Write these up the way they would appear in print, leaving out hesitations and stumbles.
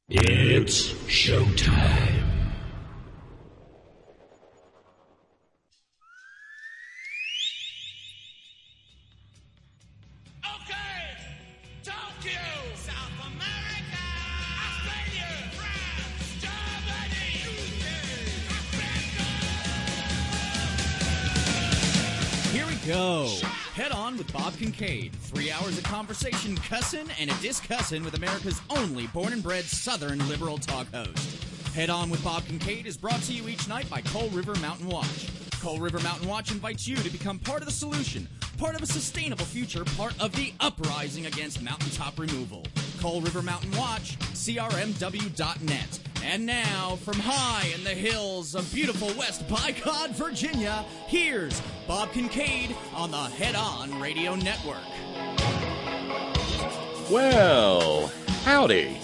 It's showtime. Okay, Tokyo, South America, Australia, France, Germany, UK, Here we go. Head On with Bob Kincaid. 3 hours of conversation, cussin' and a discussin' with America's only born and bred Southern liberal talk host. Head On with Bob Kincaid is brought to you each night by Coal River Mountain Watch. Coal River Mountain Watch invites you to become part of the solution, part of a sustainable future, part of the uprising against mountaintop removal. Coal River Mountain Watch, crmw.net. And now, from high in the hills of beautiful West Bicod, Virginia, here's Bob Kincaid on the Head On Radio Network. Well, howdy.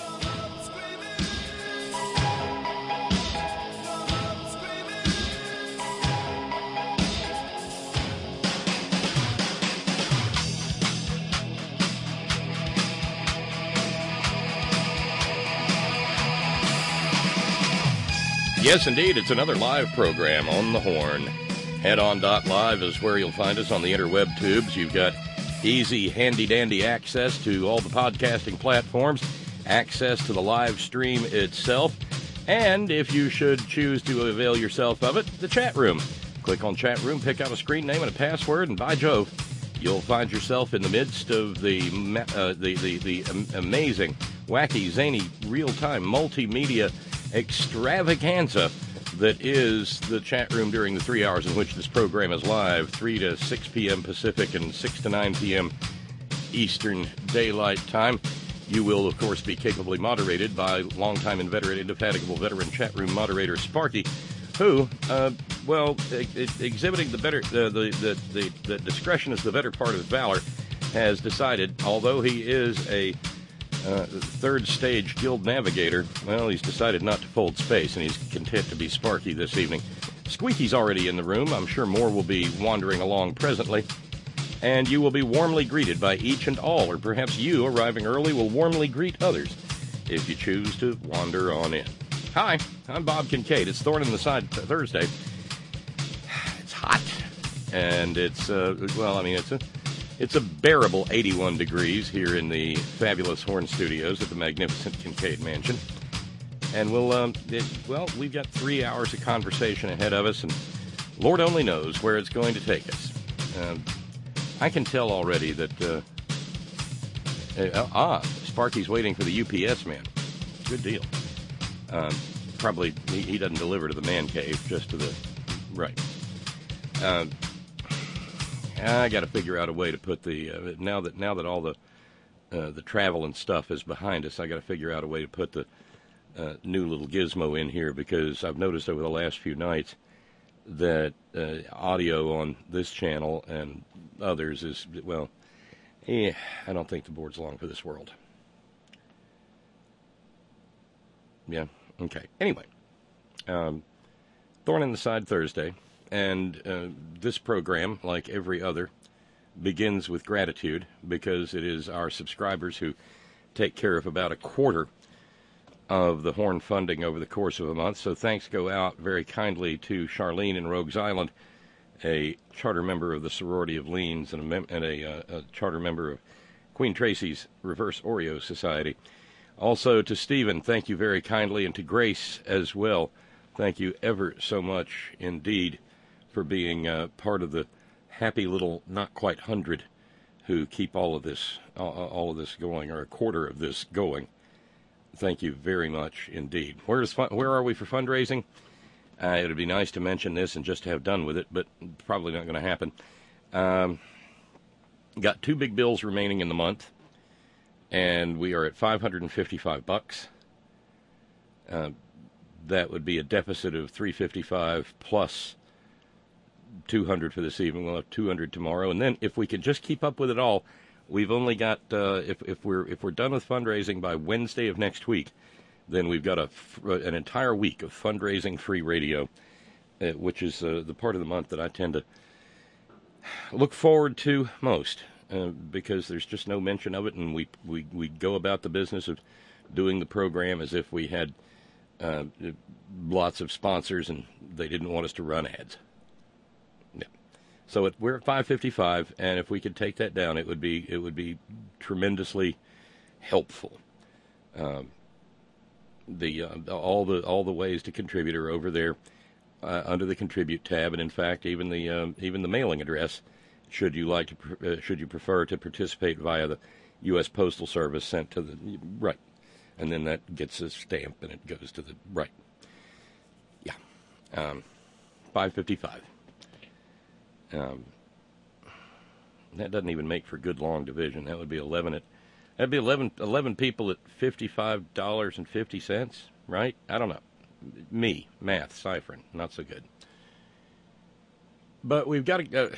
Yes, indeed, it's another live program on the Horn. Headon.live is where you'll find us on the interweb tubes. You've got easy, handy-dandy access to all the podcasting platforms, access to the live stream itself, and if you should choose to avail yourself of it, the chat room. Click on chat room, pick out a screen name and a password, and by Jove, you'll find yourself in the midst of the amazing, wacky, zany, real-time, multimedia extravaganza that is the chat room during the 3 hours in which this program is live, 3 to 6 p.m. Pacific and 6 to 9 p.m. Eastern Daylight Time. You will, of course, be capably moderated by longtime indefatigable veteran chat room moderator Sparky, who, exhibiting the discretion is the better part of valor, has decided, although he is a third stage guild navigator, well, he's decided not to fold space, and he's content to be Sparky this evening. Squeaky's already in the room. I'm sure more will be wandering along presently. And you will be warmly greeted by each and all, or perhaps you, arriving early, will warmly greet others if you choose to wander on in. Hi, I'm Bob Kincaid. It's Thorn in the Side Thursday. It's hot, and it's a bearable 81 degrees here in the fabulous Horn Studios at the magnificent Kincaid Mansion. And we've got 3 hours of conversation ahead of us, and Lord only knows where it's going to take us. I can tell already that, Sparky's waiting for the UPS man. Good deal. Probably he doesn't deliver to the man cave, just to the right. I got to figure out a way to put the now that all the travel and stuff is behind us. I got to figure out a way to put the new little gizmo in here, because I've noticed over the last few nights that audio on this channel and others is I don't think the board's long for this world. Yeah. Okay. Anyway, Thorn in the Side Thursday. And this program, like every other, begins with gratitude, because it is our subscribers who take care of about a quarter of the Horn funding over the course of a month. So thanks go out very kindly to Charlene in Rogues Island, a charter member of the Sorority of Leans and a charter member of Queen Tracy's Reverse Oreo Society. Also to Stephen, thank you very kindly, and to Grace as well. Thank you ever so much indeed for being part of the happy little not quite 100 who keep all of this going, or a quarter of this going. Thank you very much indeed. Where are we for fundraising? It would be nice to mention this and just have done with it, but probably not going to happen. Got 2 big bills remaining in the month, and we are at $555. That would be a deficit of $355 plus $200 for this evening. We'll have $200 tomorrow, and then if we can just keep up with it all, we've only got if we're done with fundraising by Wednesday of next week, then we've got an entire week of fundraising free radio, which is the part of the month that I tend to look forward to most, because there's just no mention of it, and we go about the business of doing the program as if we had lots of sponsors and they didn't want us to run ads. Yeah. So we're at 5:55, and if we could take that down, it would be tremendously helpful. All the ways to contribute are over there under the Contribute tab, and in fact, even the mailing address, should you prefer to participate via the U.S. Postal Service, sent to the right, and then that gets a stamp and it goes to the right. Yeah, 5:55. That doesn't even make for good long division. That would be 11 people at $55.50, right? I don't know. Me, math, ciphering, not so good. But we've got to go.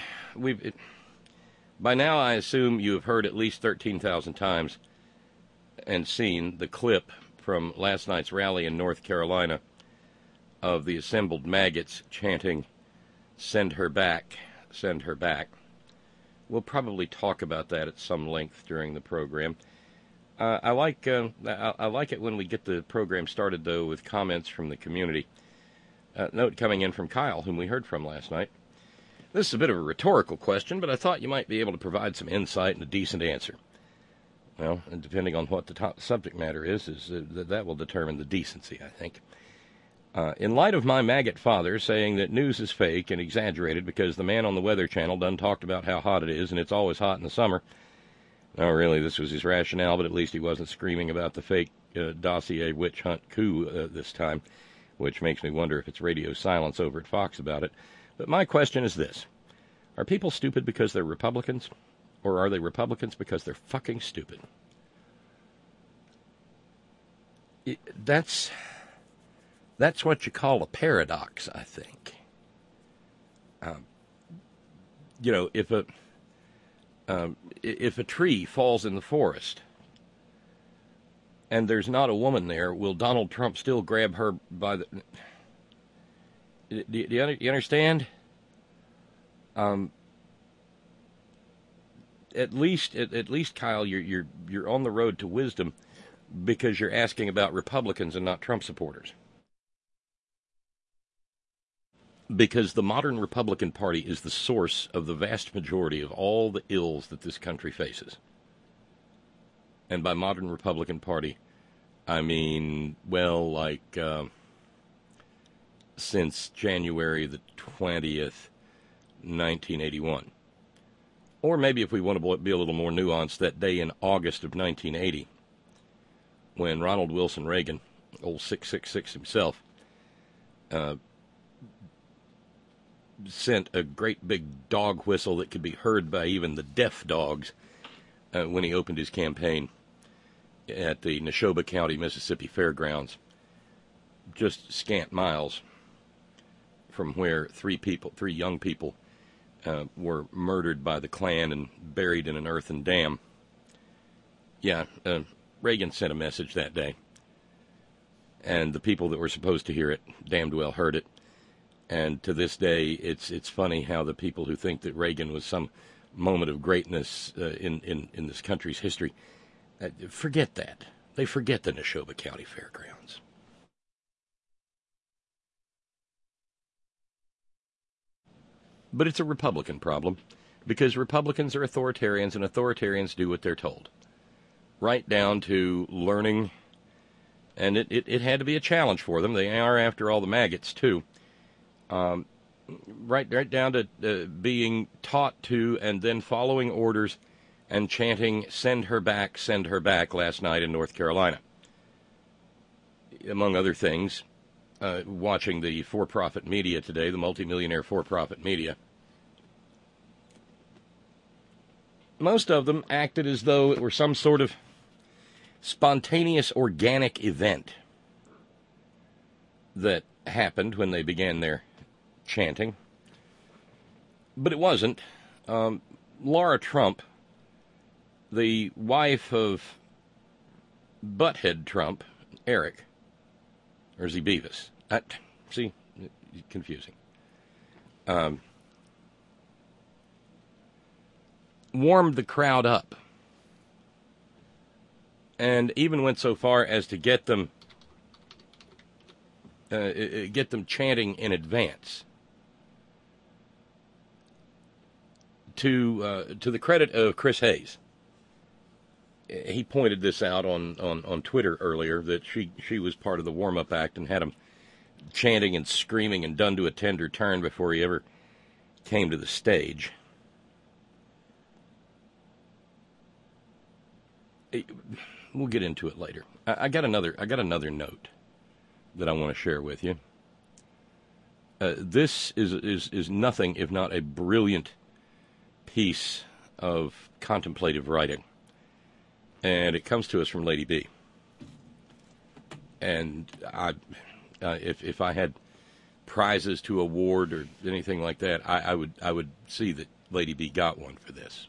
By now, I assume you have heard at least 13,000 times and seen the clip from last night's rally in North Carolina of the assembled maggots chanting, "Send her back, send her back." We'll probably talk about that at some length during the program. I like it when we get the program started, though, with comments from the community. Note coming in from Kyle, whom we heard from last night. This is a bit of a rhetorical question, but I thought you might be able to provide some insight and a decent answer. Well, and depending on what the subject matter is that will determine the decency, I think. In light of my maggot father saying that news is fake and exaggerated because the man on the Weather Channel done talked about how hot it is and it's always hot in the summer. No, really, this was his rationale, but at least he wasn't screaming about the fake dossier witch hunt coup this time, which makes me wonder if it's radio silence over at Fox about it. But my question is this. Are people stupid because they're Republicans? Or are they Republicans because they're fucking stupid? That's what you call a paradox, I think. If a tree falls in the forest and there's not a woman there, will Donald Trump still grab her by the... Do you understand? At least, Kyle, you're on the road to wisdom because you're asking about Republicans and not Trump supporters. Because the modern Republican Party is the source of the vast majority of all the ills that this country faces. And by modern Republican Party, I mean, since January the 20th, 1981. Or maybe if we want to be a little more nuanced, that day in August of 1980, when Ronald Wilson Reagan, old 666 himself, sent a great big dog whistle that could be heard by even the deaf dogs when he opened his campaign at the Neshoba County, Mississippi Fairgrounds, just scant miles from where three young people were murdered by the Klan and buried in an earthen dam. Yeah, Reagan sent a message that day, and the people that were supposed to hear it damned well heard it. And to this day, it's funny how the people who think that Reagan was some moment of greatness in this country's history forget that. They forget the Neshoba County Fairgrounds. But it's a Republican problem, because Republicans are authoritarians, and authoritarians do what they're told. Right down to learning, and it had to be a challenge for them. They are, after all, the maggots, too. Right down to being taught to and then following orders and chanting, send her back," last night in North Carolina. Among other things, watching the for-profit media today, the multimillionaire for-profit media, most of them acted as though it were some sort of spontaneous, organic event that happened when they began their chanting. But it wasn't. Laura Trump, the wife of Butthead Trump, Eric, or is he Beavis? See, confusing. Warmed the crowd up and even went so far as to get them chanting in advance. To the credit of Chris Hayes, he pointed this out on Twitter earlier, that she was part of the warm-up act and had him chanting and screaming and done to a tender turn before he ever came to the stage. We'll get into it later. I got another note that I want to share with you. This is nothing if not a brilliant piece of contemplative writing, and it comes to us from Lady B. And if I had prizes to award or anything like that, I would see that Lady B got one for this.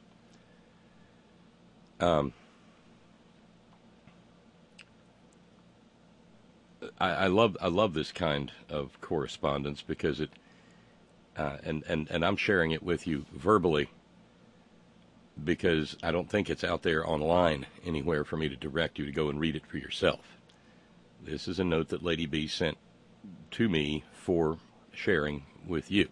I love this kind of correspondence because it, and I'm sharing it with you verbally because I don't think it's out there online anywhere for me to direct you to go and read it for yourself. This is a note that Lady B sent to me for sharing with you.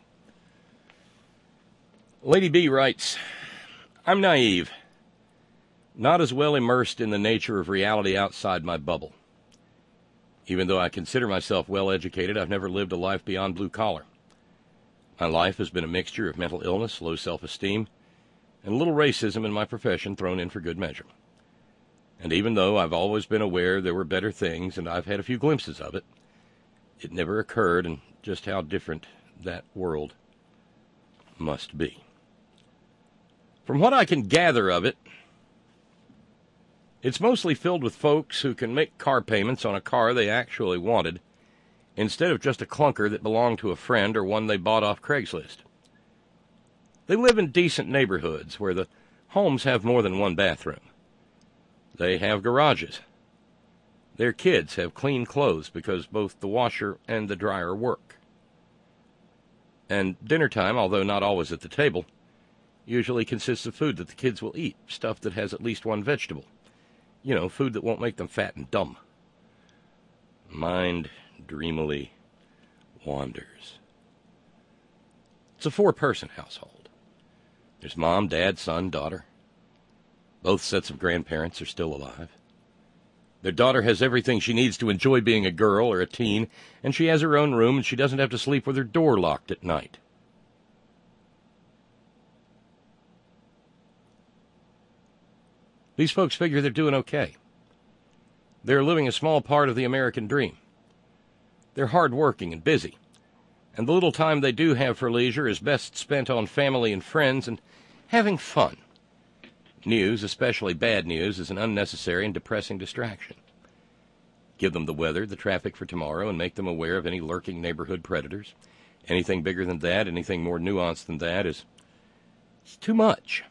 Lady B writes, I'm naive, not as well immersed in the nature of reality outside my bubble. Even though I consider myself well-educated, I've never lived a life beyond blue collar. My life has been a mixture of mental illness, low self-esteem, and a little racism in my profession thrown in for good measure. And even though I've always been aware there were better things, and I've had a few glimpses of it, it never occurred and just how different that world must be. From what I can gather of it, it's mostly filled with folks who can make car payments on a car they actually wanted, instead of just a clunker that belonged to a friend or one they bought off Craigslist. They live in decent neighborhoods where the homes have more than one bathroom. They have garages. Their kids have clean clothes because both the washer and the dryer work. And dinner time, although not always at the table, usually consists of food that the kids will eat, stuff that has at least one vegetable. You know, food that won't make them fat and dumb. Mind dreamily wanders. It's a 4-person household. There's mom, dad, son, daughter. Both sets of grandparents are still alive. Their daughter has everything she needs to enjoy being a girl or a teen, and she has her own room, and she doesn't have to sleep with her door locked at night. These folks figure they're doing okay. They're living a small part of the American dream. They're hard-working and busy, and the little time they do have for leisure is best spent on family and friends and having fun. News, especially bad news, is an unnecessary and depressing distraction. Give them the weather, the traffic for tomorrow, and make them aware of any lurking neighborhood predators. Anything bigger than that, anything more nuanced than that it's too much.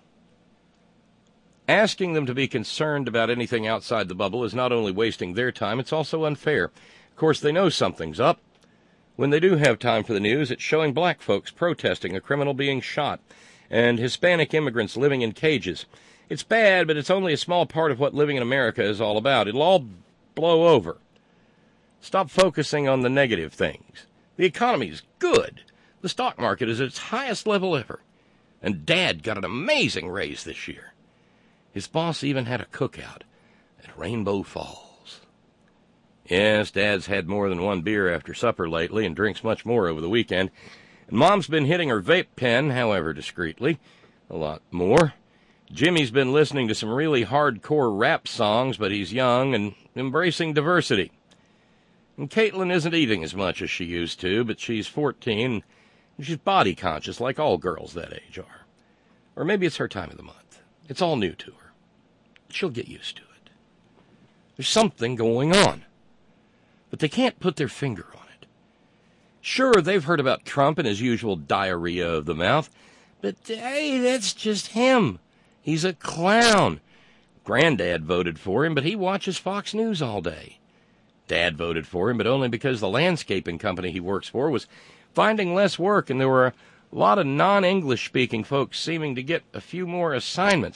Asking them to be concerned about anything outside the bubble is not only wasting their time, it's also unfair. Of course, they know something's up. When they do have time for the news, it's showing black folks protesting, a criminal being shot, and Hispanic immigrants living in cages. It's bad, but it's only a small part of what living in America is all about. It'll all blow over. Stop focusing on the negative things. The economy is good. The stock market is at its highest level ever. And Dad got an amazing raise this year. His boss even had a cookout at Rainbow Falls. Yes, Dad's had more than one beer after supper lately and drinks much more over the weekend. And Mom's been hitting her vape pen, however discreetly, a lot more. Jimmy's been listening to some really hardcore rap songs, but he's young and embracing diversity. And Caitlin isn't eating as much as she used to, but she's 14, and she's body conscious like all girls that age are. Or maybe it's her time of the month. It's all new to her. She'll get used to it. There's something going on, but they can't put their finger on it. Sure, they've heard about Trump and his usual diarrhea of the mouth, but hey, that's just him. He's a clown. Granddad voted for him, but he watches Fox News all day. Dad voted for him, but only because the landscaping company he works for was finding less work, and there were a lot of non-English speaking folks seeming to get a few more assignments.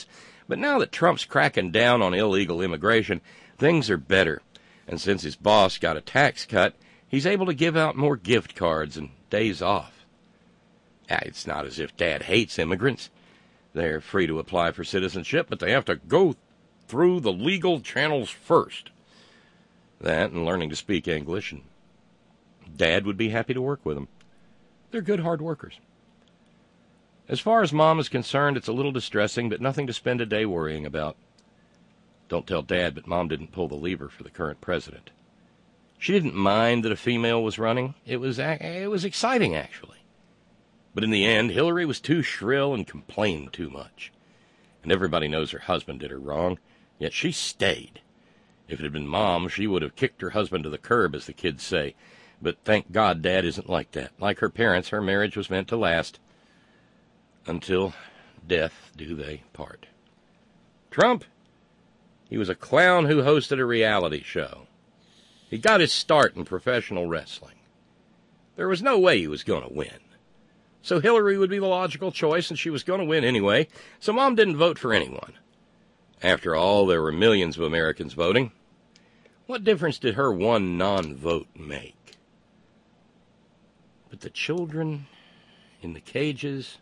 But now that Trump's cracking down on illegal immigration, things are better. And since his boss got a tax cut, he's able to give out more gift cards and days off. It's not as if Dad hates immigrants. They're free to apply for citizenship, but they have to go through the legal channels first. That and learning to speak English, and Dad would be happy to work with them. They're good hard workers. As far as Mom is concerned, it's a little distressing, but nothing to spend a day worrying about. Don't tell Dad, but Mom didn't pull the lever for the current president. She didn't mind that a female was running. It was exciting, actually. But in the end, Hillary was too shrill and complained too much. And everybody knows her husband did her wrong, yet she stayed. If it had been Mom, she would have kicked her husband to the curb, as the kids say. But thank God Dad isn't like that. Like her parents, her marriage was meant to last. Until death do they part. Trump, he was a clown who hosted a reality show. He got his start in professional wrestling. There was no way he was going to win. So Hillary would be the logical choice, and she was going to win anyway, so Mom didn't vote for anyone. After all, there were millions of Americans voting. What difference did her one non-vote make? But the children in the cages,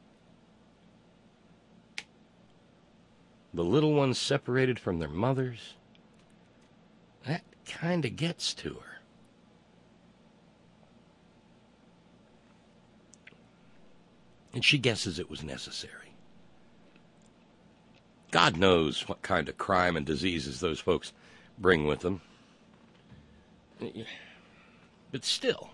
the little ones separated from their mothers, that kind of gets to her. And she guesses it was necessary. God knows what kind of crime and diseases those folks bring with them. But still,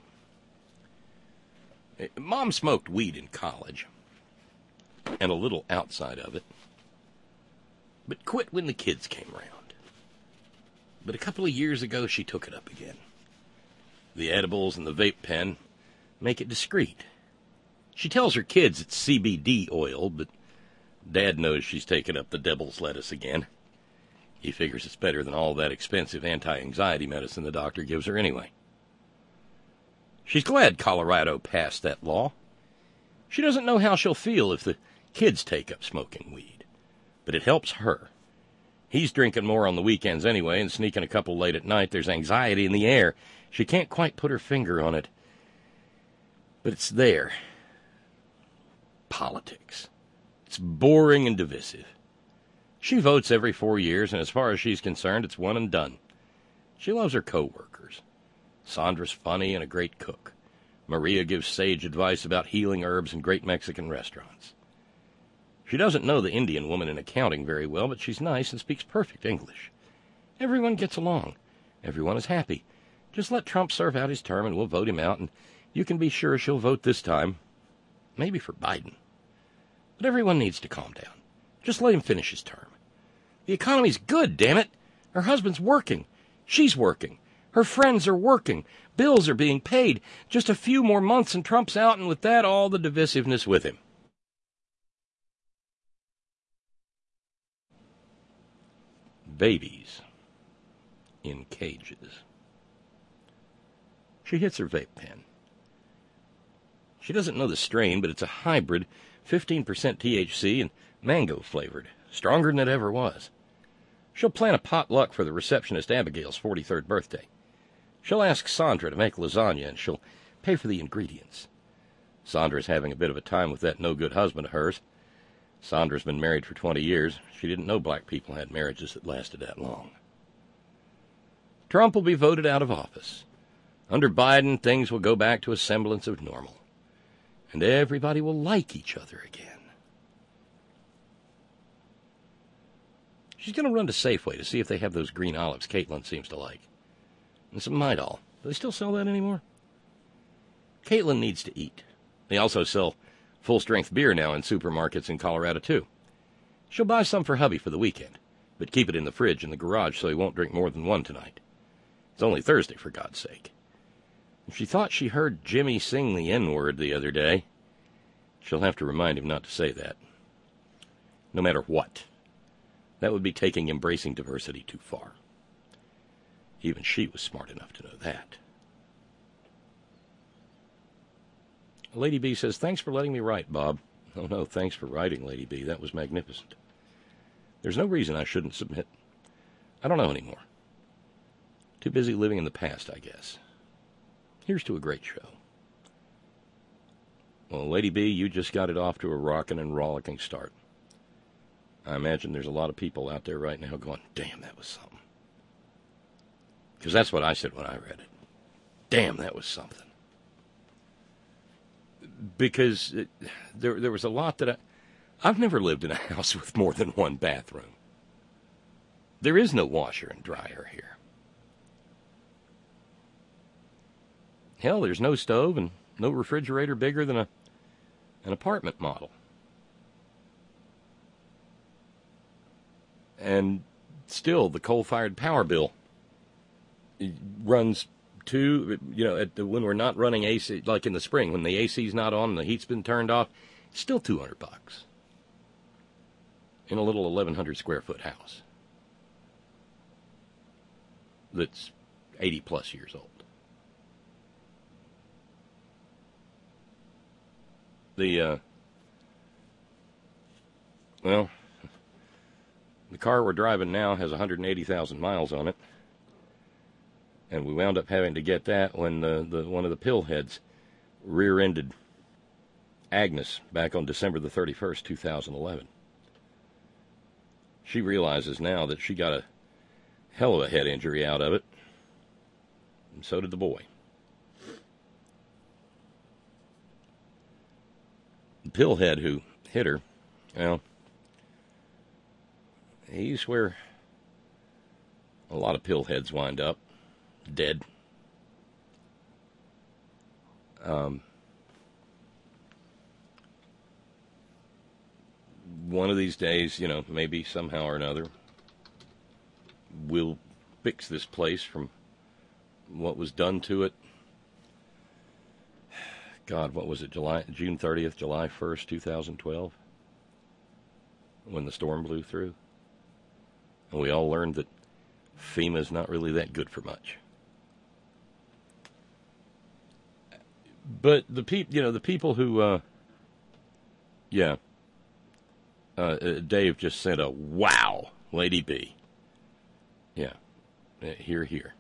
Mom smoked weed in college, and a little outside of it, but quit when the kids came around. But a couple of years ago, she took it up again. The edibles and the vape pen make it discreet. She tells her kids it's CBD oil, but Dad knows she's taken up the devil's lettuce again. He figures it's better than all that expensive anti-anxiety medicine the doctor gives her anyway. She's glad Colorado passed that law. She doesn't know how she'll feel if the kids take up smoking weed, but it helps her. He's drinking more on the weekends anyway and sneaking a couple late at night. There's anxiety in the air. She can't quite put her finger on it, but it's there. Politics. It's boring and divisive. She votes every 4 years, and as far as she's concerned, it's one and done. She loves her co-workers. Sandra's funny and a great cook. Maria gives sage advice about healing herbs and great Mexican restaurants. She doesn't know the Indian woman in accounting very well, but she's nice and speaks perfect English. Everyone gets along. Everyone is happy. Just let Trump serve out his term, and we'll vote him out, and you can be sure she'll vote this time. Maybe for Biden. But everyone needs to calm down. Just let him finish his term. The economy's good, damn it. Her husband's working. She's working. Her friends are working. Bills are being paid. Just a few more months and Trump's out, and with that, all the divisiveness with him. Babies in cages. She hits her vape pen. She doesn't know the strain, but it's a hybrid, 15% THC and mango-flavored, stronger than it ever was. She'll plan a potluck for the receptionist Abigail's 43rd birthday. She'll ask Sandra to make lasagna, and she'll pay for the ingredients. Sandra's having a bit of a time with that no-good husband of hers. Sandra's been married for 20 years. She didn't know black people had marriages that lasted that long. Trump will be voted out of office. Under Biden, things will go back to a semblance of normal. And everybody will like each other again. She's going to run to Safeway to see if they have those green olives Caitlin seems to like. And some Midol. Do they still sell that anymore? Caitlin needs to eat. They also sell full-strength beer now in supermarkets in Colorado, too. She'll buy some for hubby for the weekend, but keep it in the fridge in the garage so he won't drink more than one tonight. It's only Thursday, for God's sake. If she thought she heard Jimmy sing the N-word the other day, she'll have to remind him not to say that. No matter what. That would be taking embracing diversity too far. Even she was smart enough to know that. Lady B says, thanks for letting me write, Bob. Oh, no, thanks for writing, Lady B. That was magnificent. There's no reason I shouldn't submit. I don't know anymore. Too busy living in the past, I guess. Here's to a great show. Well, Lady B, you just got it off to a rockin' and rollicking start. I imagine there's a lot of people out there right now going, damn, that was something. Because that's what I said when I read it. Damn, that was something. Because there was a lot that I've never lived in a house with more than one bathroom. There is no washer and dryer here. Hell, there's no stove and no refrigerator bigger than an apartment model. And still, the coal-fired power bill runs when we're not running AC, like in the spring, when the AC's not on and the heat's been turned off, it's still $200 in a little 1,100 square foot house that's 80-plus years old. The car we're driving now has 180,000 miles on it, and we wound up having to get that when one of the pillheads rear-ended Agnes back on December the 31st, 2011. She realizes now that she got a hell of a head injury out of it, and so did the boy. The pillhead who hit her, well, he's where a lot of pillheads wind up, dead. One of these days, maybe somehow or another, we'll fix this place from what was done to it. God, what was it, June 30th, July 1st, 2012, when the storm blew through? And we all learned that FEMA's not really that good for much. But the people who, Dave just sent a wow, Lady B. Yeah, here.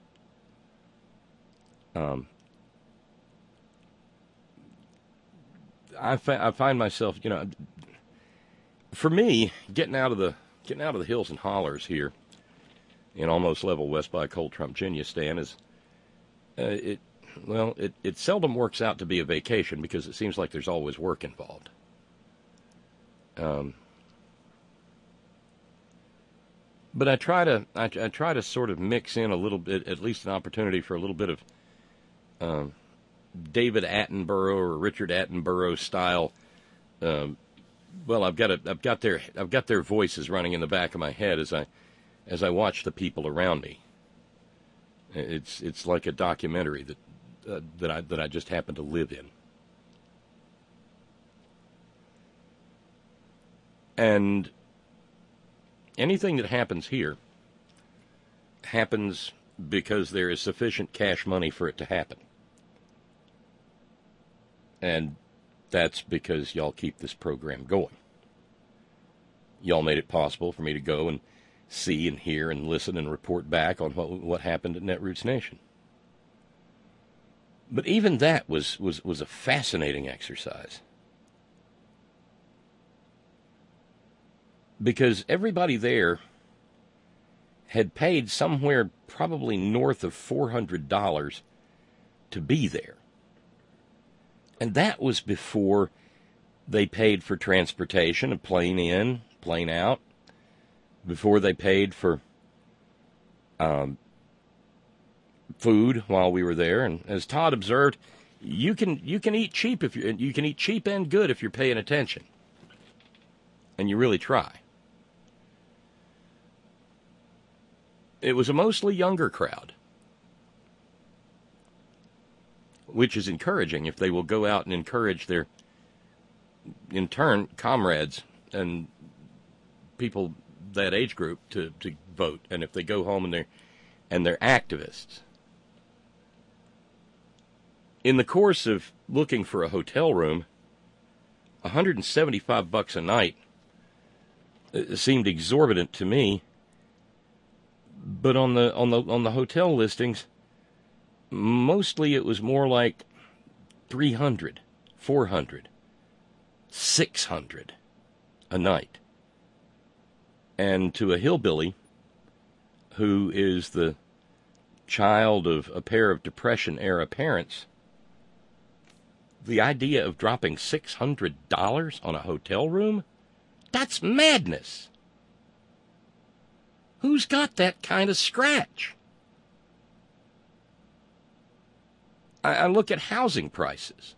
I find myself, for me, getting out of the hills and hollers here in almost level West by Coal Trump Ginia is, it seldom works out to be a vacation because it seems like there's always work involved. But I try to sort of mix in a little bit, at least an opportunity for a little bit of David Attenborough or Richard Attenborough style. I've got their voices running in the back of my head as I watch the people around me. It's like a documentary that I just happen to live in. And anything that happens here happens because there is sufficient cash money for it to happen. And that's because y'all keep this program going. Y'all made it possible for me to go and see and hear and listen and report back on what happened at Netroots Nation. But even that was a fascinating exercise. Because everybody there had paid somewhere probably north of $400 to be there. And that was before they paid for transportation, a plane in, plane out, before they paid for food while we were there. And as Todd observed, you can eat cheap you can eat cheap and good if you're paying attention, and you really try. It was a mostly younger crowd, which is encouraging if they will go out and encourage their, in turn, comrades and people that age group to vote. And if they go home and they're activists. In the course of looking for a hotel room, $175 a night seemed exorbitant to me. But on the hotel listings, mostly it was more like 300, 400, 600 a night. And to a hillbilly who is the child of a pair of Depression-era parents, the idea of dropping $600 on a hotel room? That's madness. Who's got that kind of scratch? I look at housing prices.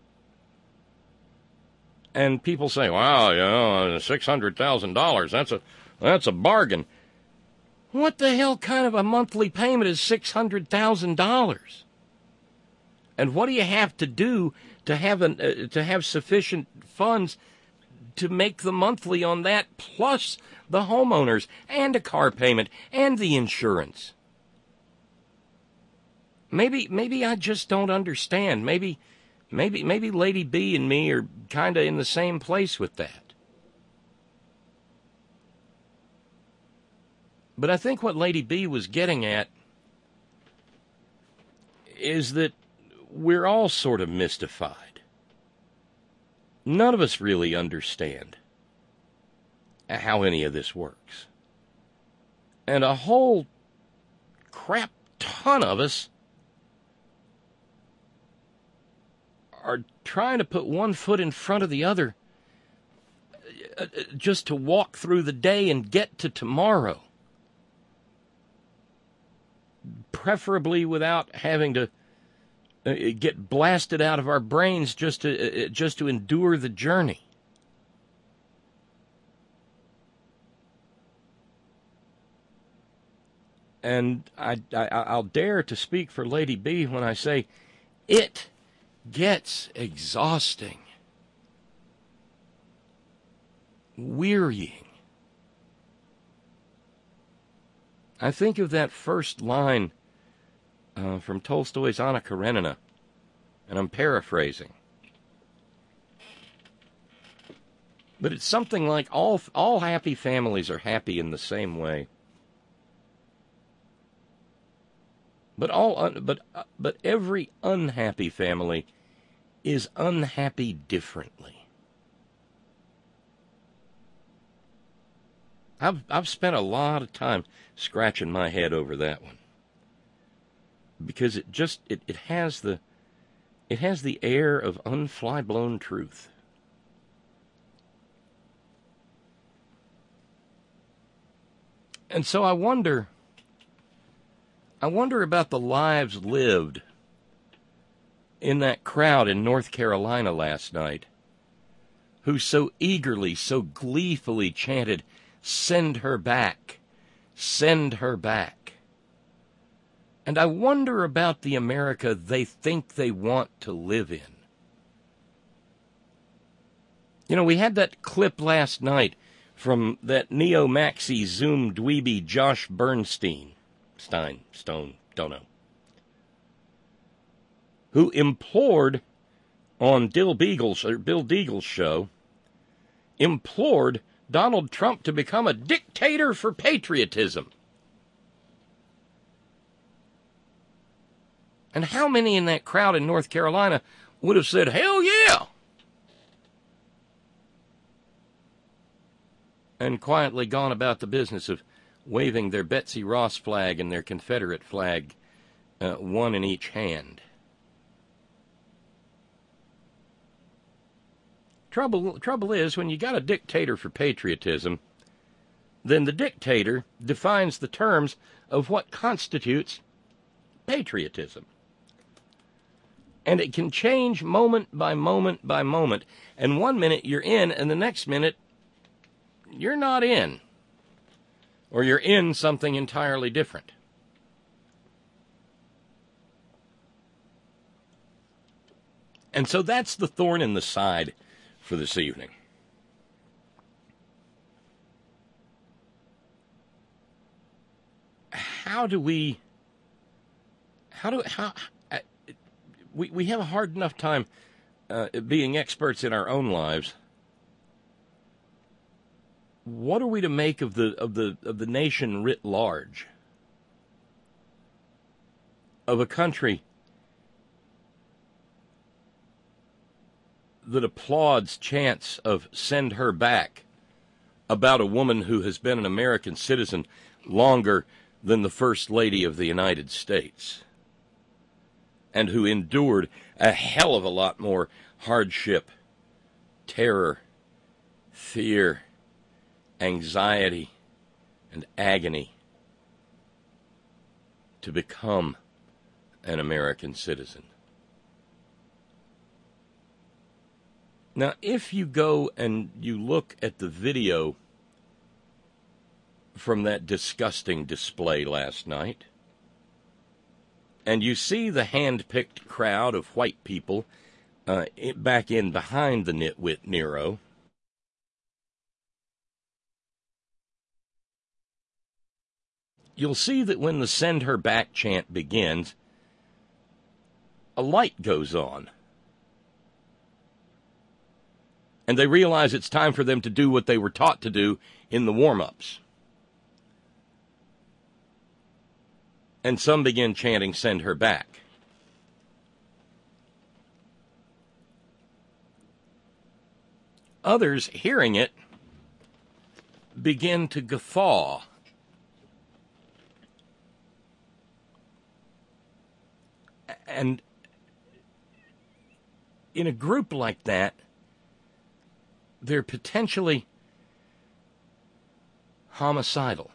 And people say, wow, $600,000, that's a bargain. What the hell kind of a monthly payment is $600,000? And what do you have to do to have sufficient funds to make the monthly on that, plus the homeowners and a car payment and the insurance? Maybe I just don't understand. Maybe Lady B and me are kind of in the same place with that. But I think what Lady B was getting at is that we're all sort of mystified. None of us really understand how any of this works. And a whole crap ton of us are trying to put one foot in front of the other just to walk through the day and get to tomorrow. Preferably without having to get blasted out of our brains just to endure the journey. And I'll dare to speak for Lady B when I say it gets exhausting, wearying. I think of that first line from Tolstoy's Anna Karenina, and I'm paraphrasing. But it's something like all happy families are happy in the same way. But every unhappy family is unhappy differently. I've spent a lot of time scratching my head over that one, because it has the air of unfly-blown truth. And so I wonder about the lives lived in that crowd in North Carolina last night, who so eagerly, so gleefully chanted, "Send her back, send her back." And I wonder about the America they think they want to live in. You know, we had that clip last night from that neo-maxi Zoom dweeby Josh Bernstein, Stone, don't know, who implored on Bill Deagle's show, implored Donald Trump to become a dictator for patriotism. And how many in that crowd in North Carolina would have said, hell yeah, and quietly gone about the business of waving their Betsy Ross flag and their Confederate flag, one in each hand? Trouble is, when you got a dictator for patriotism, then the dictator defines the terms of what constitutes patriotism. And it can change moment by moment by moment. And one minute you're in, and the next minute you're not in. Or you're in something entirely different. And so that's the thorn in the side for this evening. We have a hard enough time being experts in our own lives. what are we to make of the nation writ large? Of a country that applauds chants of "send her back" about a woman who has been an American citizen longer than the First Lady of the United States, and who endured a hell of a lot more hardship, terror, fear, anxiety, and agony to become an American citizen. Now, if you go and you look at the video from that disgusting display last night, and you see the hand-picked crowd of white people back in behind the nitwit Nero, you'll see that when the "send her back" chant begins, a light goes on. And they realize it's time for them to do what they were taught to do in the warm-ups. And some begin chanting, "Send her back." Others, hearing it, begin to guffaw. And in a group like that, they're potentially homicidal.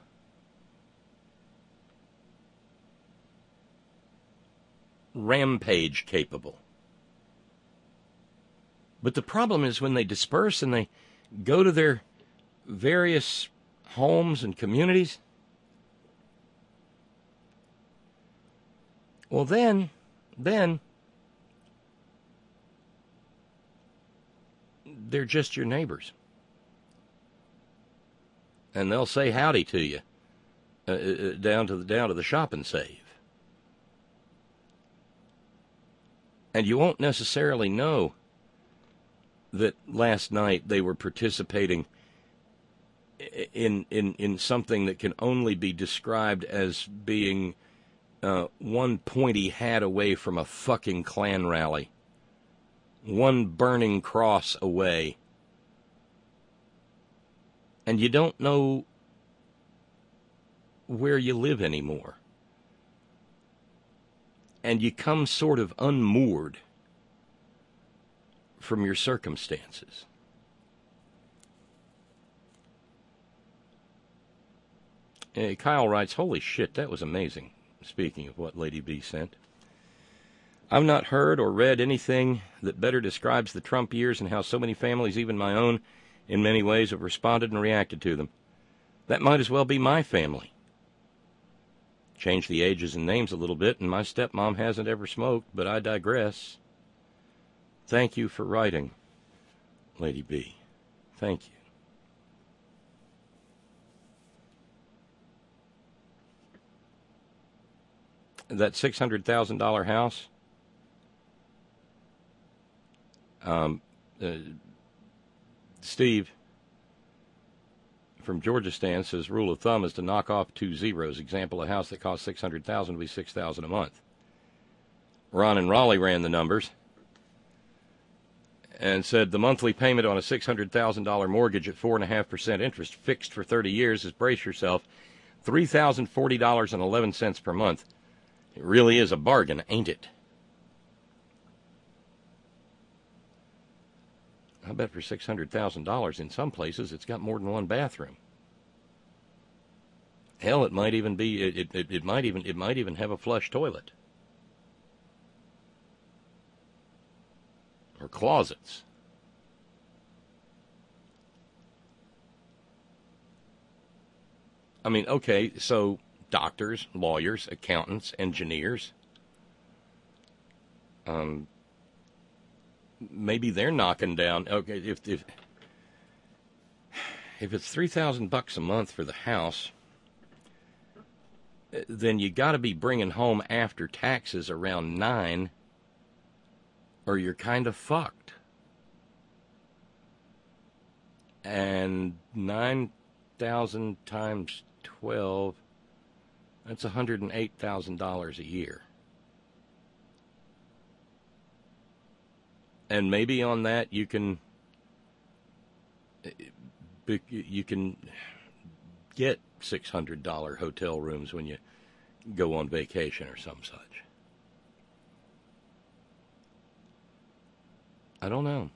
Rampage capable. But the problem is when they disperse and they go to their various homes and communities, well then they're just your neighbors. And they'll say howdy to you down to the shop and save. And you won't necessarily know that last night they were participating in something that can only be described as being one pointy hat away from a fucking Klan rally. One burning cross away. And you don't know where you live anymore. And you come sort of unmoored from your circumstances. Kyle writes, "Holy shit, that was amazing." Speaking of what Lady B sent. "I've not heard or read anything that better describes the Trump years and how so many families, even my own, in many ways have responded and reacted to them. That might as well be my family. Change the ages and names a little bit, and my stepmom hasn't ever smoked, but I digress. Thank you for writing, Lady B. Thank you." That $600,000 house, Steve from Georgia Stan says rule of thumb is to knock off 2 zeros. Example, a house that costs $600,000 will be $6,000 a month. Ron in Raleigh ran the numbers and said the monthly payment on a $600,000 mortgage at 4.5% interest fixed for 30 years is, brace yourself, $3,040.11 per month. It really is a bargain, ain't it? I bet for $600,000 in some places it's got more than one bathroom. Hell, it might even be it might even have a flush toilet. Or closets. I mean, okay, so doctors, lawyers, accountants, engineers, maybe they're knocking down. Okay, if it's $3,000 a month for the house, then you got to be bringing home after taxes around $9,000, or you're kind of fucked. And $9 600,000 times 12, that's $108,000 a year. And maybe on that you can get $600 hotel rooms when you go on vacation or some such. I don't know.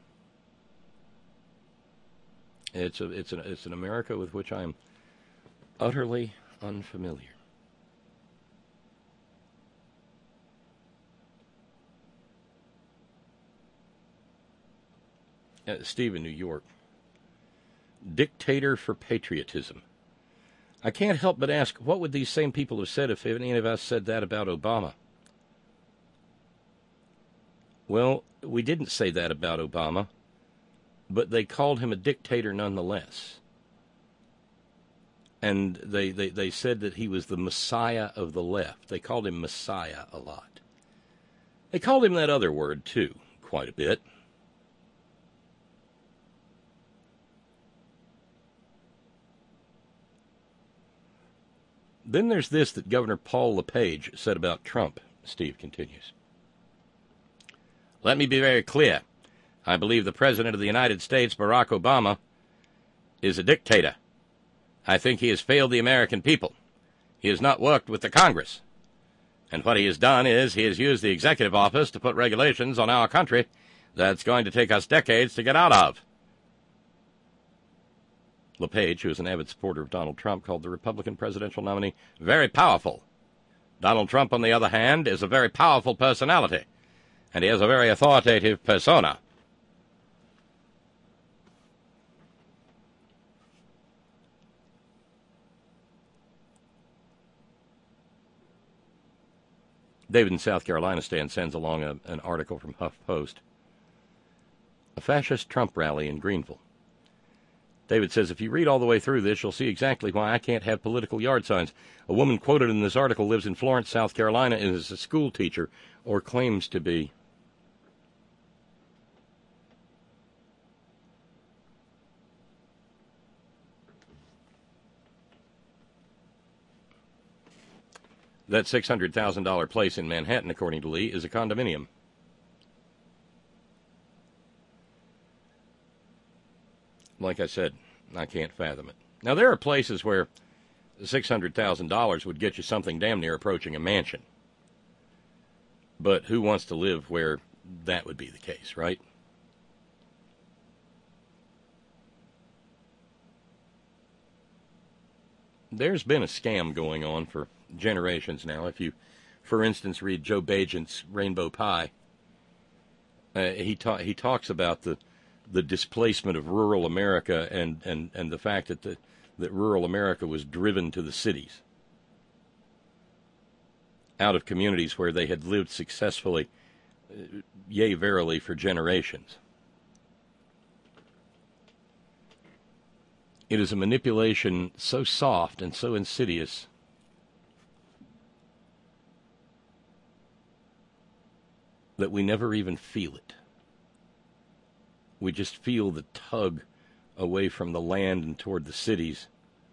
It's an America with which I'm utterly unfamiliar. Steve in New York. Dictator for patriotism. I can't help but ask, what would these same people have said if any of us said that about Obama? Well, we didn't say that about Obama, but they called him a dictator nonetheless. And they said that he was the Messiah of the left. They called him Messiah a lot. They called him that other word, too, quite a bit. Then there's this that Governor Paul LePage said about Trump, Steve continues. Let me be very clear. I believe the President of the United States, Barack Obama, is a dictator. I think he has failed the American people. He has not worked with the Congress. And what he has done is he has used the executive office to put regulations on our country that's going to take us decades to get out of. LePage, who is an avid supporter of Donald Trump, called the Republican presidential nominee very powerful. Donald Trump, on the other hand, is a very powerful personality, and he has a very authoritative persona. David in South Carolina sends along an article from HuffPost. A fascist Trump rally in Greenville. David says, if you read all the way through this, you'll see exactly why I can't have political yard signs. A woman quoted in this article lives in Florence, South Carolina, and is a school teacher, or claims to be. That $600,000 place in Manhattan, according to Lee, is a condominium. Like I said, I can't fathom it. Now, there are places where $600,000 would get you something damn near approaching a mansion. But who wants to live where that would be the case, right? There's been a scam going on for generations now. If you, for instance, read Joe Bagent's Rainbow Pie, he talks about the displacement of rural America and the fact that rural America was driven to the cities out of communities where they had lived successfully, yea, verily, for generations. It is a manipulation so soft and so insidious that we never even feel it. We just feel the tug away from the land and toward the cities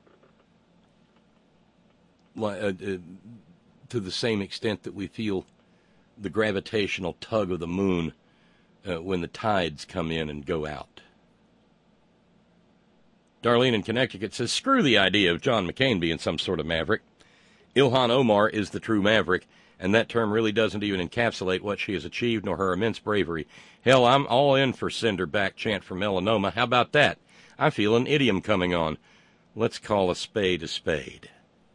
to the same extent that we feel the gravitational tug of the moon when the tides come in and go out. Darlene in Connecticut says, screw the idea of John McCain being some sort of maverick. Ilhan Omar is the true maverick, and that term really doesn't even encapsulate what she has achieved nor her immense bravery. Hell, I'm all in for send her back chant for melanoma. How about that? I feel an idiom coming on. Let's call a spade a spade.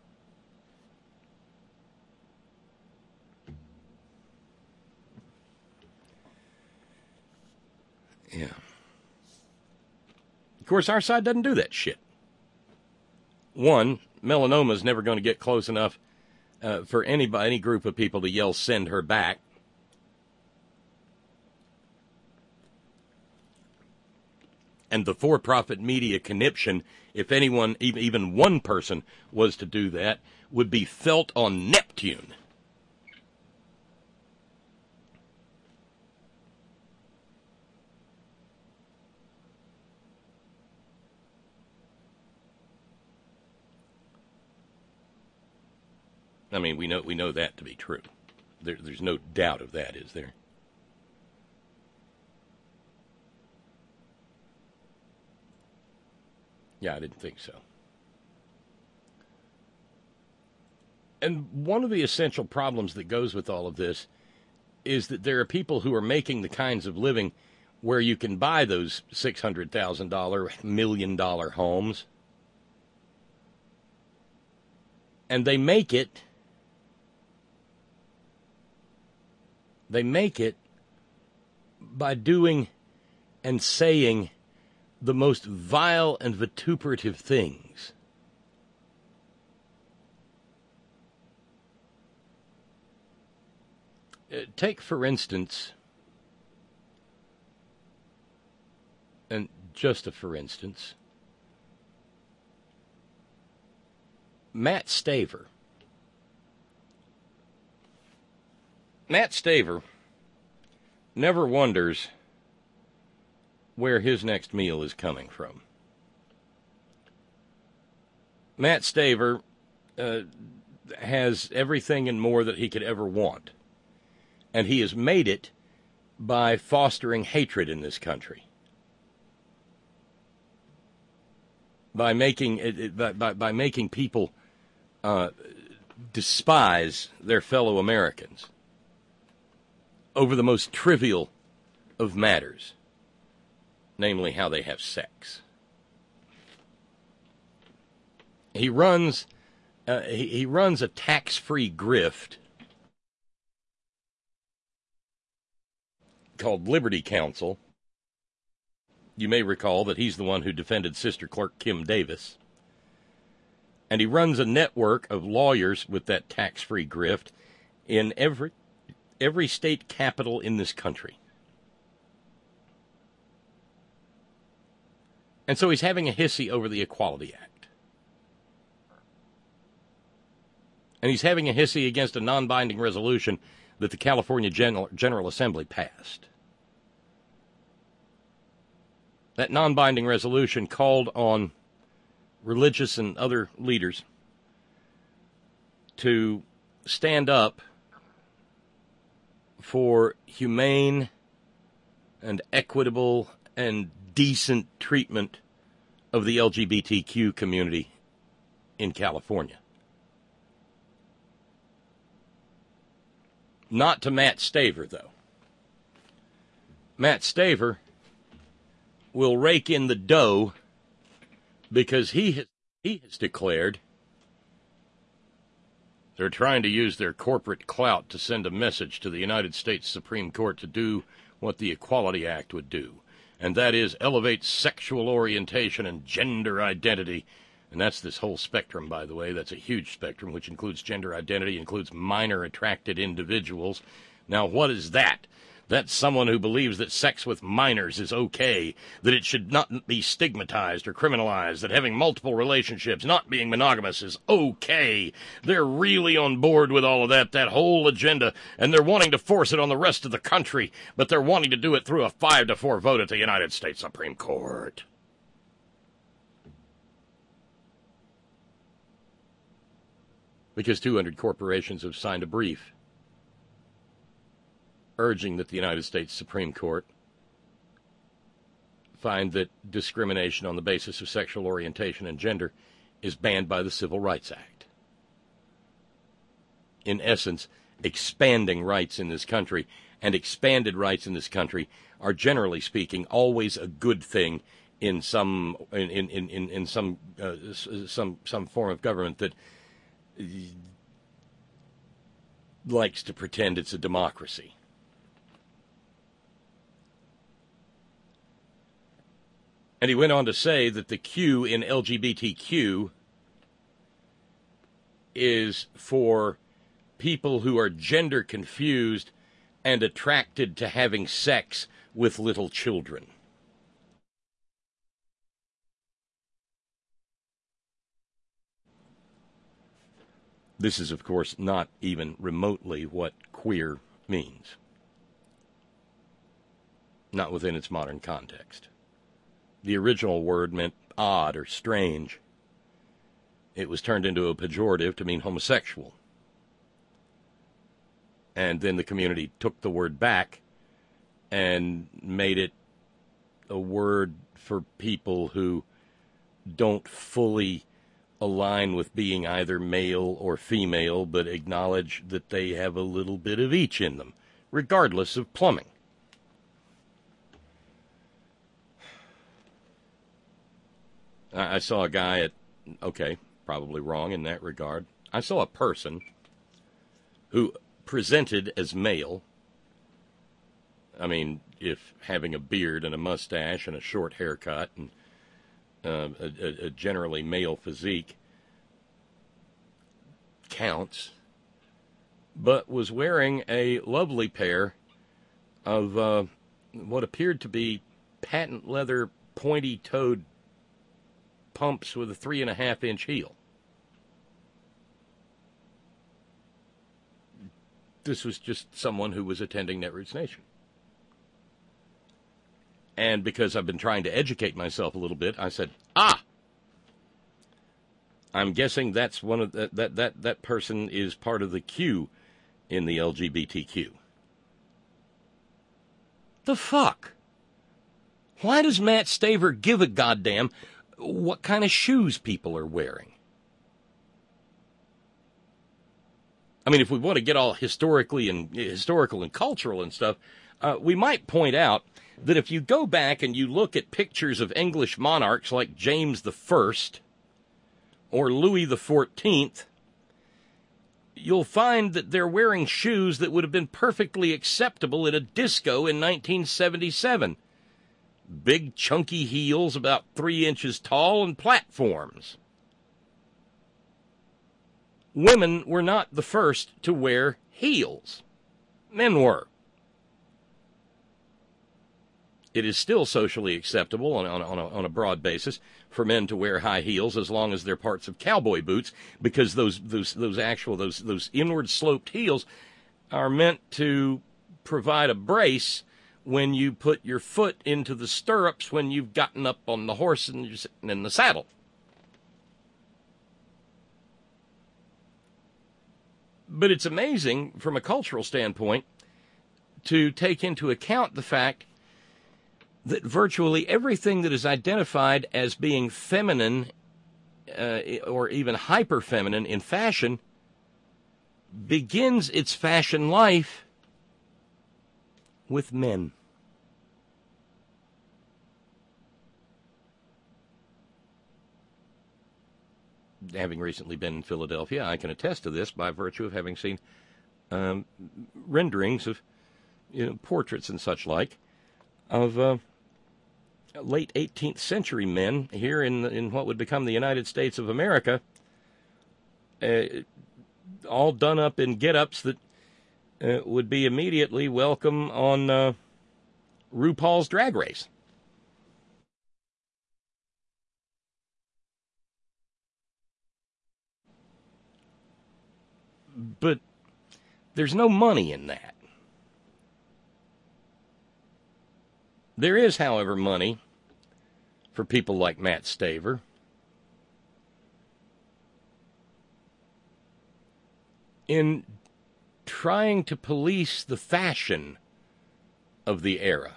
Yeah. Of course, our side doesn't do that shit. One, melanoma is never going to get close enough for any group of people to yell, send her back. And the for-profit media conniption, if anyone, even one person, was to do that, would be felt on Neptune. I mean, we know that to be true. There's no doubt of that, is there? Yeah, I didn't think so. And one of the essential problems that goes with all of this is that there are people who are making the kinds of living where you can buy those $600,000, $1 million homes. And they make it by doing and saying the most vile and vituperative things. Take, for instance, and just a for instance, Matt Staver. Matt Staver never wonders where his next meal is coming from. Matt Staver has everything and more that he could ever want. And he has made it by fostering hatred in this country. By making people despise their fellow Americans over the most trivial of matters, namely how they have sex. He runs a tax-free grift called Liberty Counsel. You may recall that he's the one who defended Sister Clerk Kim Davis. And he runs a network of lawyers with that tax-free grift in every state capital in this country. And so he's having a hissy over the Equality Act. And he's having a hissy against a non-binding resolution that the California General Assembly passed. That non-binding resolution called on religious and other leaders to stand up for humane and equitable and decent treatment of the LGBTQ community in California. Not to Matt Staver, though. Matt Staver will rake in the dough because he has declared they're trying to use their corporate clout to send a message to the United States Supreme Court to do what the Equality Act would do, and that is elevate sexual orientation and gender identity. And that's this whole spectrum, by the way. That's a huge spectrum, which includes gender identity, includes minor-attracted individuals. Now, what is that? That's someone who believes that sex with minors is okay, that it should not be stigmatized or criminalized, that having multiple relationships, not being monogamous, is okay. They're really on board with all of that whole agenda, and they're wanting to force it on the rest of the country, but they're wanting to do it through a 5-4 vote at the United States Supreme Court. Because 200 corporations have signed a brief urging that the United States Supreme Court find that discrimination on the basis of sexual orientation and gender is banned by the Civil Rights Act. In essence, expanding rights in this country, and expanded rights in this country are, generally speaking, always a good thing in some form of government that likes to pretend it's a democracy. And he went on to say that the Q in LGBTQ is for people who are gender confused and attracted to having sex with little children. This is, of course, not even remotely what queer means. Not within its modern context. The original word meant odd or strange. It was turned into a pejorative to mean homosexual. And then the community took the word back and made it a word for people who don't fully align with being either male or female, but acknowledge that they have a little bit of each in them, regardless of plumbing. I saw a guy at, okay, probably wrong in that regard. I saw a person who presented as male. I mean, if having a beard and a mustache and a short haircut and a generally male physique counts, but was wearing a lovely pair of what appeared to be patent leather pointy-toed pumps with a 3.5-inch heel. This was just someone who was attending Netroots Nation. And because I've been trying to educate myself a little bit, I said, I'm guessing that's one of that person is part of the Q in the LGBTQ. The fuck? Why does Matt Staver give a goddamn what kind of shoes people are wearing? I mean, if we want to get all historical and cultural and stuff, we might point out that if you go back and you look at pictures of English monarchs like James I or Louis XIV, you'll find that they're wearing shoes that would have been perfectly acceptable at a disco in 1977. Big, chunky heels about 3 inches tall and platforms. Women were not the first to wear heels. Men were. It is still socially acceptable on a broad basis for men to wear high heels as long as they're parts of cowboy boots, because those inward sloped heels are meant to provide a brace when you put your foot into the stirrups when you've gotten up on the horse and you're sitting in the saddle. But it's amazing from a cultural standpoint to take into account the fact that virtually everything that is identified as being feminine or even hyper-feminine in fashion begins its fashion life with men. Having recently been in Philadelphia, I can attest to this by virtue of having seen renderings of portraits and such like of late 18th century men here in what would become the United States of America, all done up in get-ups that would be immediately welcome on RuPaul's Drag Race. But there's no money in that. There is, however, money for people like Matt Staver. In trying to police the fashion of the era.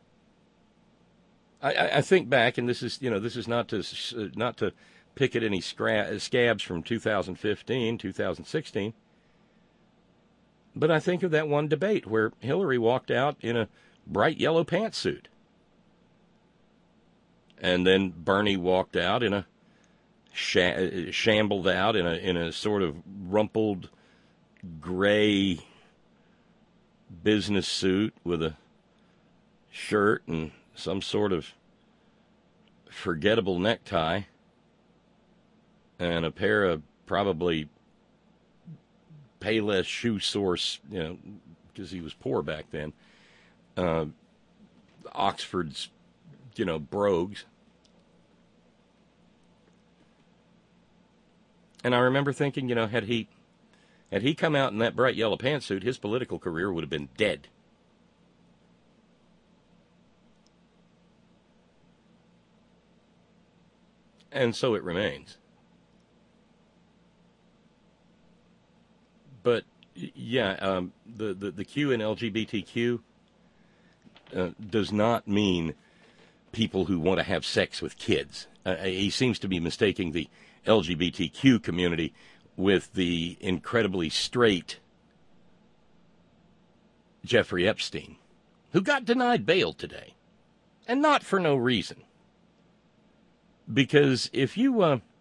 I think back, and this is not to pick at any scabs from 2015, 2016, but I think of that one debate where Hillary walked out in a bright yellow pantsuit, and then Bernie walked out in a shambled out in a sort of rumpled gray business suit with a shirt and some sort of forgettable necktie and a pair of probably Payless shoe source, because he was poor back then, Oxford's, brogues. And I remember thinking, had he come out in that bright yellow pantsuit, his political career would have been dead. And so it remains. But Yeah, the Q in LGBTQ does not mean people who want to have sex with kids. He seems to be mistaking the LGBTQ community with the incredibly straight Jeffrey Epstein, who got denied bail today, and not for no reason. Because if you've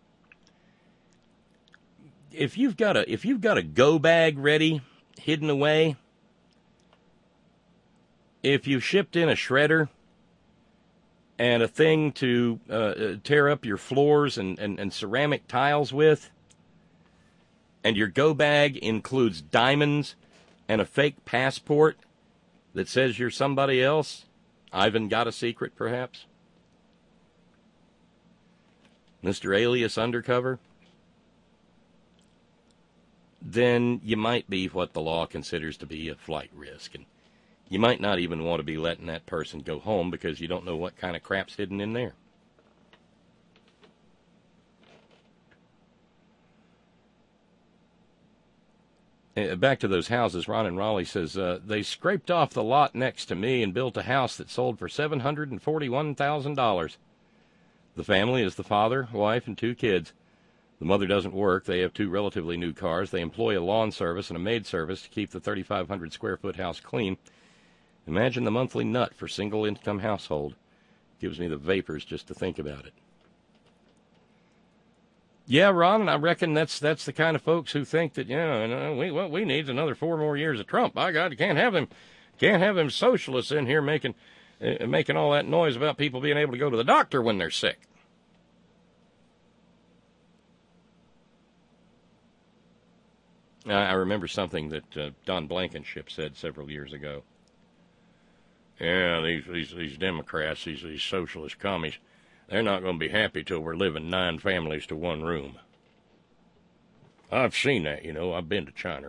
got a go bag ready, hidden away, if you've shipped in a shredder and a thing to tear up your floors and ceramic tiles with, and your go bag includes diamonds and a fake passport that says you're somebody else, Ivan got a secret, perhaps? Mr. Alias Undercover? Then you might be what the law considers to be a flight risk, and you might not even want to be letting that person go home because you don't know what kind of crap's hidden in there. Back to those houses, Ron in Raleigh says, they scraped off the lot next to me and built a house that sold for $741,000. The family is the father, wife, and 2 kids. The mother doesn't work. They have 2 relatively new cars. They employ a lawn service and a maid service to keep the 3,500 square foot house clean. Imagine the monthly nut for single-income household. Gives me the vapors just to think about it. Yeah, Ron, and I reckon that's the kind of folks who think that, what we need is another 4 more years of Trump. By God, you can't have them socialists in here making all that noise about people being able to go to the doctor when they're sick. I remember something that Don Blankenship said several years ago. Yeah, these Democrats, these socialist commies, they're not going to be happy till we're living 9 families to 1 room. I've seen that, I've been to China.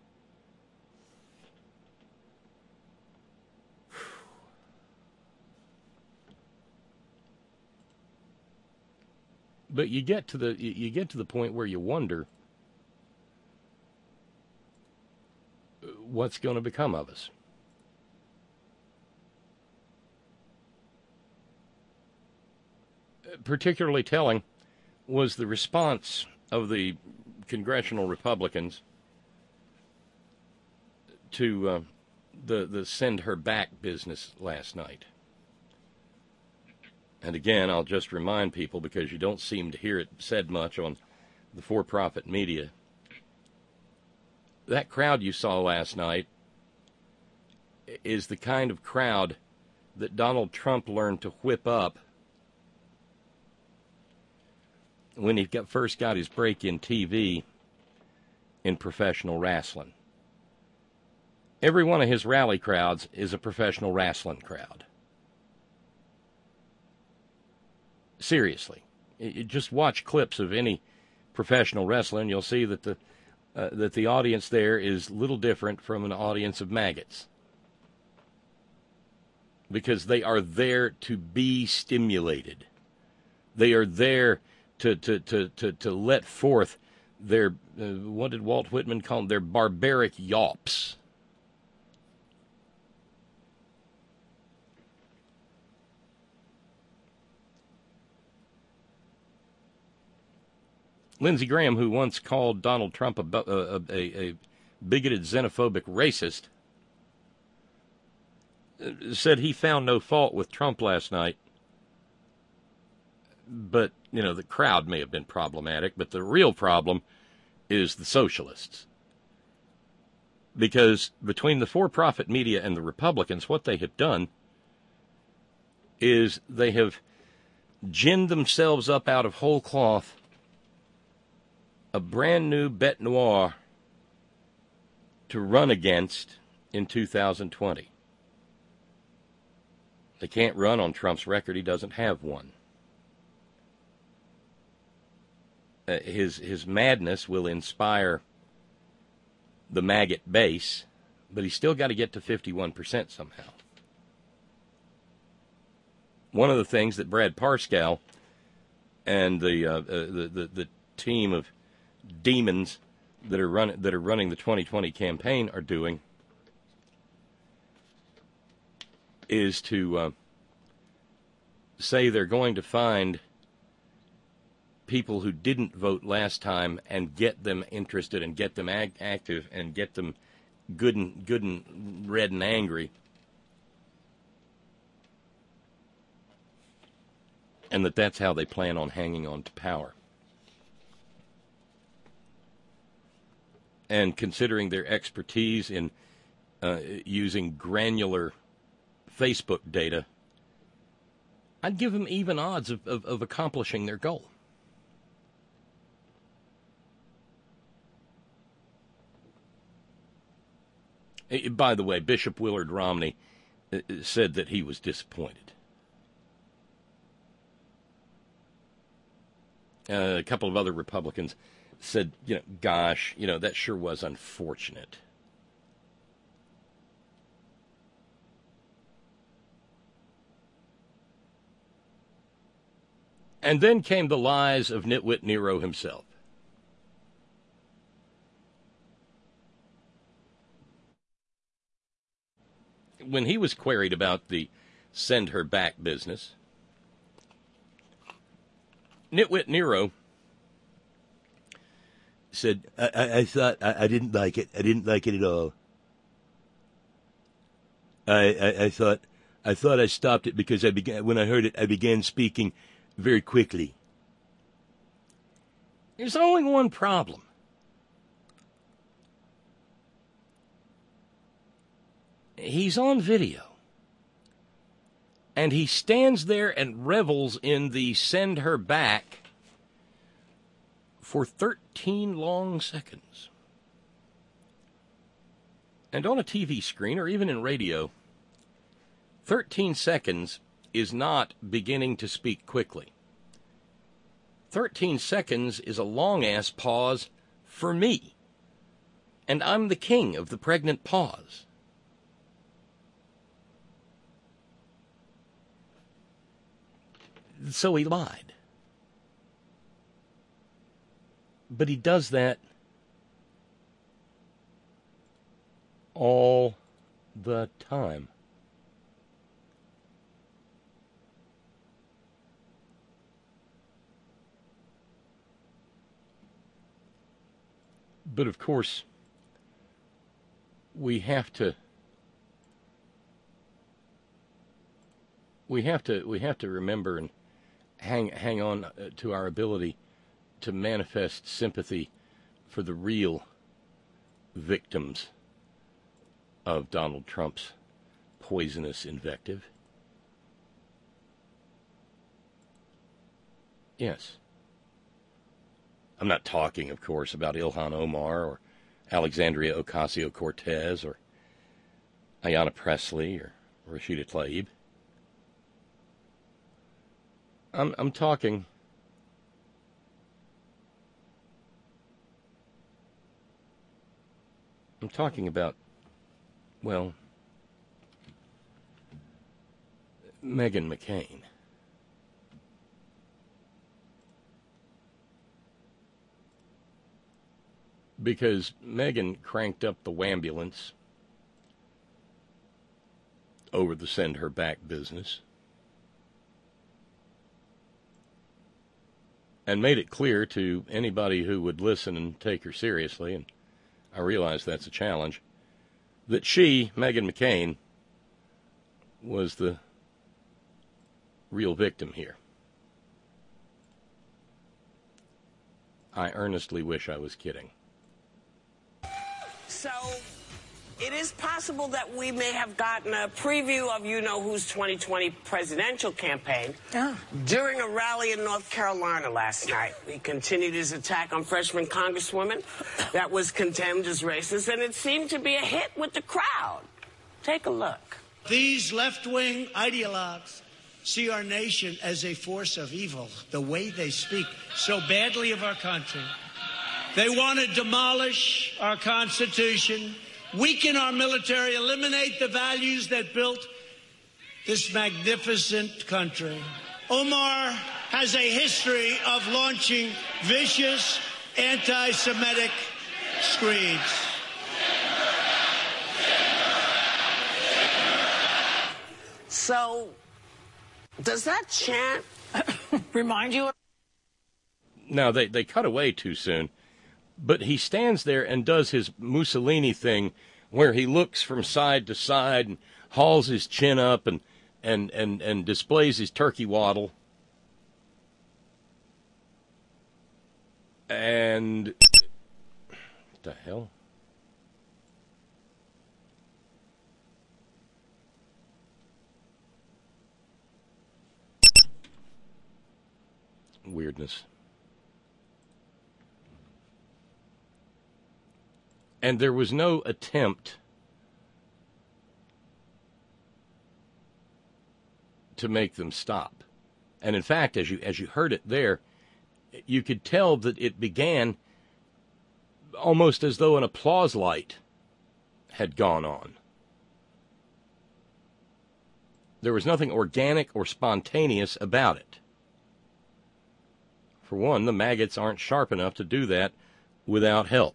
But you get to the point where you wonder what's going to become of us. Particularly telling was the response of the congressional Republicans to the send her back business last night. And again, I'll just remind people, because you don't seem to hear it said much on the for-profit media, that crowd you saw last night is the kind of crowd that Donald Trump learned to whip up when he first got his break in TV in professional wrestling. Every one of his rally crowds is a professional wrestling crowd. Seriously. You just watch clips of any professional wrestling, you'll see that the audience there is little different from an audience of maggots. Because they are there to be stimulated. They are there to let forth their, what did Walt Whitman call them, their barbaric yawps. Lindsey Graham, who once called Donald Trump a bigoted, xenophobic racist, said he found no fault with Trump last night. But, the crowd may have been problematic, but the real problem is the socialists. Because between the for-profit media and the Republicans, what they have done is they have ginned themselves up out of whole cloth a brand new bête noire to run against in 2020. They can't run on Trump's record. He doesn't have one. His madness will inspire the maggot base, but he's still got to get to 51% somehow. One of the things that Brad Parscale and the team of demons that are running the 2020 campaign are doing is to say they're going to find people who didn't vote last time and get them interested and get them active and get them good and red and angry, and that's how they plan on hanging on to power. And considering their expertise in using granular Facebook data, I'd give them even odds of accomplishing their goal. By the way, Bishop Willard Romney said that he was disappointed. A couple of other Republicans said, gosh, that sure was unfortunate. And then came the lies of Nitwit Nero himself. When he was queried about the send her back business, Nitwit Nero said, I thought I didn't like it. I didn't like it at all. I thought I stopped it because when I heard it, I began speaking very quickly. There's only one problem. He's on video. And he stands there and revels in the send her back for 13 long seconds. And on a TV screen, or even in radio, 13 seconds is not beginning to speak quickly. 13 seconds is a long-ass pause for me. And I'm the king of the pregnant pause. So he lied. But he does that all the time. But of course, we have to remember and hang on to our ability to manifest sympathy for the real victims of Donald Trump's poisonous invective. Yes. I'm not talking, of course, about Ilhan Omar or Alexandria Ocasio-Cortez or Ayanna Pressley or Rashida Tlaib. I'm talking about, well, Meghan McCain. Because Meghan cranked up the wambulance over the send her back business and made it clear to anybody who would listen and take her seriously, and I realize that's a challenge, that she, Meghan McCain, was the real victim here. I earnestly wish I was kidding. So it is possible that we may have gotten a preview of you-know-who's 2020 presidential campaign during a rally in North Carolina last night. He continued his attack on freshman congresswomen that was condemned as racist, and it seemed to be a hit with the crowd. Take a look. These left-wing ideologues see our nation as a force of evil, the way they speak so badly of our country. They want to demolish our Constitution, weaken our military, eliminate the values that built this magnificent country. Omar has a history of launching vicious anti-Semitic screeds. So, does that chant remind you of... Now, they cut away too soon, but he stands there and does his Mussolini thing where he looks from side to side and hauls his chin up and displays his turkey waddle. And... what the hell? Weirdness. And there was no attempt to make them stop. And in fact, as you heard it there, you could tell that it began almost as though an applause light had gone on. There was nothing organic or spontaneous about it. For one, the maggots aren't sharp enough to do that without help.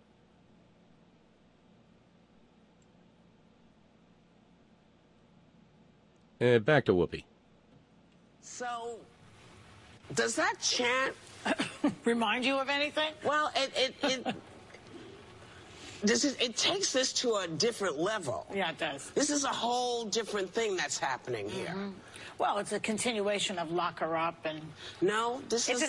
Back to Whoopi. So, does that chant remind you of anything? Well, it takes this to a different level. Yeah, it does. This is a whole different thing that's happening here. Well, it's a continuation of lock her up and... No, this is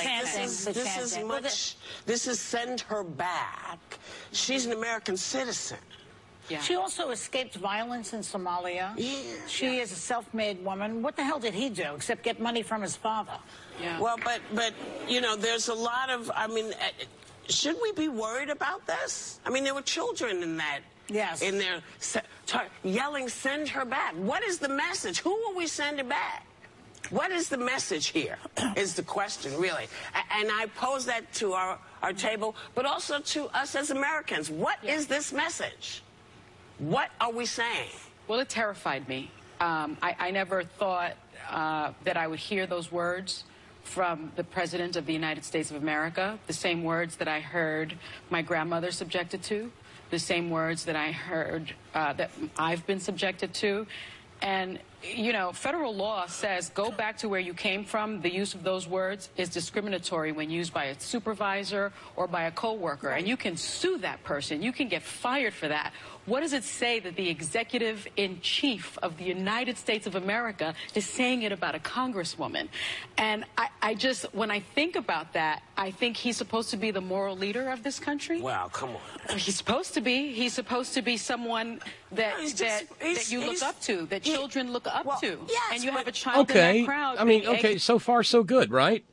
send her back. She's an American citizen. Yeah. She also escaped violence in Somalia. Yeah. She is a self-made woman. What the hell did he do except get money from his father? Yeah. Well, but you know, there's a lot of, I mean, should we be worried about this? I mean, there were children in that. Yes. In there yelling, send her back. What is the message? Who are we sending back? What is the message here is the question, really. And I pose that to our table, but also to us as Americans. What is this message? What are we saying? Well, it terrified me. I never thought that I would hear those words from the President of the United States of America, the same words that I heard my grandmother subjected to, the same words that I heard that I've been subjected to. And, you know, federal law says go back to where you came from. The use of those words is discriminatory when used by a supervisor or by a coworker. And you can sue that person. You can get fired for that. What does it say that the executive-in-chief of the United States of America is saying it about a congresswoman? And I just, when I think about that, I think he's supposed to be the moral leader of this country. Wow, come on. He's supposed to be. He's supposed to be someone that that you look up to, that children look up to. Yes, and you have a child in that crowd. I mean, okay, so far so good, right?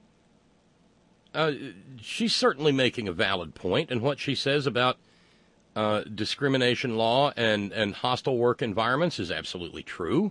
She's certainly making a valid point, and what she says about discrimination law and hostile work environments is absolutely true.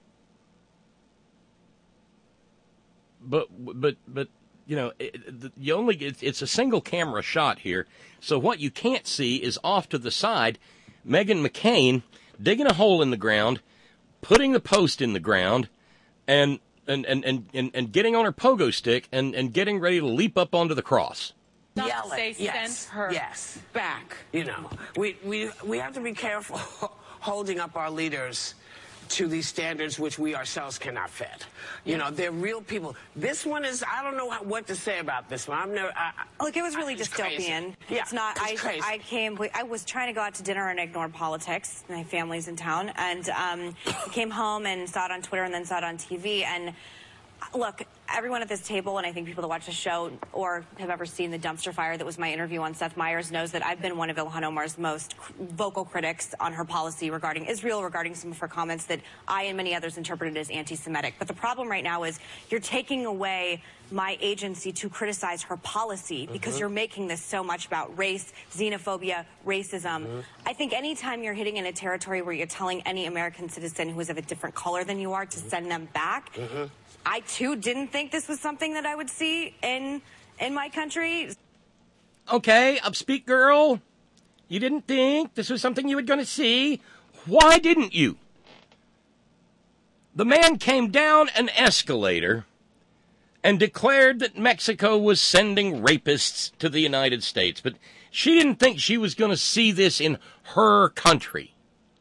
But you know, it's a single camera shot here, so what you can't see is off to the side, Meghan McCain digging a hole in the ground, putting the post in the ground, and getting on her pogo stick and getting ready to leap up onto the cross. Not say send her back. You know, we have to be careful holding up our leaders to these standards which we ourselves cannot fit. You know, they're real people. This one is, I don't know what to say about this one. I've never... Look, it was really dystopian. Yeah, it's not... crazy. I was trying to go out to dinner and ignore politics. My family's in town. And came home and saw it on Twitter and then saw it on TV. And look, everyone at this table, and I think people that watch the show or have ever seen the dumpster fire that was my interview on Seth Meyers, knows that I've been one of Ilhan Omar's most vocal critics on her policy regarding Israel, regarding some of her comments that I and many others interpreted as anti-Semitic. But the problem right now is you're taking away my agency to criticize her policy because you're making this so much about race, xenophobia, racism. I think anytime you're hitting in a territory where you're telling any American citizen who is of a different color than you are to send them back, I, too, didn't think this was something that I would see in my country. Okay, upspeak girl. You didn't think this was something you were going to see. Why didn't you? The man came down an escalator and declared that Mexico was sending rapists to the United States. But she didn't think she was going to see this in her country.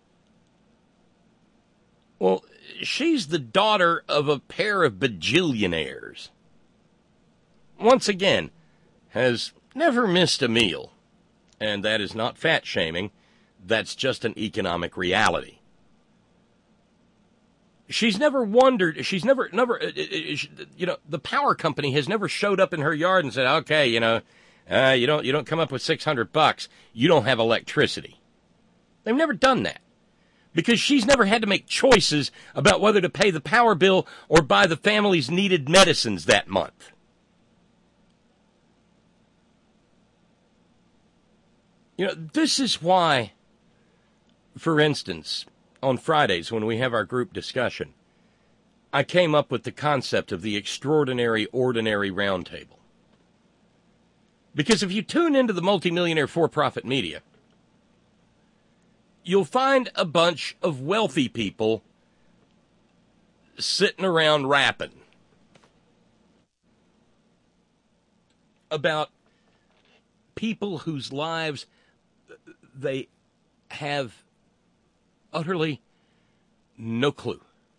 Well, she's the daughter of a pair of bajillionaires. Once again, has never missed a meal. And that is not fat shaming. That's just an economic reality. She's never wondered, the power company has never showed up in her yard and said, okay, you don't come up with $600. You don't have electricity. They've never done that. Because she's never had to make choices about whether to pay the power bill or buy the family's needed medicines that month. This is why, for instance, on Fridays when we have our group discussion, I came up with the concept of the Extraordinary Ordinary Roundtable. Because if you tune into the multimillionaire for-profit media, you'll find a bunch of wealthy people sitting around rapping about people whose lives they have utterly no clue.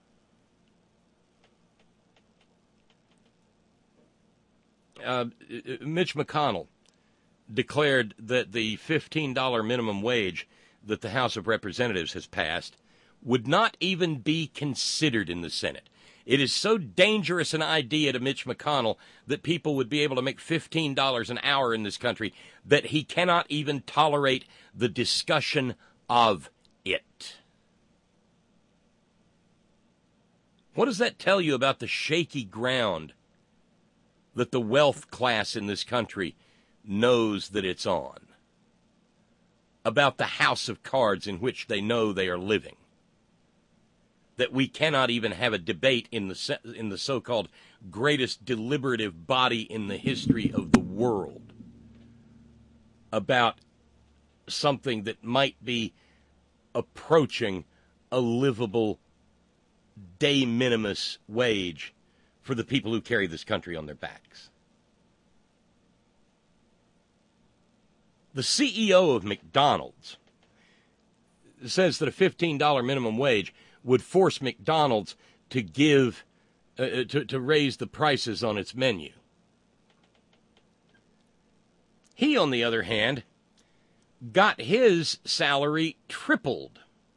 Mitch McConnell declared that the $15 minimum wage that the House of Representatives has passed would not even be considered in the Senate. It is so dangerous an idea to Mitch McConnell that people would be able to make $15 an hour in this country that he cannot even tolerate the discussion of it. What does that tell you about the shaky ground that the wealth class in this country knows that it's on? About the house of cards in which they know they are living? That we cannot even have a debate in the so-called greatest deliberative body in the history of the world about something that might be approaching a livable de minimis wage for the people who carry this country on their backs. The CEO of McDonald's says that a $15 minimum wage would force McDonald's to give to raise the prices on its menu. He, on the other hand, got his salary tripled.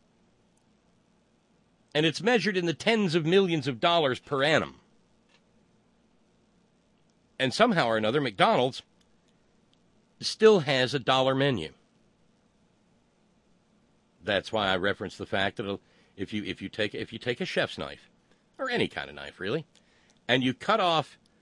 And it's measured in the tens of millions of dollars per annum. And somehow or another, McDonald's still has a dollar menu. That's why I reference the fact that if you take a chef's knife, or any kind of knife really, and you cut a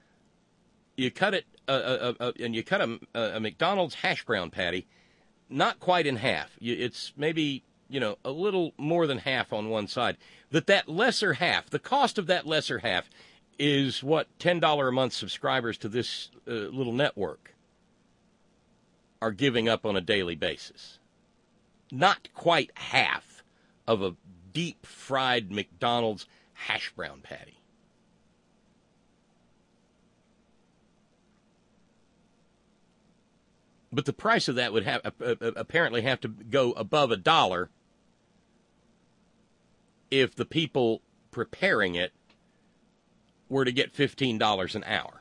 McDonald's hash brown patty, not quite in half. It's maybe a little more than half on one side. That lesser half, the cost of that lesser half, is what $10 a month subscribers to this little network are giving up on a daily basis. Not quite half of a deep-fried McDonald's hash brown patty. But the price of that would apparently have to go above $1 if the people preparing it were to get $15 an hour.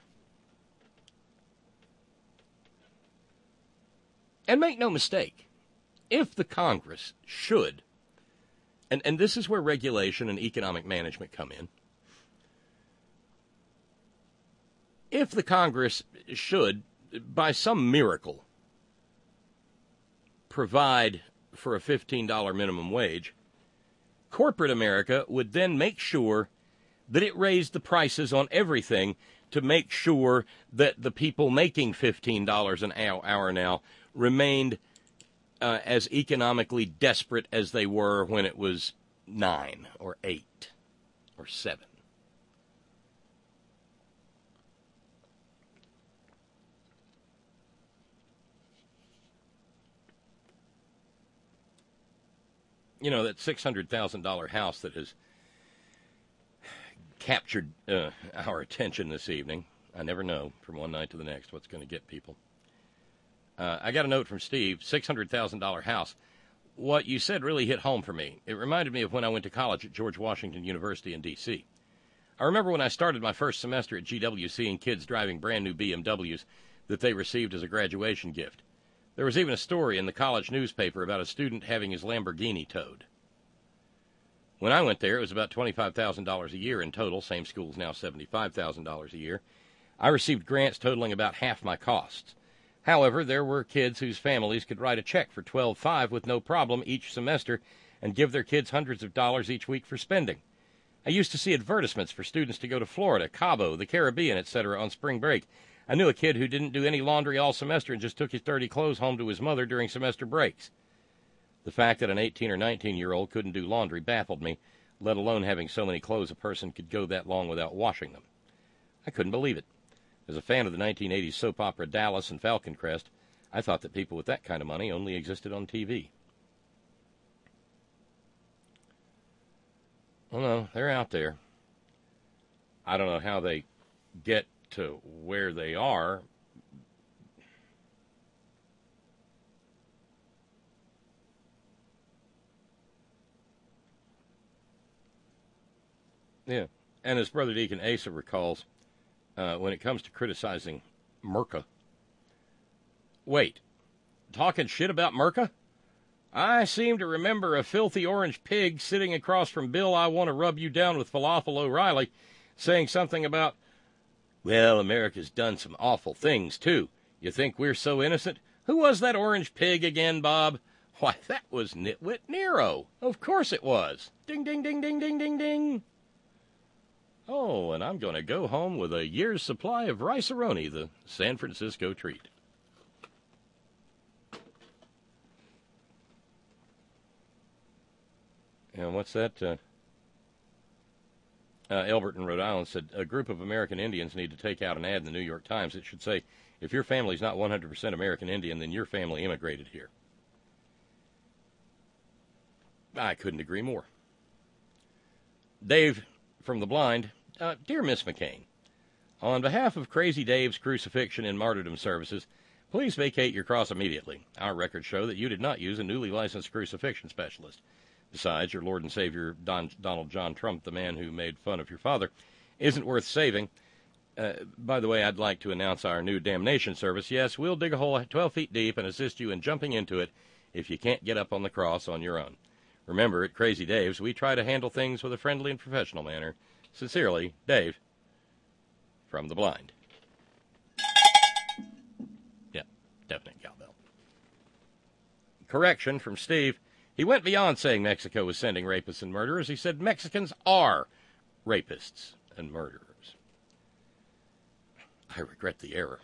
And make no mistake, if the Congress should, and this is where regulation and economic management come in, if the Congress should, by some miracle, provide for a $15 minimum wage, corporate America would then make sure that it raised the prices on everything to make sure that the people making $15 an hour now remained as economically desperate as they were when it was 9 or 8 or 7. That $600,000 house that has captured our attention this evening, I never know from one night to the next what's going to get people. I got a note from Steve, $600,000 house. What you said really hit home for me. It reminded me of when I went to college at George Washington University in D.C. I remember when I started my first semester at GW seeing kids driving brand new BMWs that they received as a graduation gift. There was even a story in the college newspaper about a student having his Lamborghini towed. When I went there, it was about $25,000 a year in total. Same school's now $75,000 a year. I received grants totaling about half my costs. However, there were kids whose families could write a check for $12,500 with no problem each semester and give their kids hundreds of dollars each week for spending. I used to see advertisements for students to go to Florida, Cabo, the Caribbean, etc. on spring break. I knew a kid who didn't do any laundry all semester and just took his dirty clothes home to his mother during semester breaks. The fact that an 18 or 19-year-old couldn't do laundry baffled me, let alone having so many clothes a person could go that long without washing them. I couldn't believe it. As a fan of the 1980s soap opera Dallas and Falcon Crest, I thought that people with that kind of money only existed on TV. Well, no, they're out there. I don't know how they get to where they are. Yeah, and as Brother Deacon Asa recalls, when it comes to criticizing Merca, wait, talking shit about Merca? I seem to remember a filthy orange pig sitting across from Bill I Want to Rub You Down with Falafel O'Reilly saying something about, well, America's done some awful things, too. You think we're so innocent? Who was that orange pig again, Bob? Why, that was Nitwit Nero. Of course it was. Ding, ding, ding, ding, ding, ding, ding. Oh, and I'm going to go home with a year's supply of rice-a-roni, the San Francisco treat. And what's that? Elbert in Rhode Island said, a group of American Indians need to take out an ad in the New York Times. It should say, if your family's not 100% American Indian, then your family immigrated here. I couldn't agree more. Dave from The Blind, Dear Miss McCain, on behalf of Crazy Dave's Crucifixion and Martyrdom Services, please vacate your cross immediately. Our records show that you did not use a newly licensed crucifixion specialist. Besides, your Lord and Savior, Donald John Trump, the man who made fun of your father, isn't worth saving. By the way, I'd like to announce our new damnation service. Yes, we'll dig a hole 12 feet deep and assist you in jumping into it if you can't get up on the cross on your own. Remember, at Crazy Dave's, we try to handle things with a friendly and professional manner. Sincerely, Dave, from The Blind. Yeah, definite cowbell. Correction from Steve. He went beyond saying Mexico was sending rapists and murderers. He said Mexicans are rapists and murderers. I regret the error.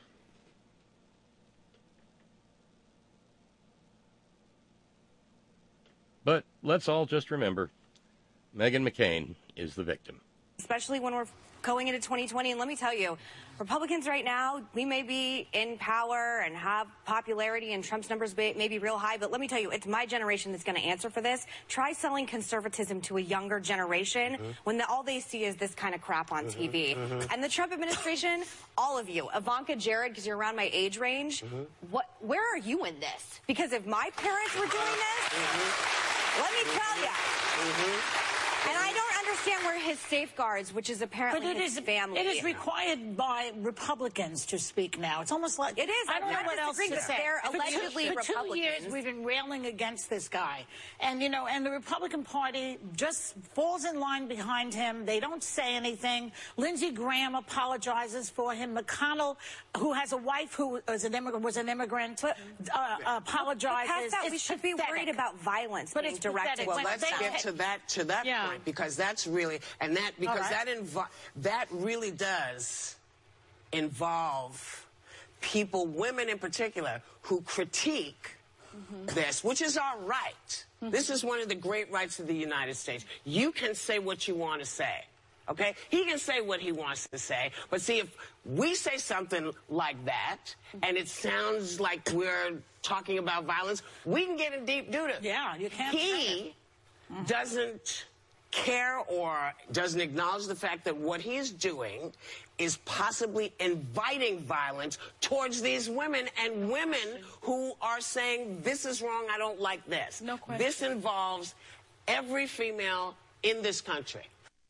But let's all just remember, Meghan McCain is the victim. Especially when we're going into 2020. And let me tell you, Republicans right now, we may be in power and have popularity and Trump's numbers may be real high, but let me tell you, it's my generation that's going to answer for this. Try selling conservatism to a younger generation when all they see is this kind of crap on TV. And the Trump administration, all of you, Ivanka, Jared, because you're around my age range, where are you in this? Because if my parents were doing this, let me tell you. And I don't understand where his safeguards, which is apparently his family. It is required by Republicans to speak now. It's almost like it is. I don't know what else to say. They're allegedly for 2 Republicans. years, we've been railing against this guy, and and the Republican Party just falls in line behind him. They don't say anything. Lindsey Graham apologizes for him. McConnell, who has a wife who was an immigrant, apologizes. We should be worried about violence being directed. Well, let's get to that point, because that's really, and that, because that really does involve people, women in particular, who critique this, which is our right. This is one of the great rights of the United States. You can say what you want to say. Okay? He can say what he wants to say. But see, if we say something like that, and it sounds like we're talking about violence, we can get in deep doo-doo. Yeah, you can't. He doesn't care or doesn't acknowledge the fact that what he's doing is possibly inviting violence towards these women, and women who are saying, this is wrong, I don't like this. No question. This involves every female in this country.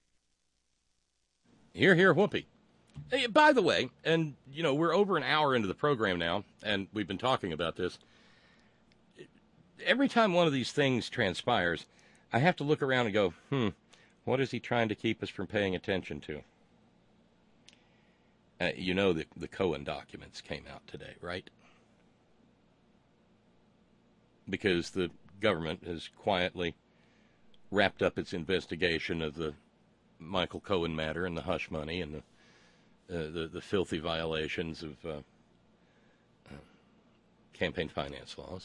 Hear, hear, whoopee. Hey, by the way, and, you know, we're over an hour into the program now, and we've been talking about this. Every time one of these things transpires, I have to look around and go, what is he trying to keep us from paying attention to? You know, the Cohen documents came out today, right? Because the government has quietly wrapped up its investigation of the Michael Cohen matter and the hush money and the filthy violations of campaign finance laws.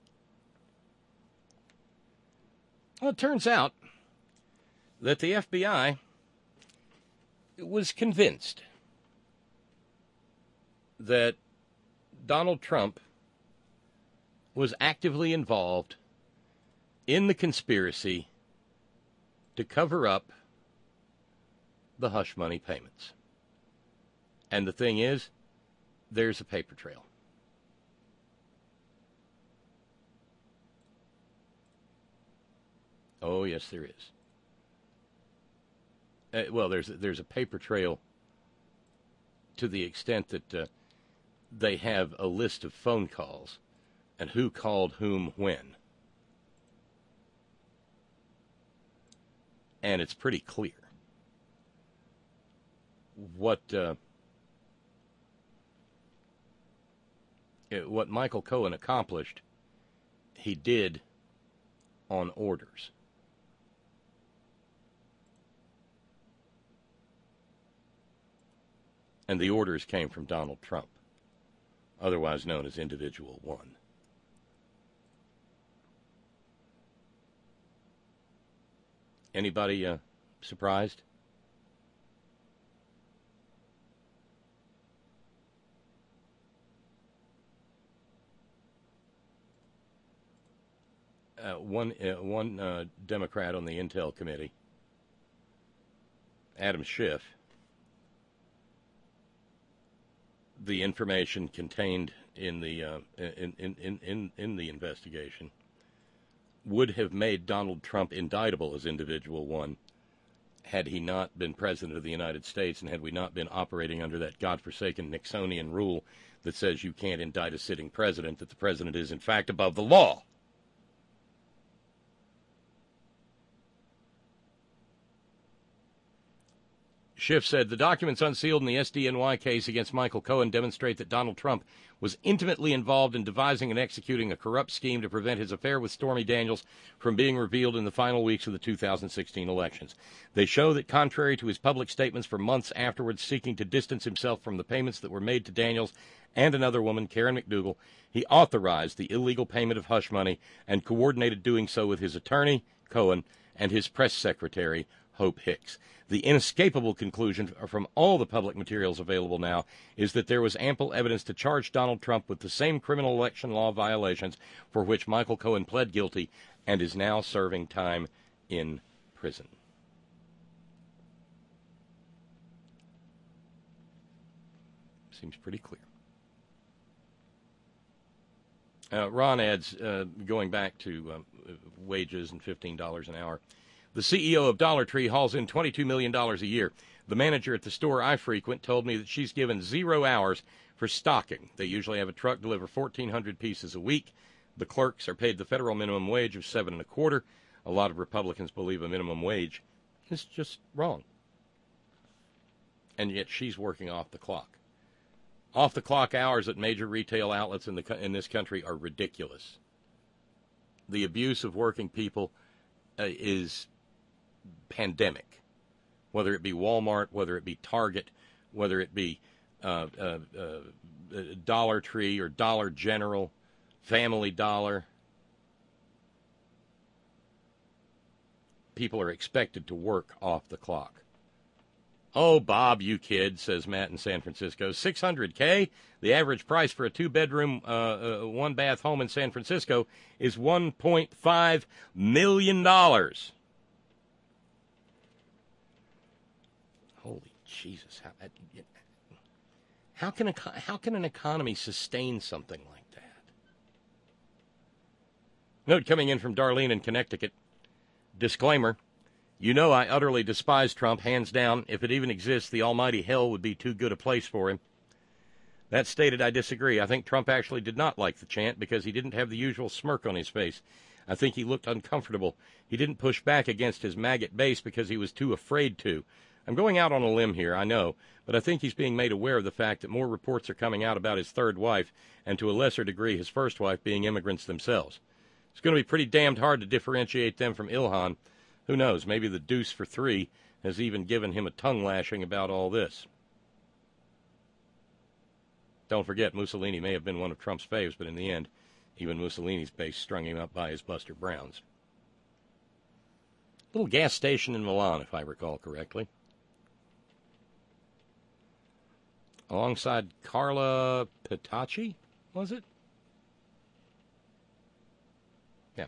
Well, it turns out that the FBI was convinced that Donald Trump was actively involved in the conspiracy to cover up the hush money payments. And the thing is, there's a paper trail. Oh, yes, there is. Well, there's a paper trail to the extent that they have a list of phone calls and who called whom when. And it's pretty clear what Michael Cohen accomplished, he did on orders. And the orders came from Donald Trump, otherwise known as Individual One. Anybody surprised? One Democrat on the Intel Committee, Adam Schiff, the information contained in the in the investigation would have made Donald Trump indictable as Individual One had he not been President of the United States and had we not been operating under that godforsaken Nixonian rule that says you can't indict a sitting president, that the president is in fact above the law. Schiff said, the documents unsealed in the SDNY case against Michael Cohen demonstrate that Donald Trump was intimately involved in devising and executing a corrupt scheme to prevent his affair with Stormy Daniels from being revealed in the final weeks of the 2016 elections. They show that contrary to his public statements for months afterwards seeking to distance himself from the payments that were made to Daniels and another woman, Karen McDougal, he authorized the illegal payment of hush money and coordinated doing so with his attorney, Cohen, and his press secretary, Hope Hicks. The inescapable conclusion from all the public materials available now is that there was ample evidence to charge Donald Trump with the same criminal election law violations for which Michael Cohen pled guilty and is now serving time in prison. Seems pretty clear. Ron adds, going back to wages and $15 an hour, the CEO of Dollar Tree hauls in $22 million a year. The manager at the store I frequent told me that she's given 0 hours for stocking. They usually have a truck deliver 1,400 pieces a week. The clerks are paid the federal minimum wage of $7.25. A lot of Republicans believe a minimum wage is just wrong. And yet she's working off the clock. Off-the-clock hours at major retail outlets in this country are ridiculous. The abuse of working people is pandemic, whether it be Walmart, whether it be Target, whether it be Dollar Tree or Dollar General, Family Dollar. People are expected to work off the clock. Oh, Bob, you kid, says Matt in San Francisco. $600K. The average price for a 2-bedroom, 1-bath home in San Francisco is $1.5 million. Jesus, how can an economy sustain something like that? Note coming in from Darlene in Connecticut. Disclaimer. You know I utterly despise Trump, hands down. If it even exists, the almighty hell would be too good a place for him. That stated, I disagree. I think Trump actually did not like the chant because he didn't have the usual smirk on his face. I think he looked uncomfortable. He didn't push back against his maggot base because he was too afraid to. I'm going out on a limb here, I know, but I think he's being made aware of the fact that more reports are coming out about his third wife, and to a lesser degree his first wife being immigrants themselves. It's going to be pretty damned hard to differentiate them from Ilhan. Who knows, maybe the deuce for three has even given him a tongue lashing about all this. Don't forget, Mussolini may have been one of Trump's faves, but in the end, even Mussolini's base strung him up by his Buster Browns. Little gas station in Milan, if I recall correctly. Alongside Carla Petacci, was it? Yeah.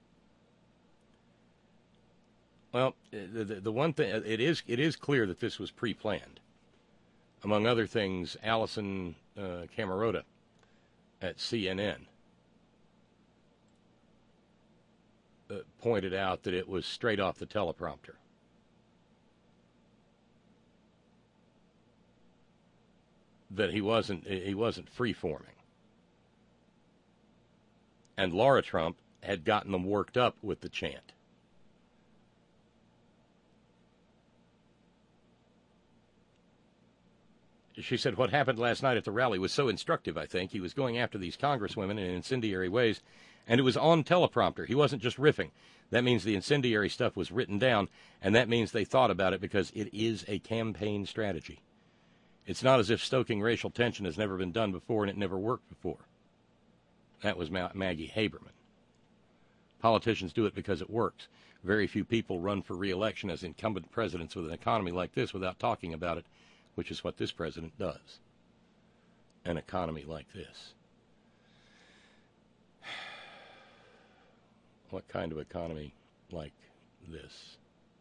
Well, the one thing, it is clear that this was pre-planned. Among other things, Allison Camerota at CNN pointed out that it was straight off the teleprompter. That he wasn't free-forming. And Laura Trump had gotten them worked up with the chant. She said what happened last night at the rally was so instructive, I think. He was going after these congresswomen in incendiary ways, and it was on teleprompter. He wasn't just riffing. That means the incendiary stuff was written down, and that means they thought about it because it is a campaign strategy. It's not as if stoking racial tension has never been done before and it never worked before. That was Maggie Haberman. Politicians do it because it works. Very few people run for re-election as incumbent presidents with an economy like this without talking about it, which is what this president does. An economy like this. What kind of economy like this?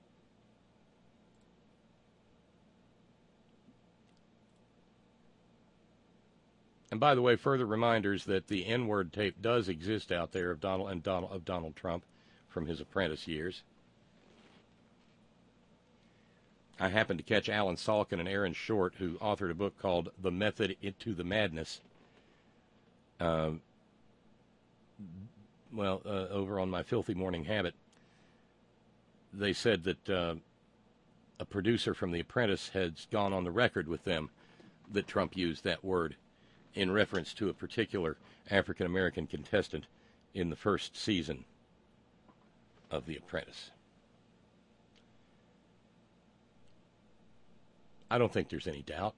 And by the way, further reminders that the N-word tape does exist out there of Donald Trump from his Apprentice years. I happened to catch Alan Salkin and Aaron Short, who authored a book called The Method to the Madness. Over on My Filthy Morning Habit, they said that a producer from The Apprentice had gone on the record with them that Trump used that word in reference to a particular African-American contestant in the first season of The Apprentice. I don't think there's any doubt.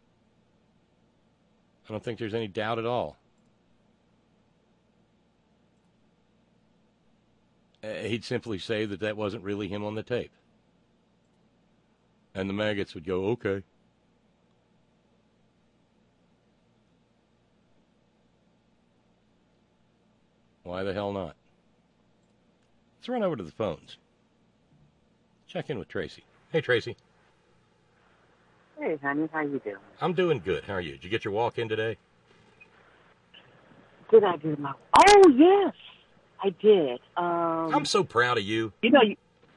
I don't think there's any doubt at all. He'd simply say that that wasn't really him on the tape. And the maggots would go, okay. Why the hell not? Let's run over to the phones. Check in with Tracy. Hey, Tracy. Hey, honey. How you doing? I'm doing good. How are you? Did you get your walk in today? Did I do my... Oh, yes, I did. I'm so proud of you. You know,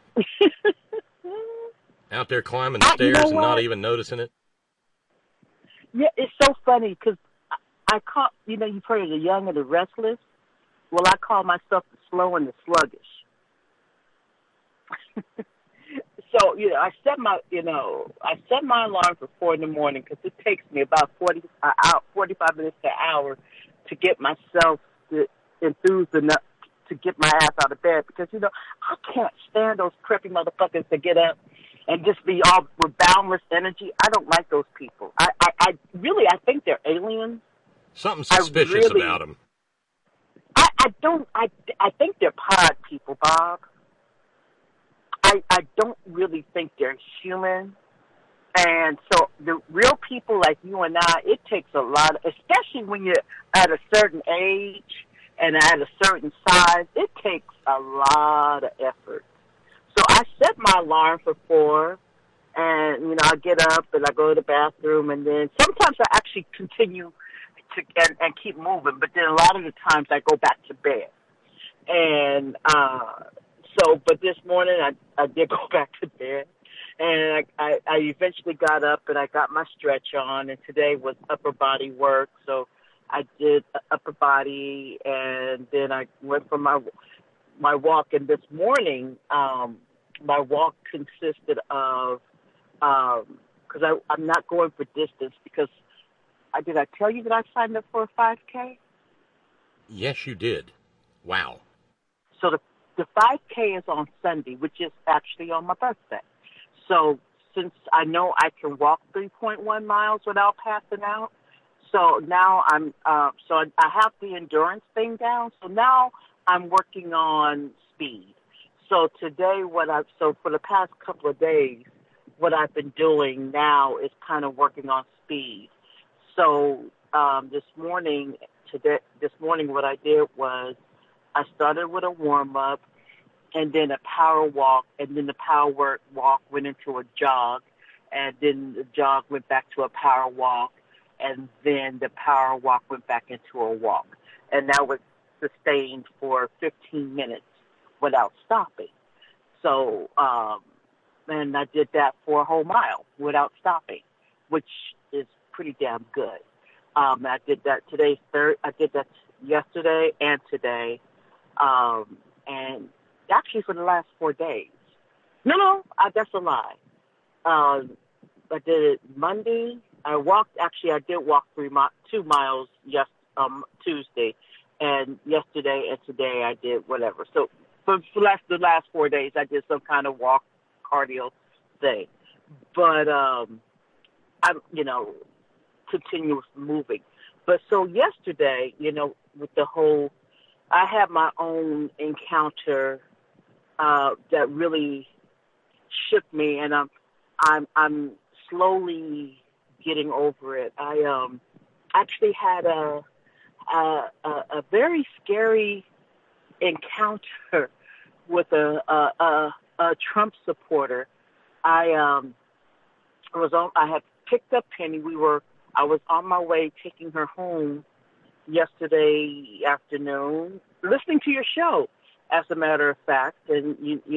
out there climbing the stairs and not even noticing it. Yeah, it's so funny because I call, you've heard of the young and the restless. Well, I call myself the slow and the sluggish. So, I set my alarm for 4 in the morning because it takes me about 45 minutes to an hour to get myself enthused enough to get my ass out of bed because, I can't stand those preppy motherfuckers that get up and just be all with boundless energy. I don't like those people. I think they're aliens. Something suspicious about them. I think they're pod people, Bob. I don't really think they're human. And so the real people like you and I, it takes a lot, especially when you're at a certain age and at a certain size, it takes a lot of effort. So I set my alarm for 4, And, you know, I get up and I go to the bathroom, and then sometimes I actually continue and keep moving, but then a lot of the times I go back to bed. And but this morning I did go back to bed, and I eventually got up and I got my stretch on, and today was upper body work, so I did upper body, and then I went for my walk. And this morning, my walk consisted of, because I'm not going for distance, because did I tell you that I signed up for a 5K? Yes, you did. Wow. So the 5K is on Sunday, which is actually on my birthday. So since I know I can walk 3.1 miles without passing out, so now I have the endurance thing down. So now I'm working on speed. So today, for the past couple of days, what I've been doing now is kind of working on speed. So this morning, what I did was I started with a warm-up and then a power walk, and then the power walk went into a jog, and then the jog went back to a power walk, and then the power walk went back into a walk. And that was sustained for 15 minutes without stopping. So, and I did that for a whole mile without stopping, which is pretty damn good. I did that I did that yesterday and today, and actually for the last 4 days. No, that's a lie. I did it Monday. I did walk 2 miles Tuesday, and yesterday and today I did whatever. So for the last 4 days, I did some kind of walk cardio thing. But I'm, continuous moving. But so yesterday, with the whole, I had my own encounter that really shook me, and I'm slowly getting over it. I actually had a very scary encounter with a Trump supporter. I had picked up Penny. I was on my way taking her home yesterday afternoon, listening to your show, as a matter of fact, and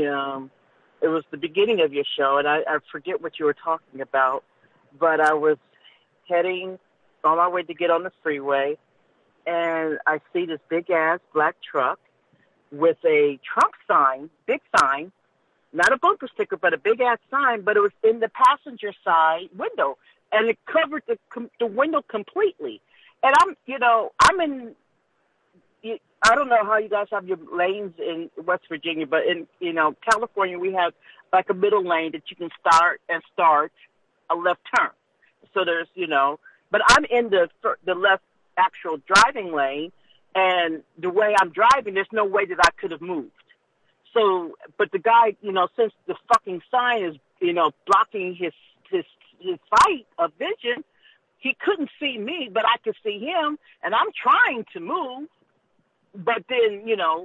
it was the beginning of your show, and I forget what you were talking about, but I was heading on my way to get on the freeway, and I see this big-ass black truck with a Trump sign, big sign, not a bumper sticker, but a big-ass sign, but it was in the passenger side window, and it covered the window completely. And I'm in, I don't know how you guys have your lanes in West Virginia, but in, California, we have like a middle lane that you can start a left turn. So there's, but I'm in the left actual driving lane, and the way I'm driving, there's no way that I could have moved. So, but the guy, since the fucking sign is, blocking his sight of vision, he couldn't see me, but I could see him, and I'm trying to move. But then,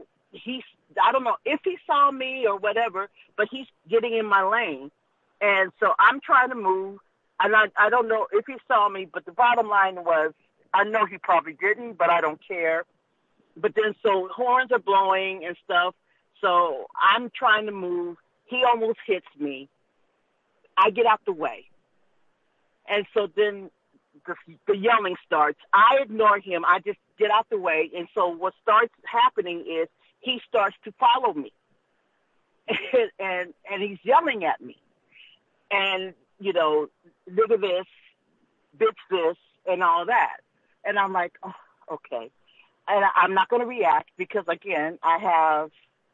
I don't know if he saw me or whatever, but he's getting in my lane. And so I'm trying to move, and I don't know if he saw me, but the bottom line was, I know he probably didn't, but I don't care. But then, so horns are blowing and stuff, so I'm trying to move. He almost hits me. I get out the way. And so then the yelling starts. I ignore him. I just get out the way. And so what starts happening is he starts to follow me. and he's yelling at me. And, look at this, bitch this, and all that. And I'm like, oh, okay. And I'm not going to react because, again, I have,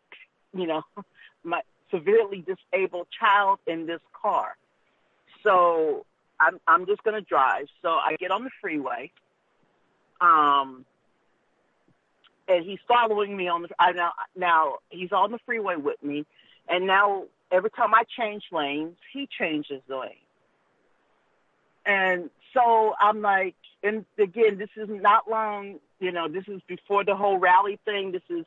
my severely disabled child in this car. So I'm just going to drive. So I get on the freeway, and he's following me on now he's on the freeway with me, and now every time I change lanes, he changes the lane. And so I'm like, and again, this is not long, this is before the whole rally thing. This is,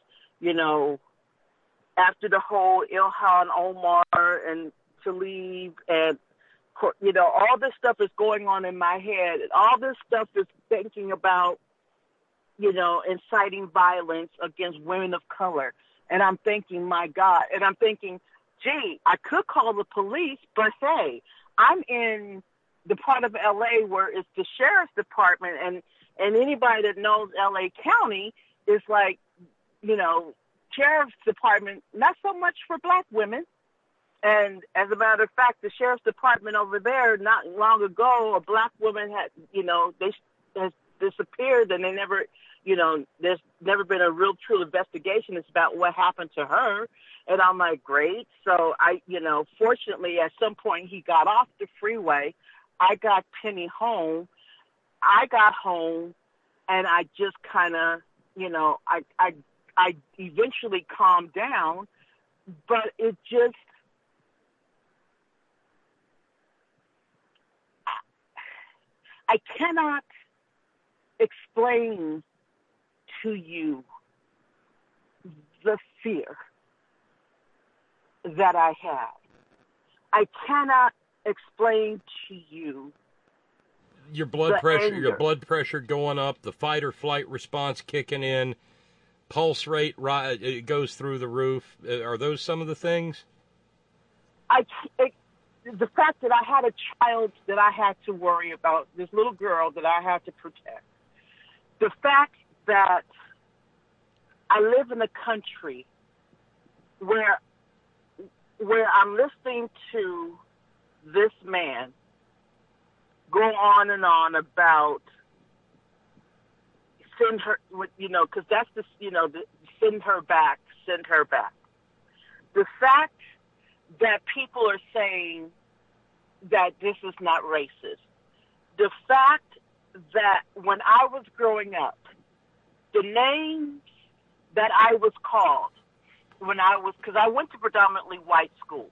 after the whole Ilhan Omar and Tlaib and all this stuff is going on in my head. And all this stuff is thinking about, inciting violence against women of color. And I'm thinking, my God. And I'm thinking, gee, I could call the police, but hey, I'm in the part of L.A. where it's the sheriff's department, and anybody that knows L.A. County is like, sheriff's department, not so much for black women. And as a matter of fact, the sheriff's department over there, not long ago, a black woman had, has disappeared, and they never, there's never been a real true investigation. It's about what happened to her. And I'm like, great. So fortunately, at some point he got off the freeway. I got Penny home. I got home, and I just kind of, I eventually calmed down, but it just, I cannot explain to you the fear that I have. I cannot explain to you your blood pressure going up, the fight or flight response kicking in, pulse rate it goes through the roof. Are those some of the things? The fact that I had a child that I had to worry about, this little girl that I had to protect. The fact that I live in a country where I'm listening to this man go on and on about send her, because that's the, send her back. The fact that people are saying that this is not racist. The fact that when I was growing up, the names that I was called because I went to predominantly white schools.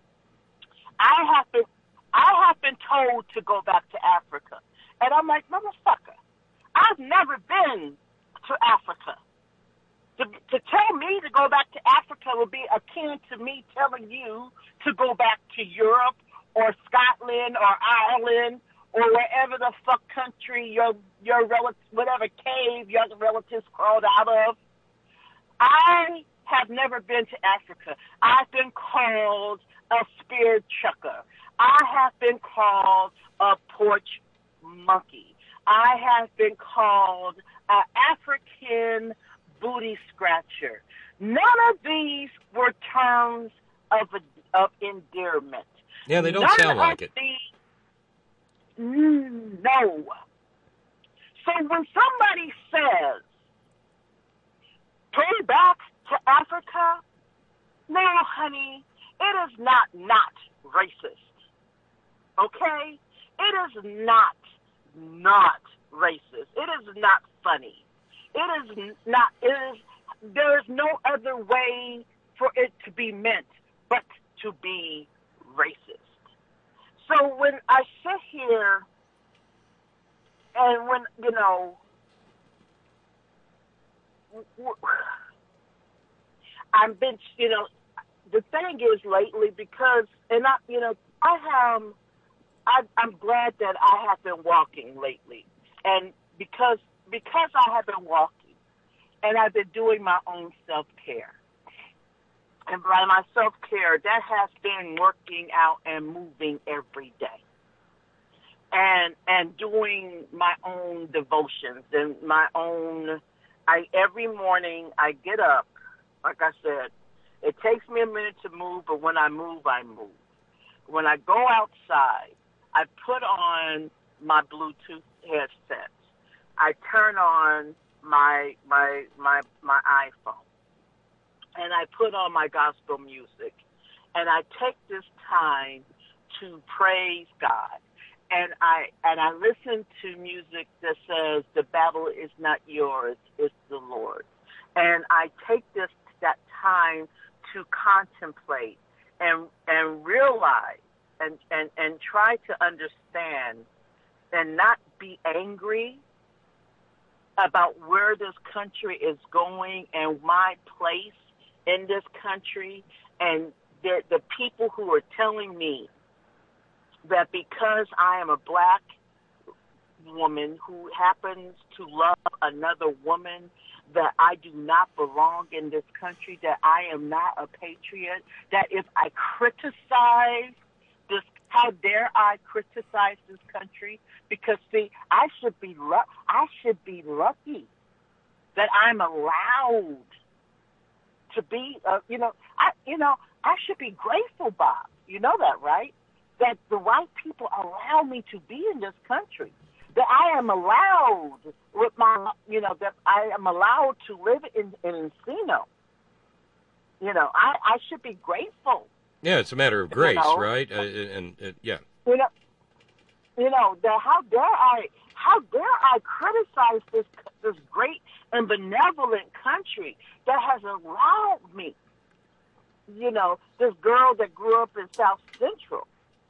I have been told to go back to Africa. And I'm like, motherfucker, I've never been to Africa. To tell me to go back to Africa would be akin to me telling you to go back to Europe or Scotland or Ireland or wherever the fuck country your relative, whatever cave your relatives crawled out of. I have never been to Africa. I've been called a spear chucker. I have been called a porch monkey. I have been called an African booty scratcher. None of these were terms of endearment. Yeah, they don't sound like it. No. So when somebody says, go back to Africa, no, honey, it is not racist. Okay? It is not racist. It is not funny. There is no other way for it to be meant but to be racist. So when I sit here and when, I've been, the thing is lately because, and I'm glad that I have been walking lately. And because I have been walking and I've been doing my own self-care. And by my self-care, that has been working out and moving every day. And doing my own devotions and my own, every morning I get up, like I said, it takes me a minute to move, but when I move, I move. When I go outside, I put on my Bluetooth headsets. I turn on my iPhone, and I put on my gospel music, and I take this time to praise God, and I listen to music that says the battle is not yours, it's the Lord, and I take that time to contemplate and realize and try to understand and not be angry about where this country is going and my place in this country, and the people who are telling me that because I am a black woman who happens to love another woman, that I do not belong in this country, that I am not a patriot, that if I criticize this, how dare I criticize this country? Because see, I should be lucky that I'm allowed to be, I should be grateful, Bob. You know that, right? That the white people allow me to be in this country. That I am allowed with my, that I am allowed to live in Encino. I should be grateful. Yeah, it's a matter of grace, right? Yeah. That how dare I criticize this great and benevolent country that has allowed me, this girl that grew up in South Central,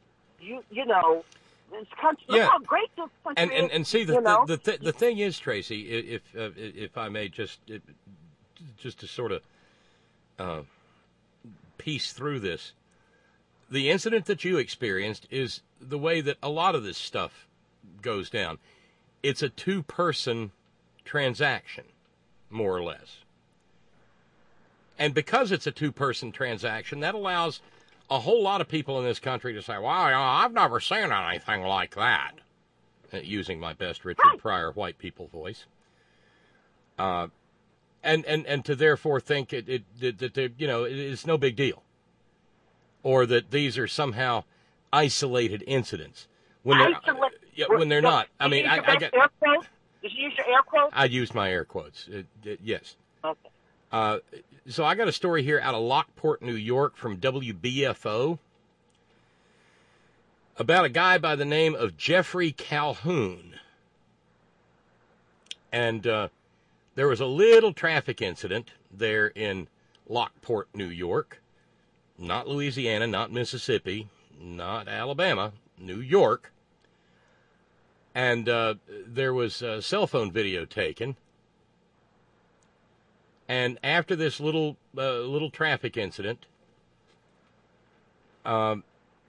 this country, yeah. Look how great this country is. And see, the thing is, Tracy, if I may just to sort of piece through this, the incident that you experienced is the way that a lot of this stuff goes down. It's a two-person transaction, more or less. And because it's a two-person transaction, that allows a whole lot of people in this country to say, well, I've never seen anything like that, using my best Richard Pryor white people voice. And to therefore think that it's no big deal. Or that these are somehow isolated incidents. When they're not. I mean, I get... Air quotes? Did you use your air quotes? I used my air quotes, yes. Okay. So I got a story here out of Lockport, New York from WBFO about a guy by the name of Jeffrey Calhoun. And there was a little traffic incident there in Lockport, New York. Not Louisiana, not Mississippi, not Alabama, New York. And there was a cell phone video taken. And after this little traffic incident, the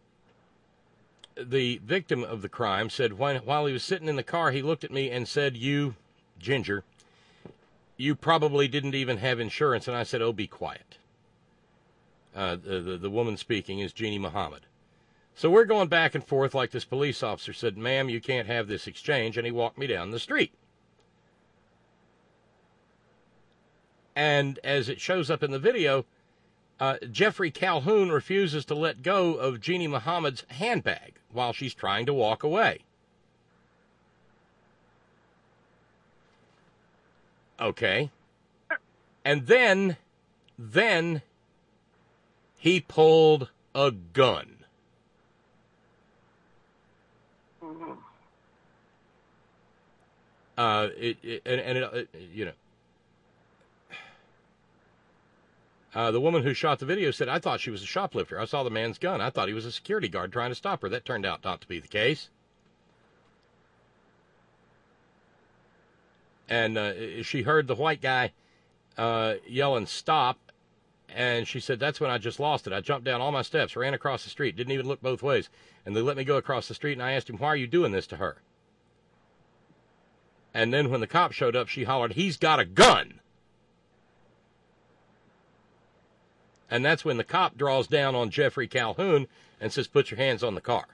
victim of the crime said while he was sitting in the car, he looked at me and said, "You, Ginger, you probably didn't even have insurance." And I said, "Oh, be quiet." The woman speaking is Jeannie Muhammad. So we're going back and forth like this police officer said, "Ma'am, you can't have this exchange," and he walked me down the street. And as it shows up in the video, Jeffrey Calhoun refuses to let go of Jeannie Muhammad's handbag while she's trying to walk away. Okay. And then he pulled a gun. The woman who shot the video said, "I thought she was a shoplifter. I saw the man's gun. I thought he was a security guard trying to stop her." That turned out not to be the case. And she heard the white guy yelling, "Stop." And she said, "That's when I just lost it. I jumped down all my steps, ran across the street, didn't even look both ways. And they let me go across the street, and I asked him, 'Why are you doing this to her?' And then when the cop showed up, she hollered, 'He's got a gun!' And that's when the cop draws down on Jeffrey Calhoun and says, 'Put your hands on the car.'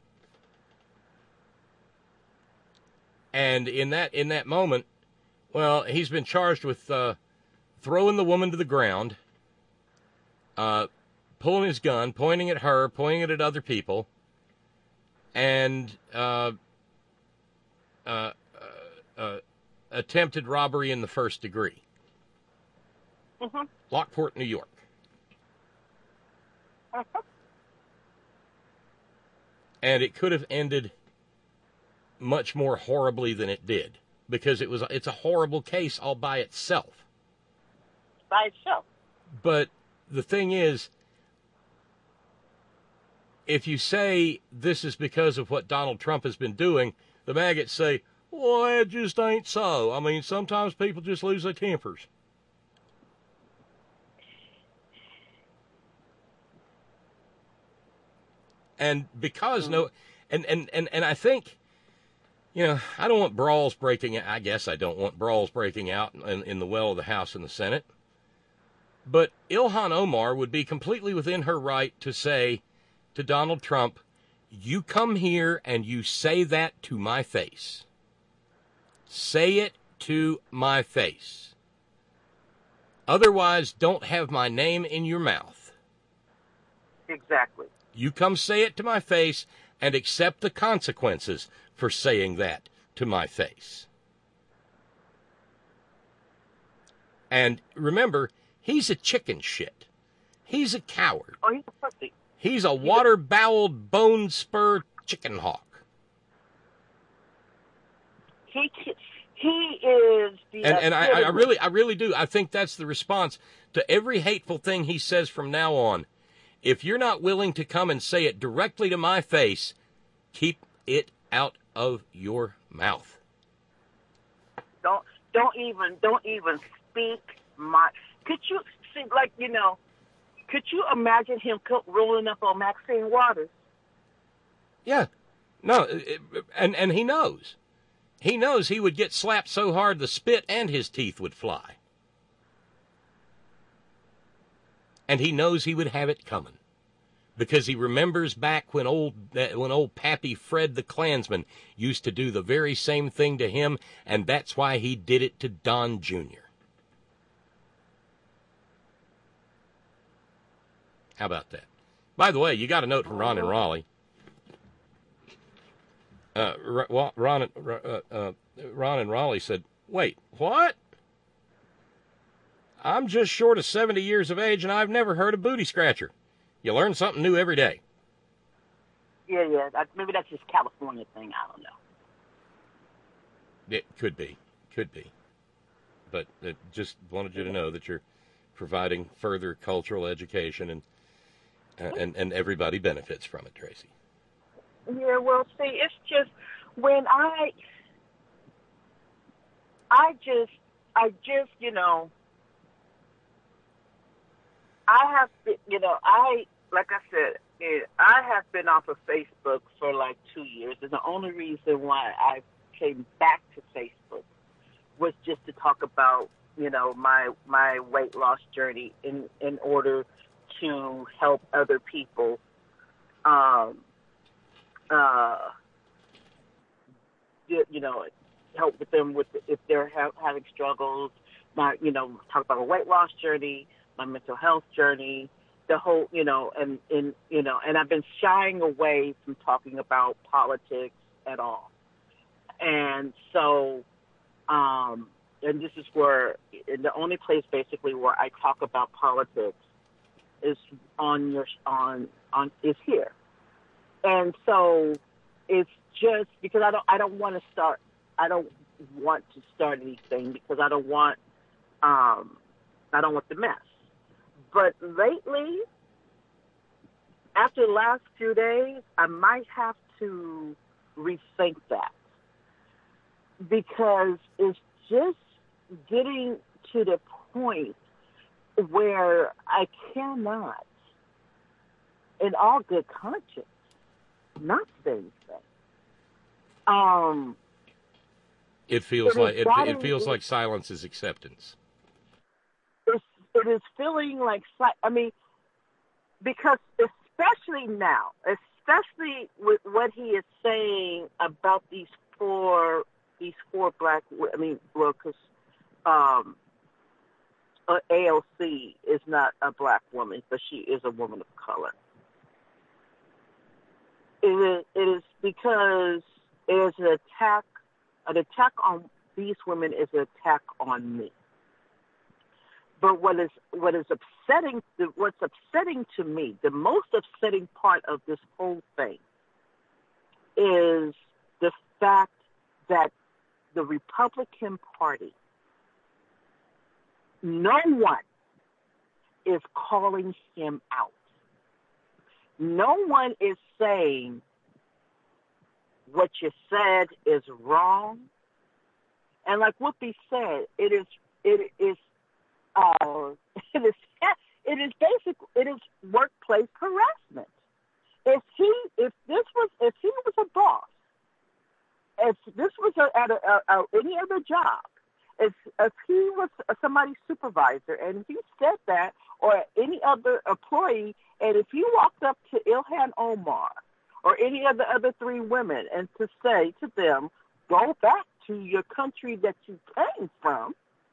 And in that moment, well, he's been charged with throwing the woman to the ground, pulling his gun, pointing at her, pointing it at other people, and attempted robbery in the first degree. Mm-hmm. Lockport, New York. And it could have ended much more horribly than it did, because it's a horrible case all by itself. By itself. But the thing is, if you say this is because of what Donald Trump has been doing, the maggots say, "Well, it just ain't so. I mean, sometimes people just lose their tempers." And because and I think, I don't want brawls breaking out. I guess I don't want brawls breaking out in the well of the House and the Senate. But Ilhan Omar would be completely within her right to say to Donald Trump, you come here and you say that to my face. Say it to my face. Otherwise, don't have my name in your mouth. Exactly. You come say it to my face and accept the consequences for saying that to my face. And remember, he's a chicken shit. He's a coward. Oh, he's a pussy. He's a water-boweled, bone-spur chicken hawk. He is the... And I really do. I think that's the response to every hateful thing he says from now on. If you're not willing to come and say it directly to my face, keep it out of your mouth. Don't even speak my... Could you see, could you imagine him rolling up on Maxine Waters? Yeah. No, and he knows. He knows he would get slapped so hard the spit and his teeth would fly. And he knows he would have it coming. Because he remembers back when old Pappy Fred the Klansman used to do the very same thing to him, and that's why he did it to Don Jr. How about that? By the way, you got a note from Ron and Raleigh. Ron and Raleigh said, wait, what? I'm just short of 70 years of age, and I've never heard of booty scratcher. You learn something new every day. Yeah. Maybe that's just California thing. I don't know. It could be. But just wanted you to know that you're providing further cultural education, and everybody benefits from it, Tracy. Yeah, well, see, it's just when I just, I have been, like I said, I have been off of Facebook for like 2 years, and the only reason why I came back to Facebook was just to talk about, my weight loss journey in order to help other people, help with them if they're having struggles. Talk about a weight loss journey, my mental health journey, the whole, and I've been shying away from talking about politics at all. And so, and this is where the only place basically where I talk about politics is is here. And so it's just because I don't want to start anything because I don't want the mess. But lately, after the last few days, I might have to rethink that because it's just getting to the point where I cannot, in all good conscience, not say anything. It feels like silence is acceptance. It is feeling like, because especially now, especially with what he is saying about these four black, because AOC is not a black woman, but she is a woman of color. It is because it is an attack on these women is an attack on me. But what's upsetting to me, the most upsetting part of this whole thing is the fact that the Republican Party, no one is calling him out. No one is saying what you said is wrong. And like Whoopi said, it is workplace harassment. if he was a boss, if this was at any other job, if he was somebody's supervisor, and if he said that, or any other employee, and if you walked up to Ilhan Omar or any of the other three women and to say to them, go back to your country that you came from,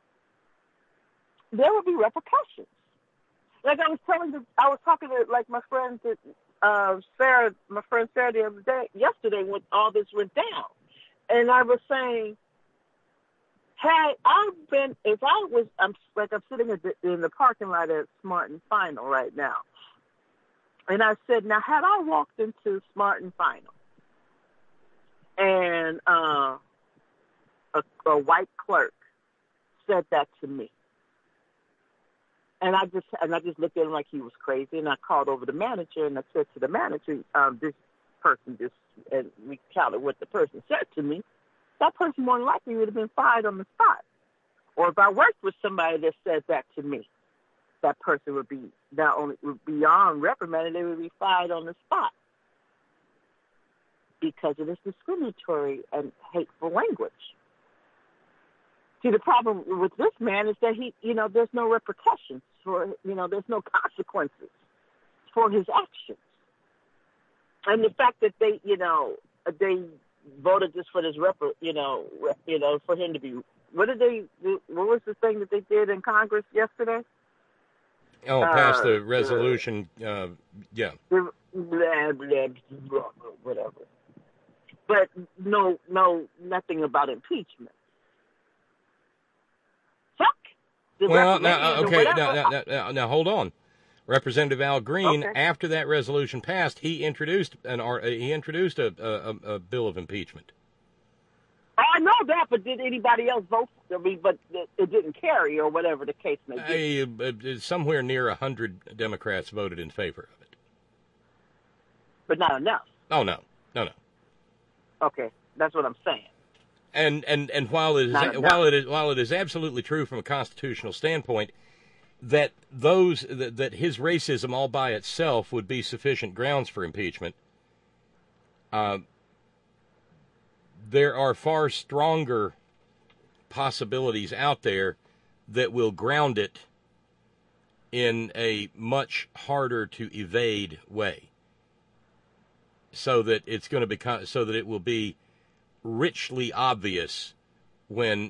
there would be repercussions. Like I was talking to like my friend Sarah, the other day, yesterday, when all this went down, and I was saying, I'm sitting in the parking lot at Smart and Final right now, and I said, now had I walked into Smart and Final, and a white clerk said that to me, and I just looked at him like he was crazy, and I called over the manager, and I said to the manager, this person and recounted what the person said to me, that person more than likely would have been fired on the spot. Or if I worked with somebody that said that to me, that person would be not only beyond reprimanded, they would be fired on the spot because of this discriminatory and hateful language. See, the problem with this man is that there's no repercussions there's no consequences for his actions. And the fact that they voted just for this for him to be, what was the thing that they did in Congress yesterday? Oh, pass the resolution, yeah. Blah, blah, blah, whatever. But nothing about impeachment. Well, now, hold on. Representative Al Green, after that resolution passed, he introduced a bill of impeachment. I know that, but did anybody else vote for me? But it didn't carry, or whatever the case may be. Somewhere near 100 Democrats voted in favor of it, but not enough. Oh no. Okay, that's what I'm saying. And while it is absolutely true from a constitutional standpoint that that his racism all by itself would be sufficient grounds for impeachment, there are far stronger possibilities out there that will ground it in a much harder to evade way, so that it will be richly obvious when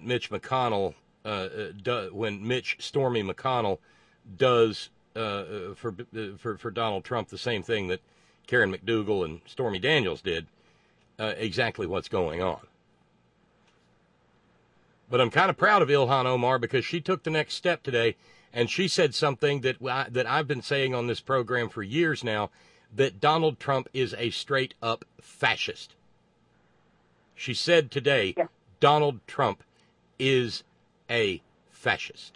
Stormy McConnell does for Donald Trump the same thing that Karen McDougal and Stormy Daniels did, exactly what's going on. But I'm kind of proud of Ilhan Omar because she took the next step today, and she said something that I've been saying on this program for years now, that Donald Trump is a straight-up fascist. She said today, Donald Trump is a fascist.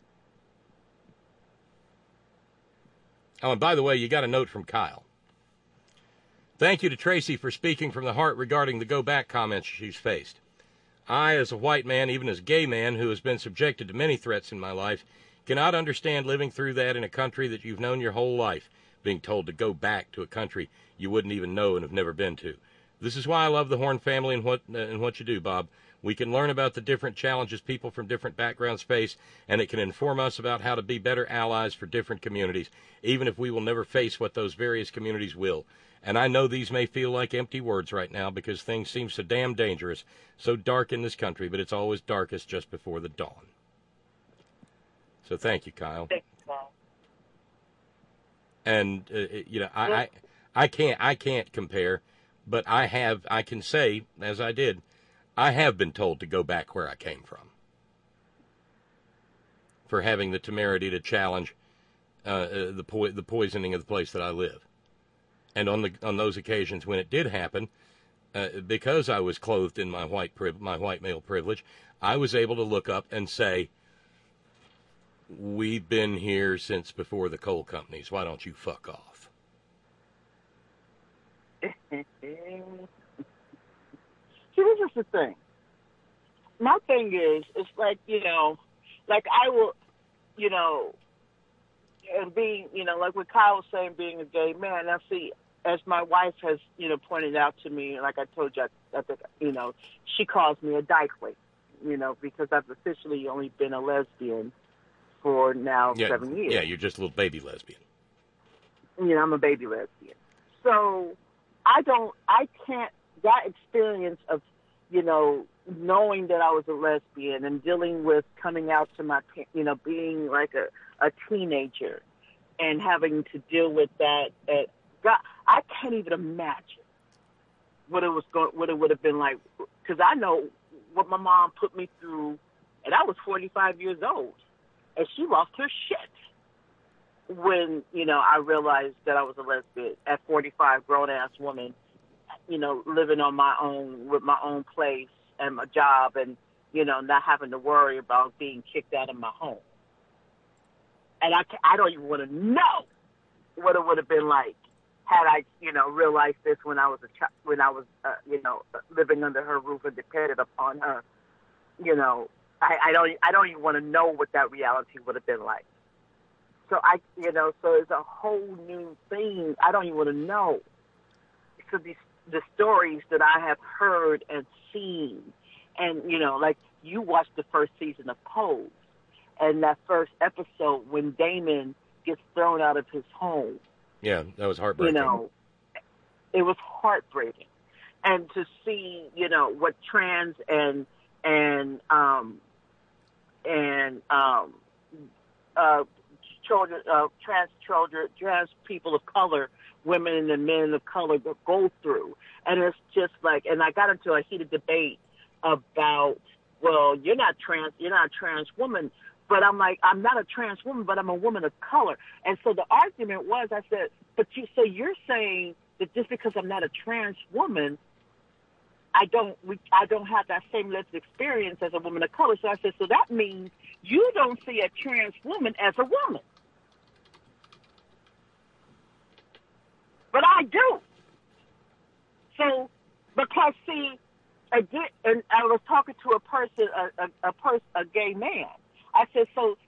Oh, and by the way, you got a note from Kyle. Thank you to Tracy for speaking from the heart regarding the go back comments she's faced. I, as a white man, even as a gay man who has been subjected to many threats in my life, cannot understand living through that in a country that you've known your whole life, being told to go back to a country you wouldn't even know and have never been to. This is why I love the Horn family and what you do, Bob. We can learn about the different challenges people from different backgrounds face, and it can inform us about how to be better allies for different communities, even if we will never face what those various communities will. And I know these may feel like empty words right now because things seem so damn dangerous, so dark in this country, but it's always darkest just before the dawn. So thank you, Kyle. Thanks, Kyle. And I can't compare. But I can say, as I did, I have been told to go back where I came from for having the temerity to challenge the poisoning of the place that I live. And on those occasions when it did happen, because I was clothed in my white male privilege, I was able to look up and say, we've been here since before the coal companies. Why don't you fuck off? See, this is the thing. My thing is, it's like, like I will, and being, like what Kyle was saying, being a gay man, I see, as my wife has, pointed out to me, like I told you, I think, she calls me a dyke, because I've officially only been a lesbian for now 7 years. Yeah, you're just a little baby lesbian. I'm a baby lesbian. So that experience of, knowing that I was a lesbian and dealing with coming out to my, being like a teenager and having to deal with that, God, I can't even imagine what it would have been like, because I know what my mom put me through, and I was 45 years old, and she lost her shit when, I realized that I was a lesbian at 45, grown-ass woman, living on my own, with my own place and my job, and, not having to worry about being kicked out of my home. And I don't even want to know what it would have been like had I, realized this when I was living under her roof and depended upon her. I don't even want to know what that reality would have been like. So so it's a whole new thing. I don't even want to know. So the stories that I have heard and seen, and like you watched the first season of Pose, and that first episode when Damon gets thrown out of his home. Yeah, that was heartbreaking. It was heartbreaking, and to see what trans and trans people of color, women and men of color go through. And it's just like, and I got into a heated debate about, well, you're not a trans woman. But I'm like, I'm not a trans woman, but I'm a woman of color. And so the argument was, I said, so you're saying that just because I'm not a trans woman, I don't have that same lived experience as a woman of color. So I said, so that means you don't see a trans woman as a woman. But I do. So, because see, and I was talking to a person, a gay man. I said, so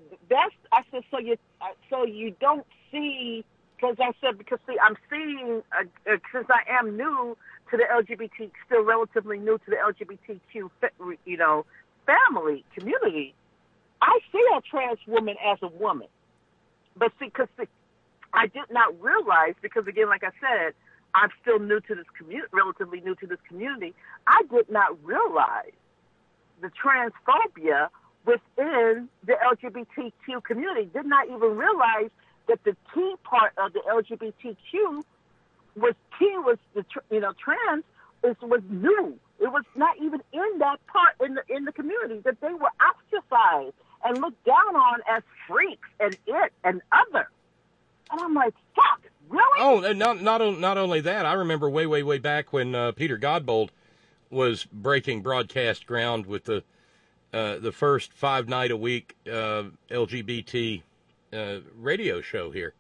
you don't see, because I'm seeing, since I am new to the LGBT, still relatively new to the LGBTQ, family, community, I see a trans woman as a woman. But because I did not realize, because again, like I said, I'm still new to this relatively new to this community, I did not realize the transphobia within the LGBTQ community. Did not even realize that the T part of the LGBTQ was trans was new. It was not even in that part in the community, that they were ostracized and looked down on as freaks and it and other. And I'm like, fuck, really? Oh, and not only that, I remember way back when Peter Godbold was breaking broadcast ground with the first 5-night-a-week LGBT radio show here.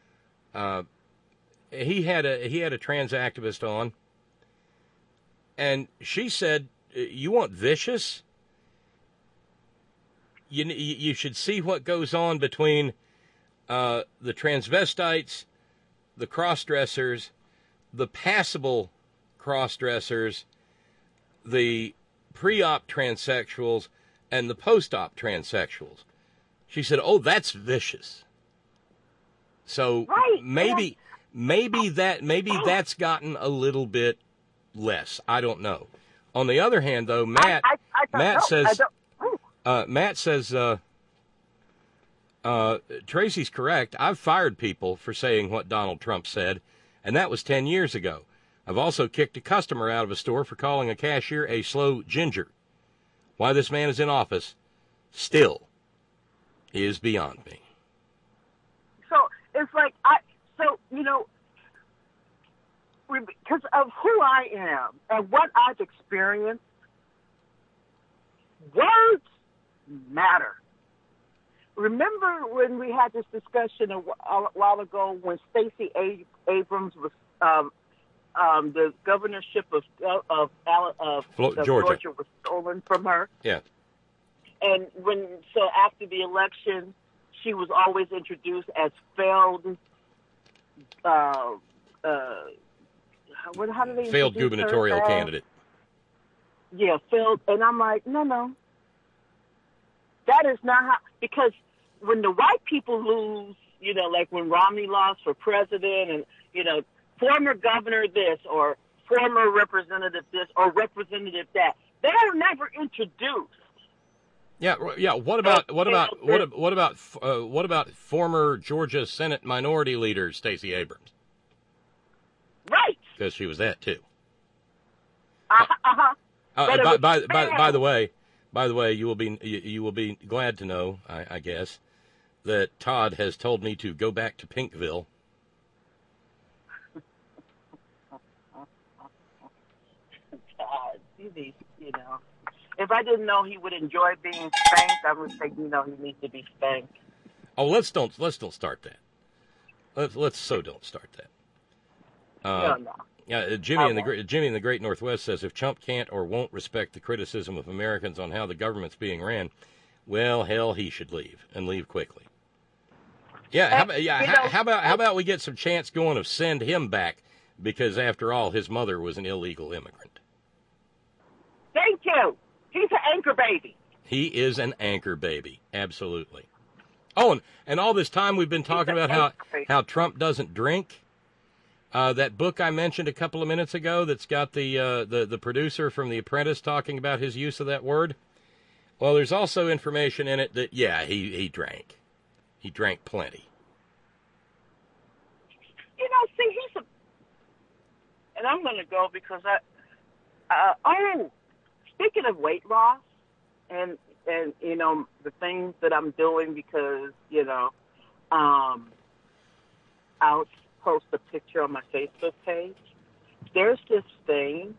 He had a trans activist on, and she said, "You want vicious? You should see what goes on between the transvestites, the cross-dressers, the passable cross-dressers, the pre-op transsexuals, and the post-op transsexuals." She said, "Oh, that's vicious." So right, maybe that's gotten a little bit less. I don't know. On the other hand, though, Matt says Tracy's correct. I've fired people for saying what Donald Trump said, and that was 10 years ago. I've also kicked a customer out of a store for calling a cashier a slow ginger. Why this man is in office still is beyond me. So it's like, because of who I am and what I've experienced, words matter. Remember when we had this discussion a while ago when Stacey Abrams was the governorship of Georgia was stolen from her? Yeah. And so after the election, she was always introduced as failed how do they failed introduce her gubernatorial as? candidate. Yeah, failed. And I'm like, no. That is not how, because when the white people lose, you know, like when Romney lost for president and, you know, former governor this or former representative this or representative that, they're never introduced. Yeah. What about former Georgia Senate Minority Leader Stacey Abrams? Right. Because she was that too. By the way, you will be glad to know, I guess, that Todd has told me to go back to Pinkville. God, you know. If I didn't know he would enjoy being spanked, I would say, you know, he needs to be spanked. Oh, let's don't start that. Let's don't start that. No. Yeah, Jimmy in the Great Northwest says if Trump can't or won't respect the criticism of Americans on how the government's being ran, well, hell, he should leave and leave quickly. Yeah, how about we get some chance going of send him back because after all, his mother was an illegal immigrant. Thank you. He's an anchor baby. He is an anchor baby, absolutely. Oh, and all this time we've been talking about how Trump doesn't drink. That book I mentioned a couple of minutes ago that's got the producer from The Apprentice talking about his use of that word. Well, there's also information in it that, yeah, he drank. He drank plenty. You know, see, and I'm going to go because speaking of weight loss and, you know, the things that I'm doing because, you know, I'll post a picture on my Facebook page. There's this thing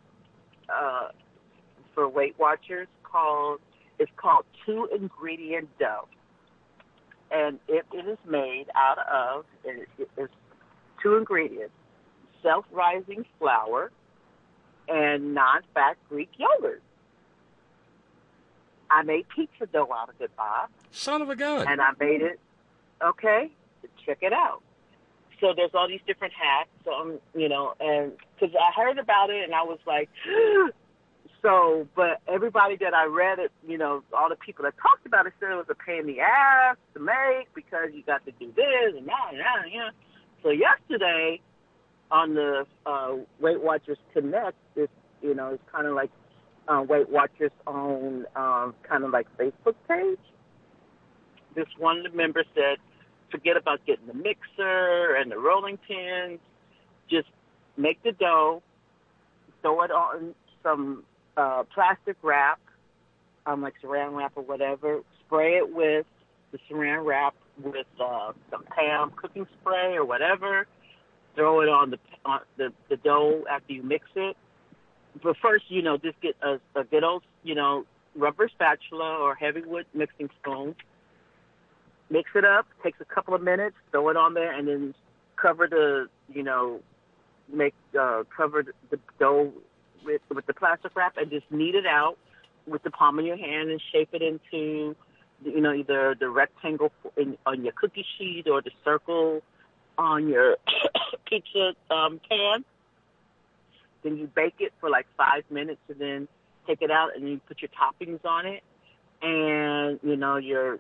for Weight Watchers called 2-ingredient dough. And it is made out of, it's 2 ingredients, self-rising flour and non-fat Greek yogurt. I made pizza dough out of it, Bob. Son of a gun. And I made it, okay, check it out. So there's all these different hacks, you know, and because I heard about it and I was like, so, but everybody that I read it, you know, all the people that talked about it said it was a pain in the ass to make because you got to do this and that and that, yeah. So yesterday on the Weight Watchers Connect, it's kind of like Weight Watchers' own kind of like Facebook page. This one of the members said, forget about getting the mixer and the rolling pins. Just make the dough, throw it on some plastic wrap, like saran wrap or whatever. Spray it with the saran wrap with some Pam cooking spray or whatever. Throw it on the dough after you mix it. But first, you know, just get a good old, you know, rubber spatula or heavyweight mixing spoon. Mix it up, takes a couple of minutes, throw it on there, and then cover the, you know, cover the dough with the plastic wrap and just knead it out with the palm of your hand and shape it into, you know, either the rectangle on your cookie sheet or the circle on your pizza pan. Then you bake it for like 5 minutes and then take it out and then you put your toppings on it and, you know, your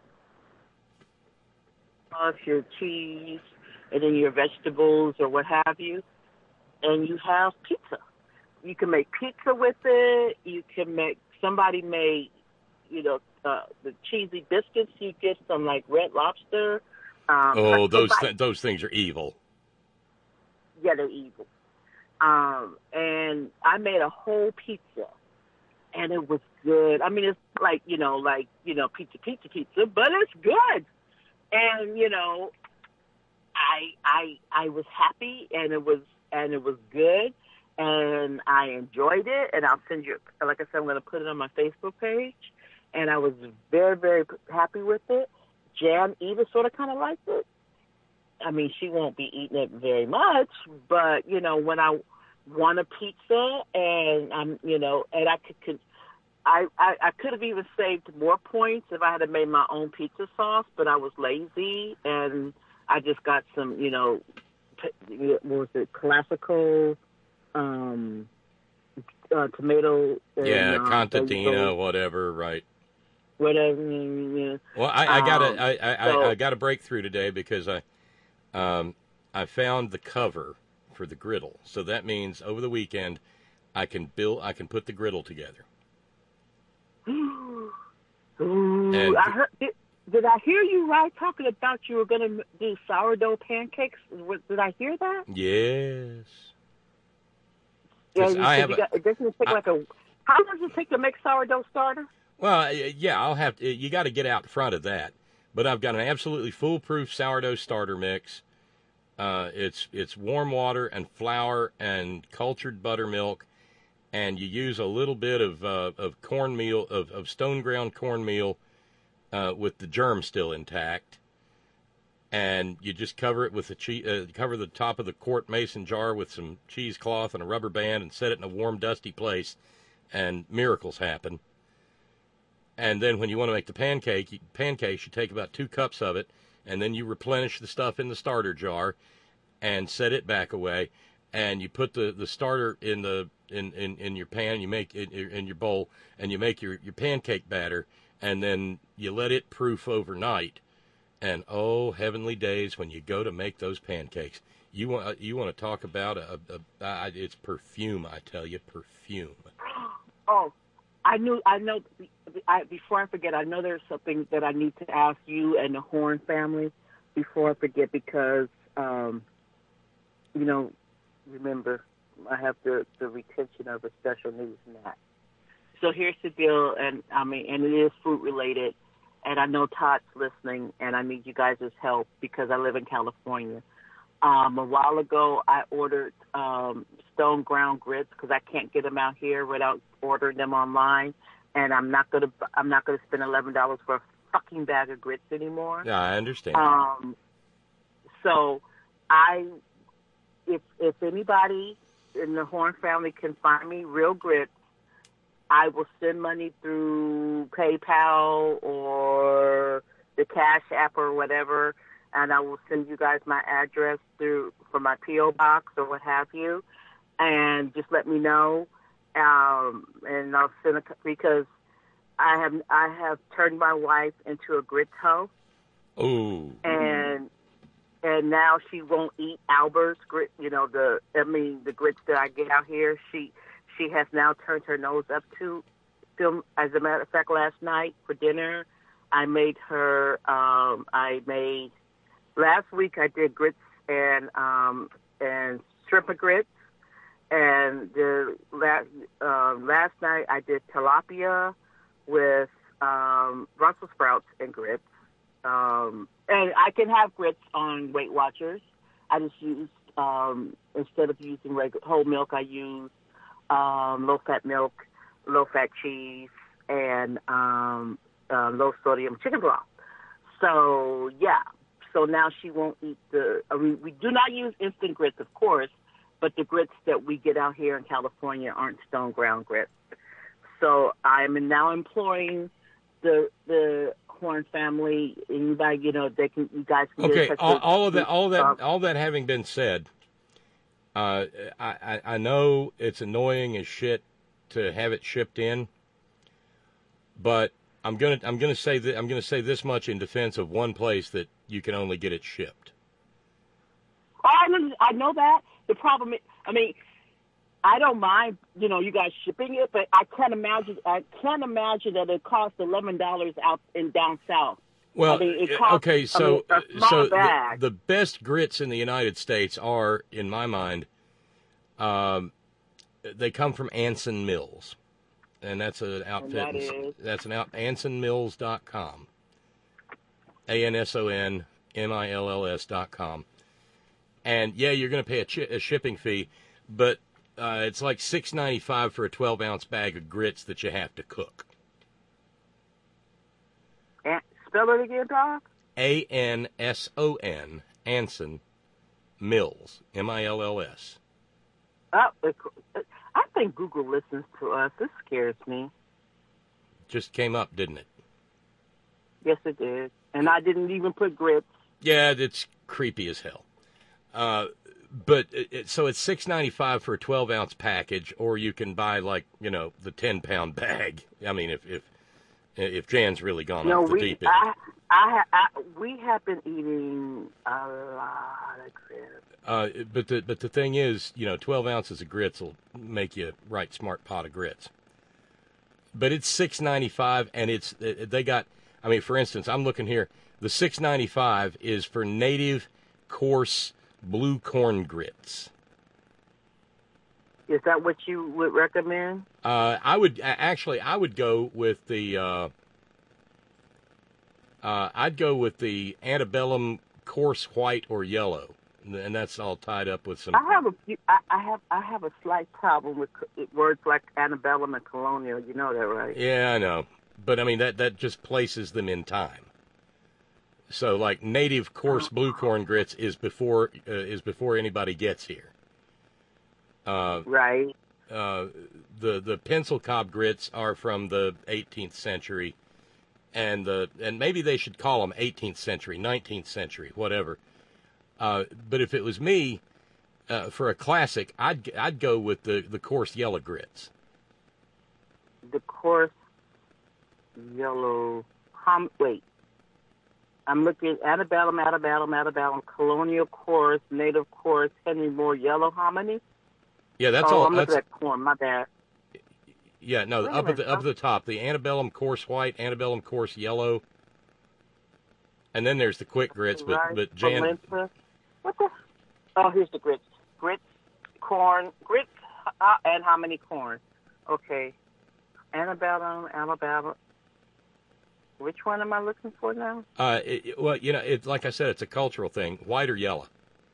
cheese, and then your vegetables or what have you, and you have pizza. You can make pizza with it. You can somebody made, you know, the cheesy biscuits. You get some like Red Lobster. Those things are evil. Yeah, they're evil. And I made a whole pizza, and it was good. I mean, it's like, pizza, but it's good. And, you know, I was happy, and it was good, and I enjoyed it, and I'll send you, like I said, I'm going to put it on my Facebook page, and I was very, very happy with it. Jan Eva sort of kind of liked it. I mean, she won't be eating it very much, but, you know, when I want a pizza, and I'm, you know, and I could have even saved more points if I had made my own pizza sauce, but I was lazy, and I just got some, you know, what was it, classical tomato. Yeah, Contadina, basil, whatever, right. whatever. Yeah. Well, I got a breakthrough today because I found the cover for the griddle. So that means over the weekend I can put the griddle together. Ooh, And- I heard. Did I hear you right talking about you were going to do sourdough pancakes? Did I hear that? Yes. Yeah, 'Cause I have it doesn't take like a. How long does it take to make sourdough starter? Well, yeah, I'll have to. You got to get out front of that. But I've got an absolutely foolproof sourdough starter mix. It's warm water and flour and cultured buttermilk, and you use a little bit of cornmeal of stone ground cornmeal with the germ still intact, and you just cover it with cover the top of the quart mason jar with some cheesecloth and a rubber band, and set it in a warm, dusty place, and miracles happen. And then when you want to make the pancakes, you take about 2 cups of it, and then you replenish the stuff in the starter jar, and set it back away, and you put the starter in your pan, you make it in your bowl, and you make your pancake batter, and then you let it proof overnight. And oh, heavenly days when you go to make those pancakes. You want to talk about it's perfume, I tell you, perfume. Oh, I know. Before I forget, I know there's something that I need to ask you and the Horn family before I forget, because remember, I have the retention of a special needs mat. So here's the deal, and it is food related, and I know Todd's listening, and I need you guys' help because I live in California. A while ago, I ordered stone ground grits because I can't get them out here without ordering them online, and I'm not gonna spend $11 for a fucking bag of grits anymore. Yeah, I understand. So if anybody in the Horn family can find me real grits, I will send money through PayPal or the Cash App or whatever, and I will send you guys my address for my P.O. box or what have you, and just let me know, and I'll send because I have turned my wife into a grit hoe. Ooh. And now she won't eat Albert's grit. The grits that I get out here. She has now turned her nose up to them. As a matter of fact, last night for dinner, I made her. Last week I did grits and shrimp and grits, and last night I did tilapia with Brussels sprouts and grits. And I can have grits on Weight Watchers. I just used, instead of using whole milk, I use low-fat milk, low-fat cheese, and low-sodium chicken broth. So, yeah. So now she won't eat we do not use instant grits, of course, but the grits that we get out here in California aren't stone ground grits. So I'm now employing the Horn family. Anybody, you guys can Okay, get in touch all with, that having been said, I know it's annoying as shit to have it shipped in, but I'm gonna say this much in defense of one place that you can only get it shipped. I know that. The problem is, I don't mind, you guys shipping it, but I can't imagine that it costs $11 out and down south. Well, it costs, okay, so a small bag. The best grits in the United States are, in my mind, they come from Anson Mills, and that's an outfit. That's an AnsonMills.com. AnsonMills.com. And yeah, you're going to pay a shipping fee, but it's like $6.95 for a 12-ounce bag of grits that you have to cook. Spell it again, Doc. ANSON, Anson Mills, MILLS. I think Google listens to us. This scares me. Just came up, didn't it? Yes, it did. And I didn't even put grits. Yeah, it's creepy as hell. But so it's $6.95 for a 12-ounce package, or you can buy the 10-pound bag. I mean, if Jan's really gone off the deep end. We have been eating a lot of grits. But the thing is, 12 ounces of grits will make you a right smart pot of grits. But it's $6.95, and they got. I mean, for instance, I'm looking here. The $6.95 is for native, coarse blue corn grits. Is that what you would recommend? I would go with the. I'd go with the Antebellum coarse white or yellow, and that's all tied up with some. I have a slight problem with words like Antebellum and Colonial. You know that, right? Yeah, I know, but I mean that just places them in time. So, like native coarse blue corn grits is before anybody gets here. Right. The pencil cob grits are from the 18th century, and maybe they should call them 18th century, 19th century, whatever. But if it was me, for a classic, I'd go with the coarse yellow grits. The coarse yellow. Wait. I'm looking at Antebellum, Colonial coarse, native coarse, Henry Moore yellow hominy. Yeah, that's all. I'm looking at corn. My bad. Yeah, no, up at the top, the Antebellum coarse white, Antebellum coarse yellow, and then there's the quick grits. But Jan, what the? Oh, here's the grits. Grits, corn, and hominy corn. Okay, Antebellum. Which one am I looking for now? Well, it's like I said, it's a cultural thing. White or yellow?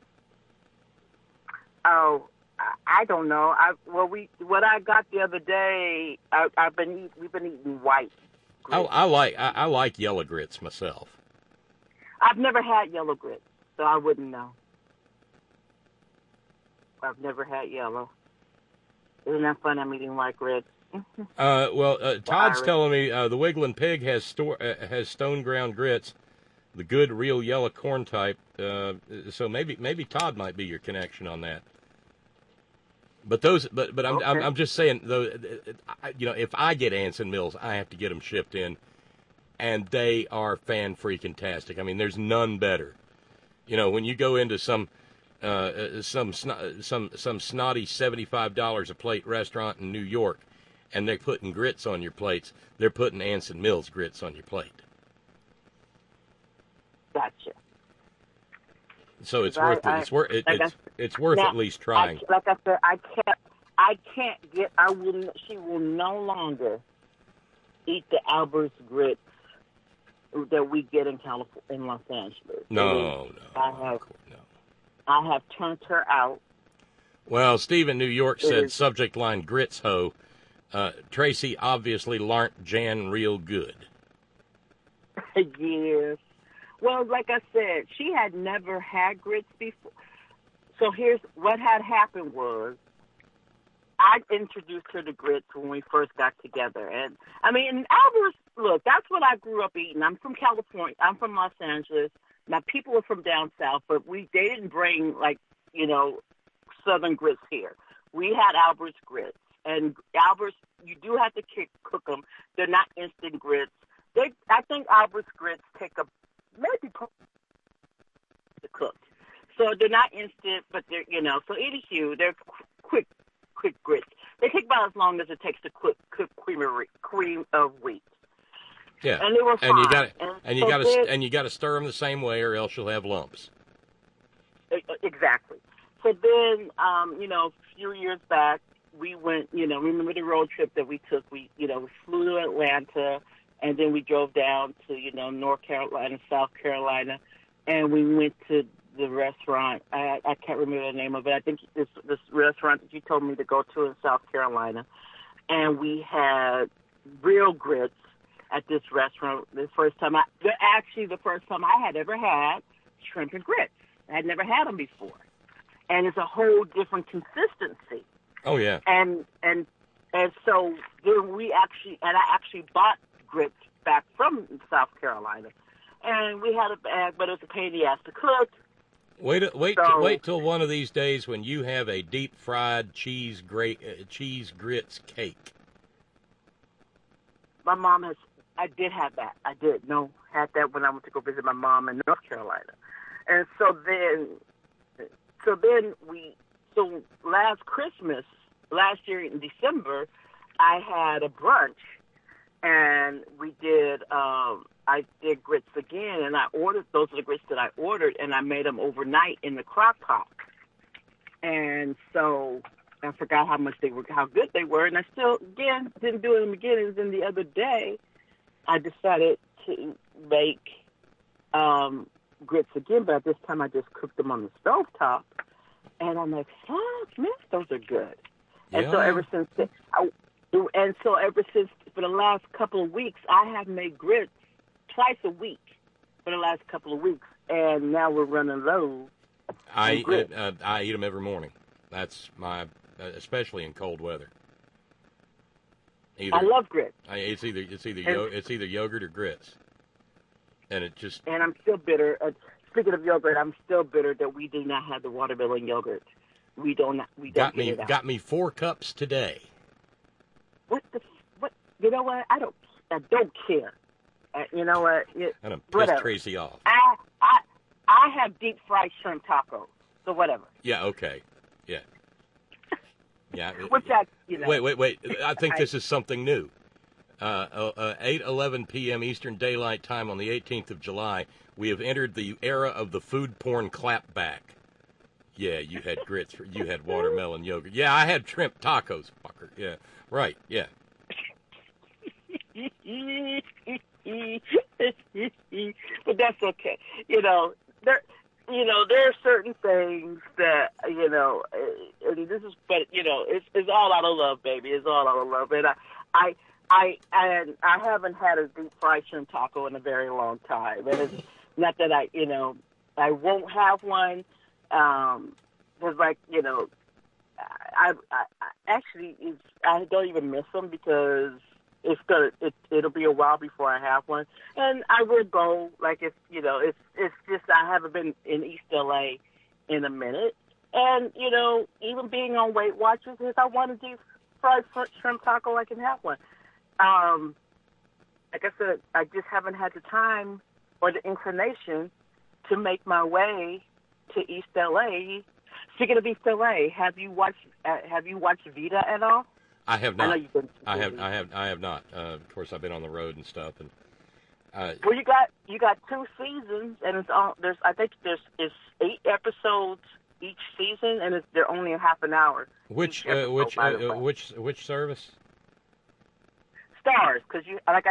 Oh, I don't know. What I got the other day, we've been eating white grits. I like yellow grits myself. I've never had yellow grits, so I wouldn't know. I've never had yellow. Isn't that fun? I'm eating white grits. Todd's telling me the Wiggling Pig has stone ground grits, the good real yellow corn type. So maybe Todd might be your connection on that. But I'm just saying though, if I get Anson Mills, I have to get them shipped in, and they are fan freaking tastic. I mean, there's none better. When you go into some snotty $75 a plate restaurant in New York, and they're putting grits on your plates, they're putting Anson Mills grits on your plate. Gotcha. So it's worth at least trying. Like I said, I can't get. She will no longer eat the Albert's grits that we get in California, in Los Angeles. No. I have turned her out. Well, Steve in New York said, subject line, grits ho. Tracy obviously learnt Jan real good. Yes. Well, like I said, she had never had grits before. So here's what had happened was I introduced her to grits when we first got together. And, I mean, Albert's, look, that's what I grew up eating. I'm from California. I'm from Los Angeles. My people are from down south, but they didn't bring, Southern grits here. We had Albert's grits. And Albert's, you do have to cook them. They're not instant grits. I think Albert's grits take maybe to cook. So they're not instant, but they're, so anywho, they're quick grits. They take about as long as it takes to cook cream of wheat. Yeah. And they were fine. And you got to stir them the same way or else you'll have lumps. Exactly. So then, a few years back, we went, remember the road trip that we took? We flew to Atlanta, and then we drove down to, North Carolina, South Carolina, and we went to the restaurant. I can't remember the name of it. I think this restaurant that you told me to go to in South Carolina. And we had real grits at this restaurant. The first time I had ever had shrimp and grits. I had never had them before. And it's a whole different consistency. Oh, yeah. And so then I actually bought grits back from South Carolina. And we had a bag, but it was a pain in the ass to cook. Wait till one of these days when you have a deep fried cheese grits cake. My mom has. I did have that. I did. No, had that when I went to go visit my mom in North Carolina, and so last Christmas, last year in December, I had a brunch, and we did. I did grits again, and I ordered. Those are the grits that I ordered, and I made them overnight in the crock pot. And so I forgot how good they were, and I still, again, didn't do them again. And then the other day, I decided to make grits again, but this time I just cooked them on the stovetop. And I'm like, fuck, man, those are good. Yeah. And so ever since, for the last couple of weeks, I have made grits twice a week for the last couple of weeks, and now we're running low. I eat them every morning. That's my, especially in cold weather. I love grits. It's either yogurt or grits, and it just. And I'm still bitter. Speaking of yogurt, I'm still bitter that we do not have the watermelon yogurt. We don't. Got me 4 cups today. What? You know what? I don't care. You know what? And I'm pissed Tracy off. I have deep fried shrimp tacos, so whatever. Yeah. Okay. Yeah. Yeah. Which Wait. I think this is something new. 8:11 p.m. Eastern Daylight Time on the 18th of July. We have entered the era of the food porn clapback. Yeah, you had grits. You had watermelon yogurt. Yeah, I had shrimp tacos, fucker. Yeah, right. Yeah. But that's okay. There are certain things that and this is, but it's all out of love, baby. It's all out of love, and I haven't had a deep fried shrimp taco in a very long time, and it's not that I won't have one. Because I don't even miss them because it'll be a while before I have one, and I will go it's just I haven't been in East LA in a minute, and even being on Weight Watchers, if I want to do fried shrimp taco, I can have one. Like I said, I just haven't had the time or the inclination to make my way to East LA. Speaking of East LA, have you watched Vita at all? I have not. I know you've been. I have not. Of course, I've been on the road and stuff. And well, you got 2 seasons, and it's all I think it's 8 episodes each season, and they're only a half an hour. Which service? Stars, because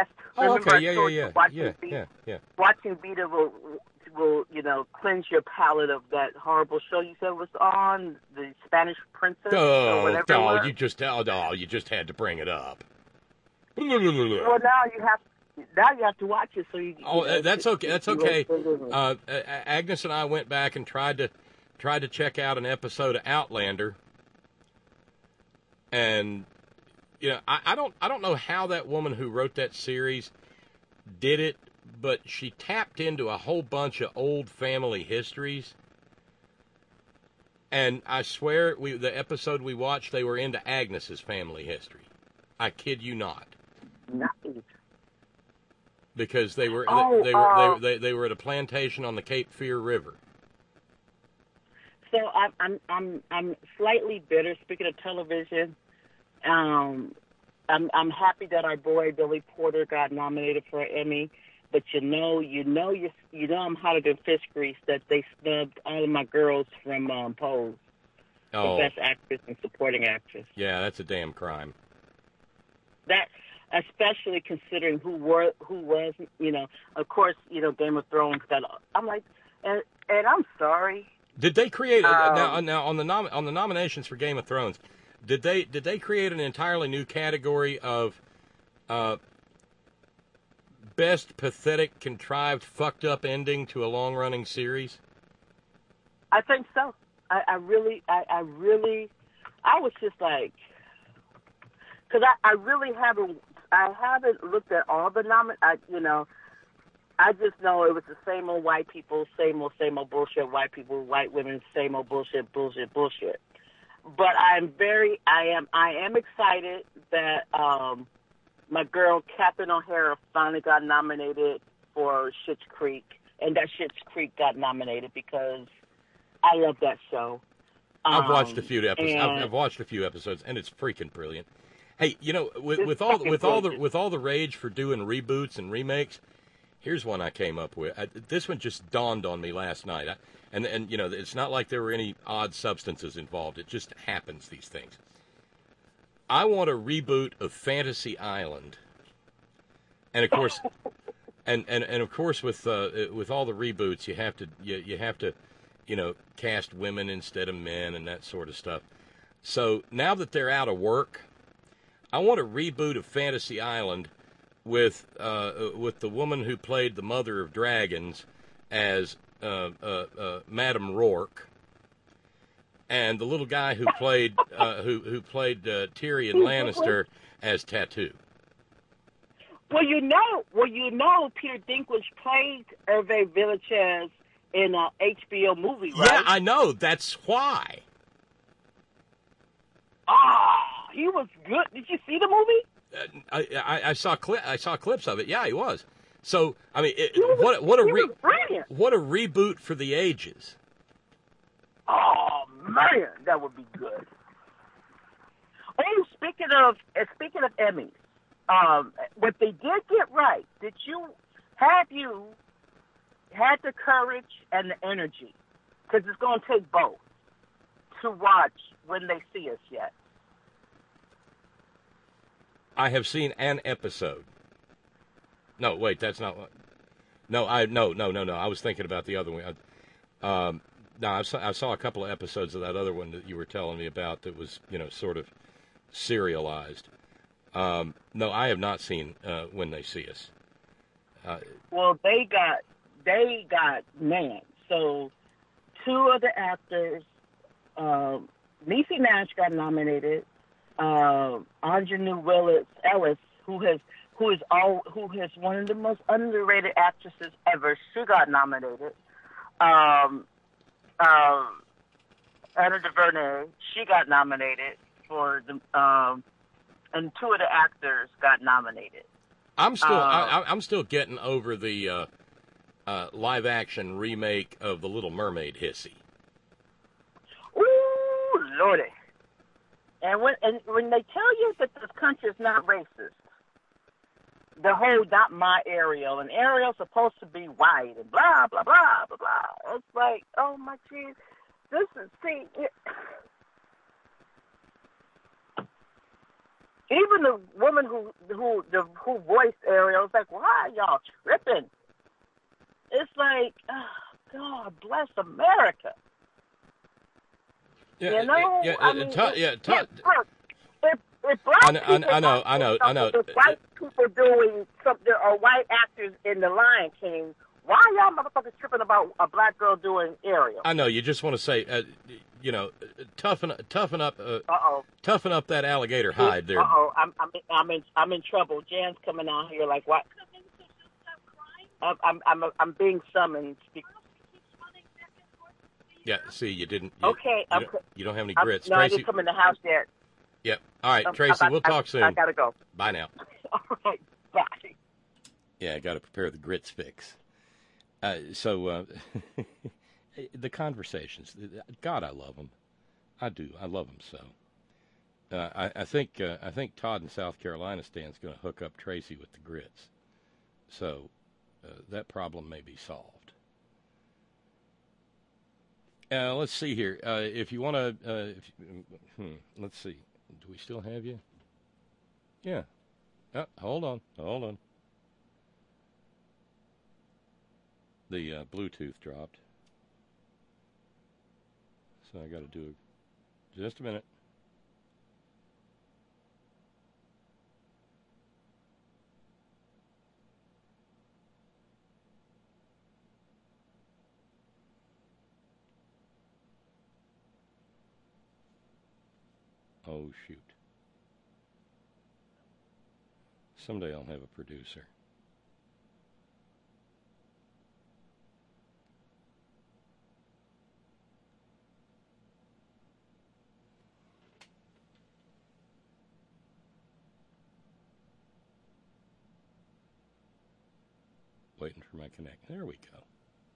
watching Vita will cleanse your palate of that horrible show you said was on, the Spanish Princess or whatever. You just had to bring it up. Well, now you have to watch it so you. That's okay. That's okay. Agnes and I went back and tried to check out an episode of Outlander, and I don't know how that woman who wrote that series did it, but she tapped into a whole bunch of old family histories. And I swear, the episode we watched, they were into Agnes's family history. I kid you not. Nice. Because they were they were at a plantation on the Cape Fear River. So I'm slightly bitter. Speaking of television, I'm happy that our boy Billy Porter got nominated for an Emmy. But I'm hotter than fish grease that they snubbed all of my girls from Pose. Oh. For Best Actress and Supporting Actress. Yeah, that's a damn crime. That, especially considering who was, of course, Game of Thrones got. I'm like, and I'm sorry. Did they create now on the nominations for Game of Thrones? Did they create an entirely new category of best pathetic, contrived, fucked up ending to a long running series? I think so. I was just like, because I really haven't looked at all the I just know it was the same old white people, same old bullshit. White people, white women, same old bullshit. But I am excited that my girl Catherine O'Hara finally got nominated for Schitt's Creek, and that Schitt's Creek got nominated because I love that show. I've watched a few episodes. I've watched a few episodes, and it's freaking brilliant. Hey, you know, with all the rage for doing reboots and remakes, here's one I came up with. This one just dawned on me last night. And you know, it's not like there were any odd substances involved. It just happens, these things. I want a reboot of Fantasy Island, and of course, and of course, with all the reboots, you have to, you know, cast women instead of men and that sort of stuff. So now that they're out of work, I want a reboot of Fantasy Island with the woman who played the Mother of Dragons as Madame Rourke, and the little guy who played Tyrion Lannister as Tattoo. Well, you know, Peter Dinklage played Hervé Villechaize in an HBO movie, right? Yeah, I know. That's why. He was good. Did you see the movie? I saw clips of it. Yeah, he was. So I mean, was brilliant. What a reboot for the ages. Oh man, that would be good. Oh, speaking of Emmys, what they did get right. Have you had the courage and the energy? Because it's going to take both to watch When They See Us yet. I have seen an episode. No, wait, that's not what. No. I was thinking about the other one. No, I saw a couple of episodes of that other one that you were telling me about that was, you know, sort of serialized. No, I have not seen When They See Us. Well, they got named. So, two of the actors, Niecy Nash got nominated. Aunjanue Ellis, who is one of the most underrated actresses ever, she got nominated. Anna DuVernay, she got nominated for the, and two of the actors got nominated. I'm still getting over the live action remake of The Little Mermaid hissy. Ooh, Lordy. And when they tell you that this country is not racist, the whole not my Ariel, and Ariel's supposed to be white, and blah, blah, blah, blah, blah. It's like, oh my geez, this is, even the woman who voiced Ariel is like, why are y'all tripping? It's like, oh, God bless America. Yeah, you know, if black I know. If white people doing something, or white actors in The Lion King, why y'all motherfuckers tripping about a black girl doing Ariel? I know. You just want to say, you know, toughen up that alligator hide there. I'm in trouble. Jan's coming out here like what? I'm being summoned. Yeah, see, you didn't. Okay, you don't have any grits. No, Tracy, I didn't come in the house yet. Yep. All right, Tracy, we'll talk soon. I gotta go. Bye now. All right, bye. Yeah, I got to prepare the grits fix. So the conversations, God, I love them. I do. I love them so. I think Todd in South Carolina Stan's going to hook up Tracy with the grits, so that problem may be solved. Let's see here. If you want to, let's see. Do we still have you? Yeah. Hold on. The Bluetooth dropped. So I got to do just a minute. Oh, shoot. Someday I'll have a producer. Waiting for my connect. There we go.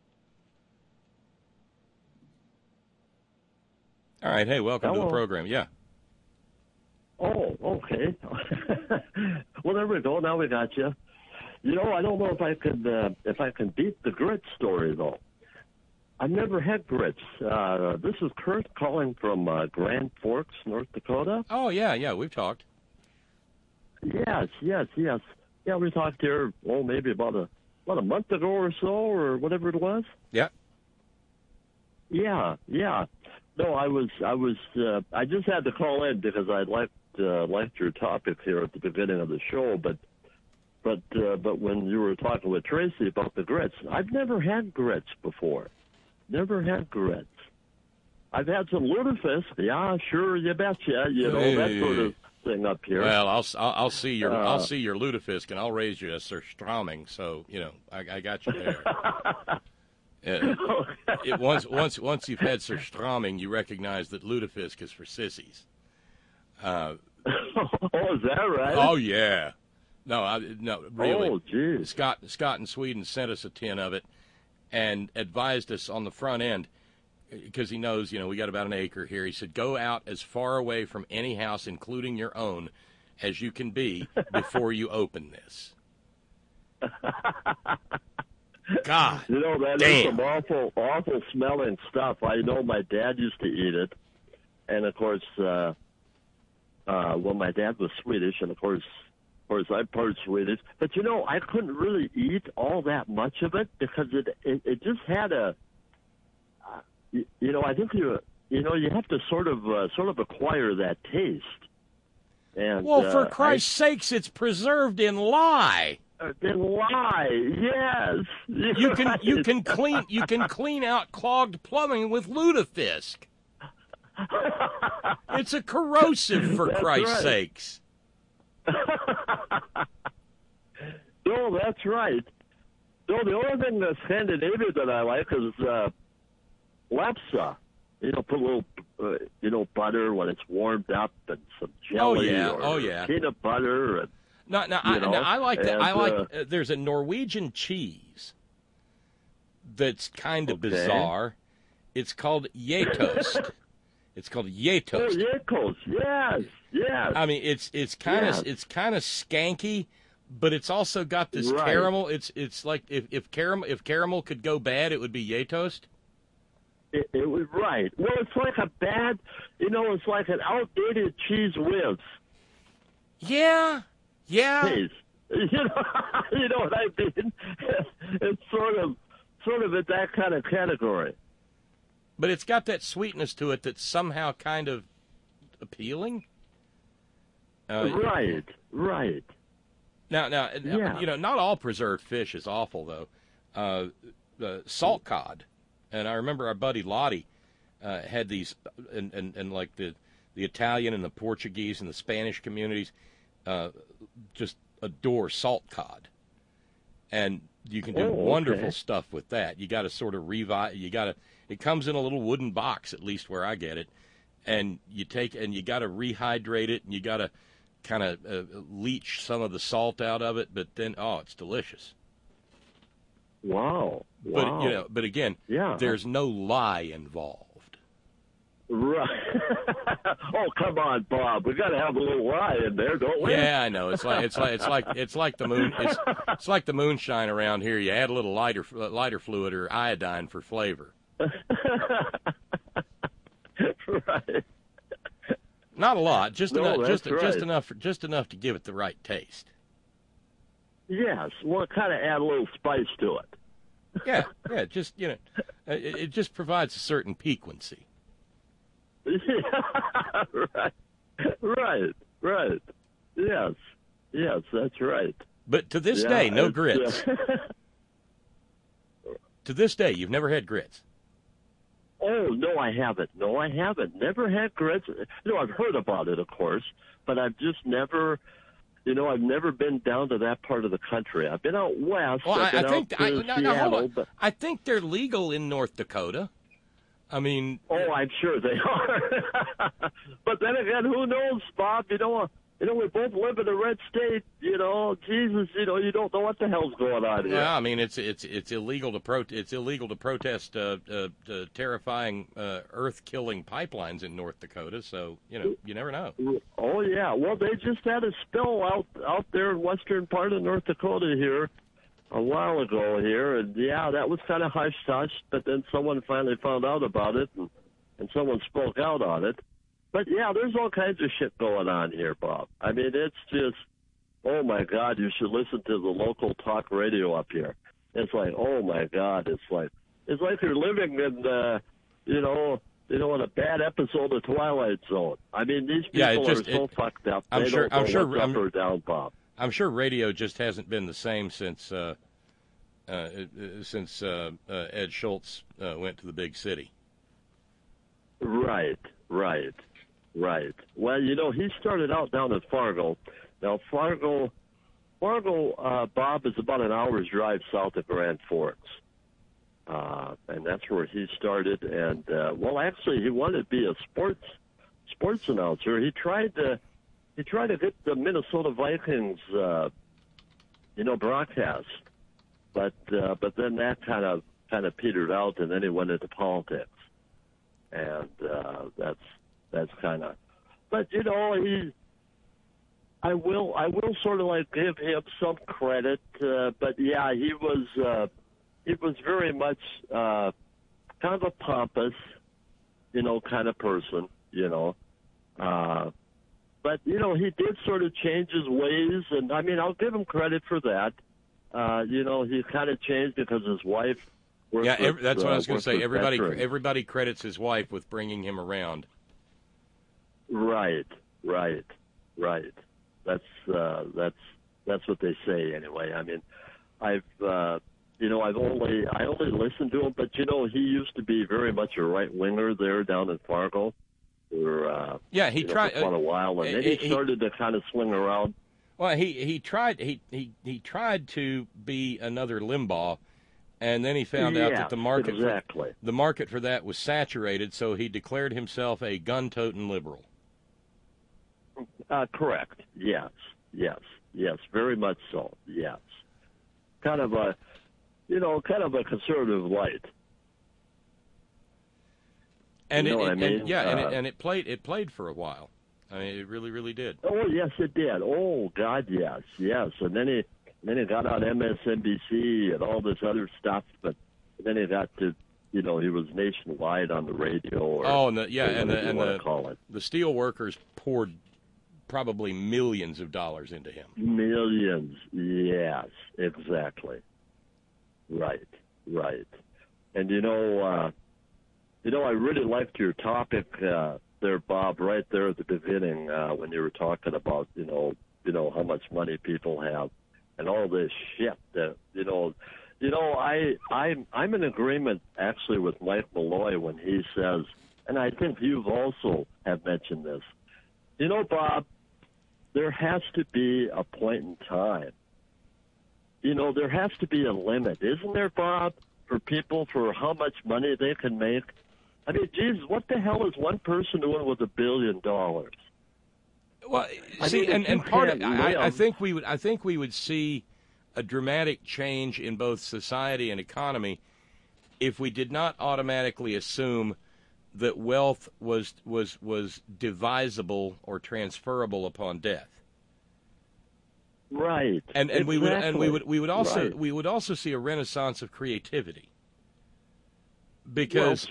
All right. Hey, welcome to the program. Yeah. Oh, okay. Well, there we go. Now we got you. You know, I don't know if I can beat the grits story though. I've never had grits. This is Kurt calling from Grand Forks, North Dakota. Oh yeah, we've talked. Yes. Yeah, we talked here. Oh, maybe about a month ago or so, or whatever it was. Yeah. Yeah. No, I just had to call in because I liked your topic here at the beginning of the show, but when you were talking with Tracy about the grits, I've never had grits before. Never had grits. I've had some lutefisk. Yeah, sure, you betcha. You know, that sort of thing up here. Well, I'll see your lutefisk and I'll raise you a surströmming. So you know, I got you there. Once you've had surströmming, you recognize that lutefisk is for sissies. Oh, is that right? Oh yeah. No, really. Oh, geez. Scott in Sweden sent us a tin of it and advised us on the front end, because he knows, you know, we got about an acre here. He said, go out as far away from any house, including your own, as you can be before you open this. God, you know, that is some awful smelling stuff. I know my dad used to eat it, and of course, well, my dad was Swedish, and of course, I'm part Swedish. But you know, I couldn't really eat all that much of it because it just had a, you know, I think you have to sort of acquire that taste. And well, for Christ's sakes, it's preserved in lye. Yes. You can clean out clogged plumbing with lutefisk. It's a corrosive, for Christ's sakes. No, that's right. No, the only thing that's Scandinavian that I like is lepsa. You know, put a little, butter when it's warmed up and some jelly. Oh yeah. Peanut butter and. I like that. I like. There's a Norwegian cheese that's kind of bizarre. It's called Gjetost. It's called Gjetost. Oh, Gjetost. Yes. I mean, it's kind of skanky, but it's also got this caramel. It's like if caramel could go bad, it would be Gjetost. It was right. Well, it's like a bad. You know, it's like an outdated cheese whiz. Yeah. Cheese. You know what I mean? It's sort of in that kind of category. But it's got that sweetness to it that's somehow kind of appealing. Right. Now, you know, not all preserved fish is awful though. The salt cod, and I remember our buddy Lottie had these, and like the Italian and the Portuguese and the Spanish communities just adore salt cod, and you can do wonderful stuff with that. You got to sort of it comes in a little wooden box, at least where I get it, and you got to rehydrate it, and you got to kind of leach some of the salt out of it, but then it's delicious. Wow. But again, there's no lye involved. Right. Oh, come on, Bob. We got to have a little lye in there, don't we? Yeah, I know. It's like the moon. It's like the moonshine around here. You add a little lighter fluid or iodine for flavor. Right. Not a lot, just enough to give it the right taste. Yes, we'll kind of add a little spice to it. Yeah, just it just provides a certain piquancy. Right. Yes, that's right. But to this day, no grits. To this day, you've never had grits. Oh, no, I haven't. Never had grits. You know, I've heard about it, of course, but I've just never, I've never been down to that part of the country. I've been out west. Well, Seattle, but I think they're legal in North Dakota. I mean... Oh, I'm sure they are. But then again, who knows, Bob? we both live in a red state. Jesus, you don't know what the hell's going on here. Yeah, I mean, it's illegal to It's illegal to protest terrifying earth-killing pipelines in North Dakota. So you never know. Oh yeah, well they just had a spill out there in western part of North Dakota here a while ago here, and yeah, that was kind of hush-hush. But then someone finally found out about it, and someone spoke out on it. But, yeah, there's all kinds of shit going on here, Bob. I mean, it's just, oh, my God, you should listen to the local talk radio up here. It's like, oh, my God, it's like you're living in, in a bad episode of Twilight Zone. I mean, these people are so fucked up. They don't know what's up or down, Bob. I'm sure radio just hasn't been the same since Ed Schultz went to the big city. Right. Well, he started out down in Fargo. Now, Fargo, Bob, is about an hour's drive south of Grand Forks. And that's where he started. And, actually, he wanted to be a sports announcer. He tried to get the Minnesota Vikings, broadcast. But then that kind of petered out, and then he went into politics. And that's kind of, but I will sort of like give him some credit. But yeah, he was very much kind of a pompous, kind of person, But he did sort of change his ways, and I mean I'll give him credit for that. He kind of changed because his wife. Yeah, that's what I was going to say. Everybody credits his wife with bringing him around. Right. That's what they say anyway. I mean, I only listened to him, but he used to be very much a right winger there down in Fargo. He tried for quite a while, and then he started to kind of swing around. Well, he tried to be another Limbaugh. And then he found out that the market for that was saturated, so he declared himself a gun-toting liberal. Correct. Yes, very much so. Yes, kind of a conservative light. And it played for a while. I mean, it really, really did. Oh yes, it did. Oh God, yes. And then he got on MSNBC and all this other stuff, but then he got to, he was nationwide on the radio. The steel workers poured probably millions of dollars into him. Millions, yes, exactly. Right. And I really liked your topic there, Bob, right there at the beginning when you were talking about, how much money people have. And all this shit that I'm in agreement actually with Mike Malloy when he says, and I think you've also have mentioned this. Bob, there has to be a point in time. There has to be a limit, isn't there, Bob, for people for how much money they can make? I mean, Jesus, what the hell is one person doing with $1 billion? Well, see, and part of I think we would see a dramatic change in both society and economy if we did not automatically assume that wealth was divisible or transferable upon death. Right. And we would also see a renaissance of creativity. Because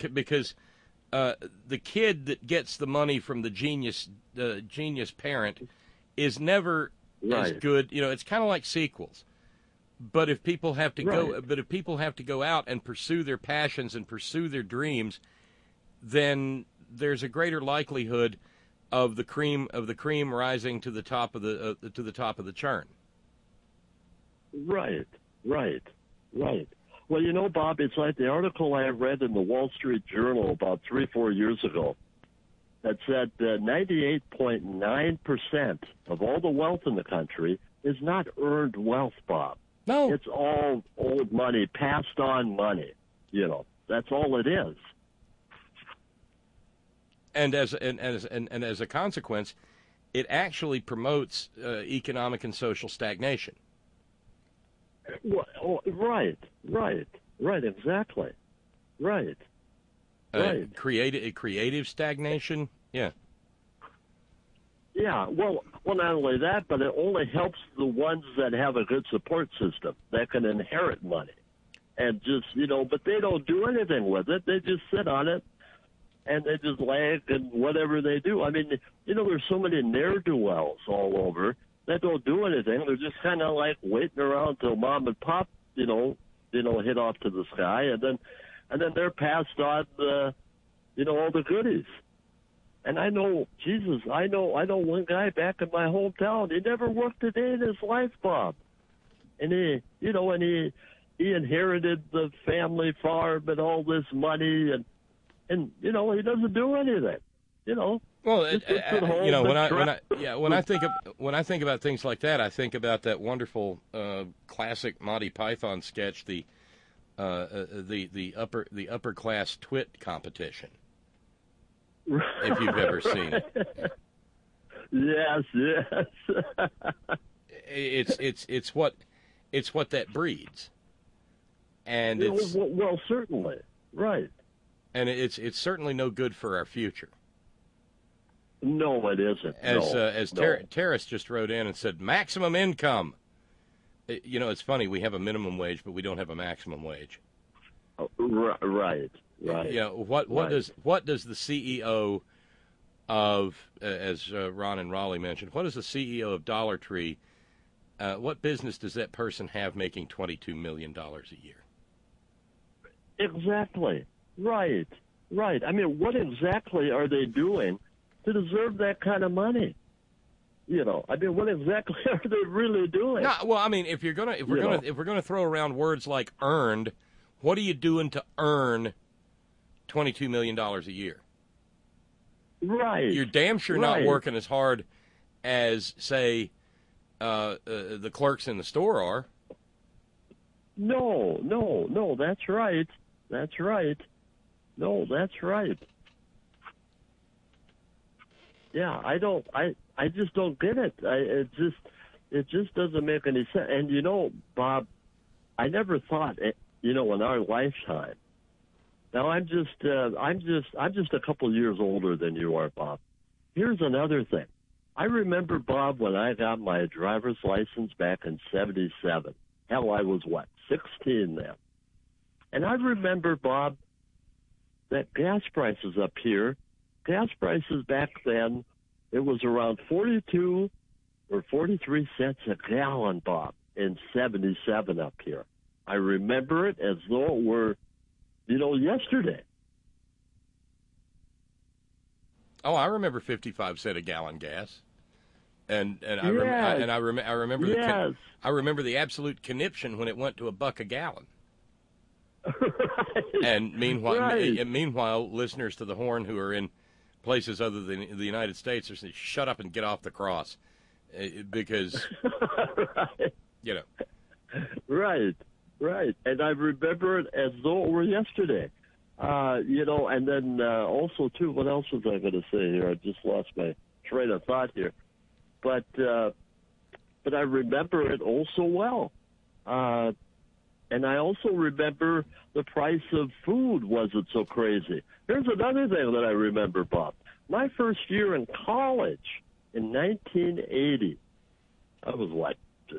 the kid that gets the money from the genius parent is never as good. It's kind of like sequels. But if people have to go out and pursue their passions and pursue their dreams, then there's a greater likelihood of the cream rising to the top of the churn. Right. Well, Bob, it's like the article I read in the Wall Street Journal about 3-4 years ago that said 98.9% of all the wealth in the country is not earned wealth, Bob. No. It's all old money, passed on money. That's all it is. And as a consequence, it actually promotes economic and social stagnation. Well, right, exactly. Right. Creative stagnation, yeah. Yeah, well, not only that, but it only helps the ones that have a good support system that can inherit money. And just, but they don't do anything with it. They just sit on it, and they just lag and whatever they do. I mean, there's so many ne'er-do-wells all over that don't do anything. They're just kind of like waiting around till mom and pop, hit off to the sky, and then they're passed on, all the goodies. And I know one guy back in my hometown. He never worked a day in his life, Bob. And he inherited the family farm and all this money, and he doesn't do anything. Well, when I think about things like that, I think about that wonderful classic Monty Python sketch, the upper class twit competition. If you've ever seen it. Yes. It's what that breeds. And it's well, certainly. Right. And it's certainly no good for our future. No, it isn't. As Terrace just wrote in and said, maximum income. It's funny, we have a minimum wage, but we don't have a maximum wage. Right. What does the CEO of, as Ron and Raleigh mentioned, what does the CEO of Dollar Tree, what business does that person have making $22 million a year? Exactly. Right. I mean, what exactly are they doing to deserve that kind of money? What exactly are they really doing? No, well, I mean, if we're gonna throw around words like earned, what are you doing to earn $22 million a year? Right. You're damn sure not working as hard as, say, the clerks in the store are. No, that's right. No, that's right. Yeah, I just don't get it. It just doesn't make any sense. And Bob, I never thought, in our lifetime. Now I'm just a couple years older than you are, Bob. Here's another thing. I remember, Bob, when I got my driver's license back in '77. Hell, I was 16 then. And I remember, Bob, that gas prices up here, gas prices back then, it was around 42 or 43 cents a gallon, Bob, in '77 up here. I remember it as though it were, yesterday. Oh, I remember 55 cent a gallon gas, and I remember I remember the absolute conniption when it went to $1 a gallon. Right. And meanwhile, listeners to the Horn who are in places other than the United States are saying, "Shut up and get off the cross," because Right. And I remember it as though it were yesterday. And then also, too, what else was I going to say here? I just lost my train of thought here. But I remember it also well. And I also remember the price of food wasn't so crazy. Here's another thing that I remember, Bob. My first year in college in 1980, I was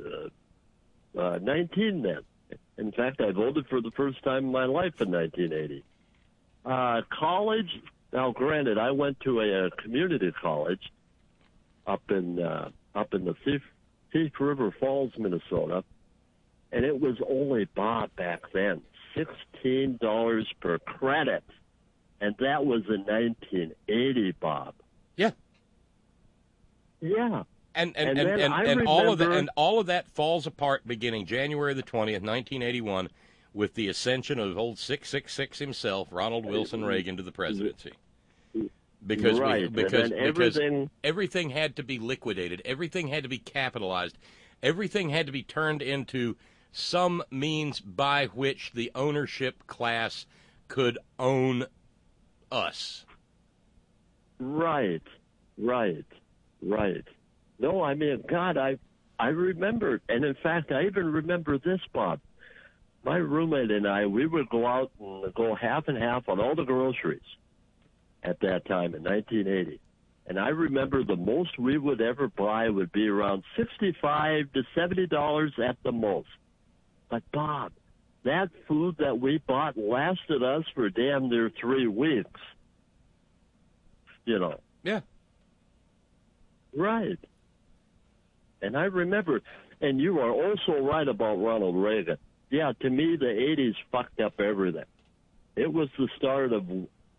19 then. In fact, I voted for the first time in my life in 1980. College, now granted, I went to a community college up in the Thief River Falls, Minnesota, and it was only, Bob, back then, $16 per credit, and that was in 1980, Bob. Yeah. Yeah. And all of that falls apart beginning January the 20th, 1981, with the ascension of old 666 himself, Ronald Wilson Reagan, to the presidency. Because everything had to be liquidated, everything had to be capitalized, everything had to be turned into some means by which the ownership class could own us. Right. Right. No, I mean, God, I remember, and in fact, I even remember this, Bob. My roommate and I, we would go out and go half and half on all the groceries at that time in 1980. And I remember the most we would ever buy would be around $65 to $70 at the most. But, Bob, that food that we bought lasted us for damn near 3 weeks. You know. Yeah. Right. And I remember, and you are also right about Ronald Reagan. Yeah, to me, the 80s fucked up everything. It was the start of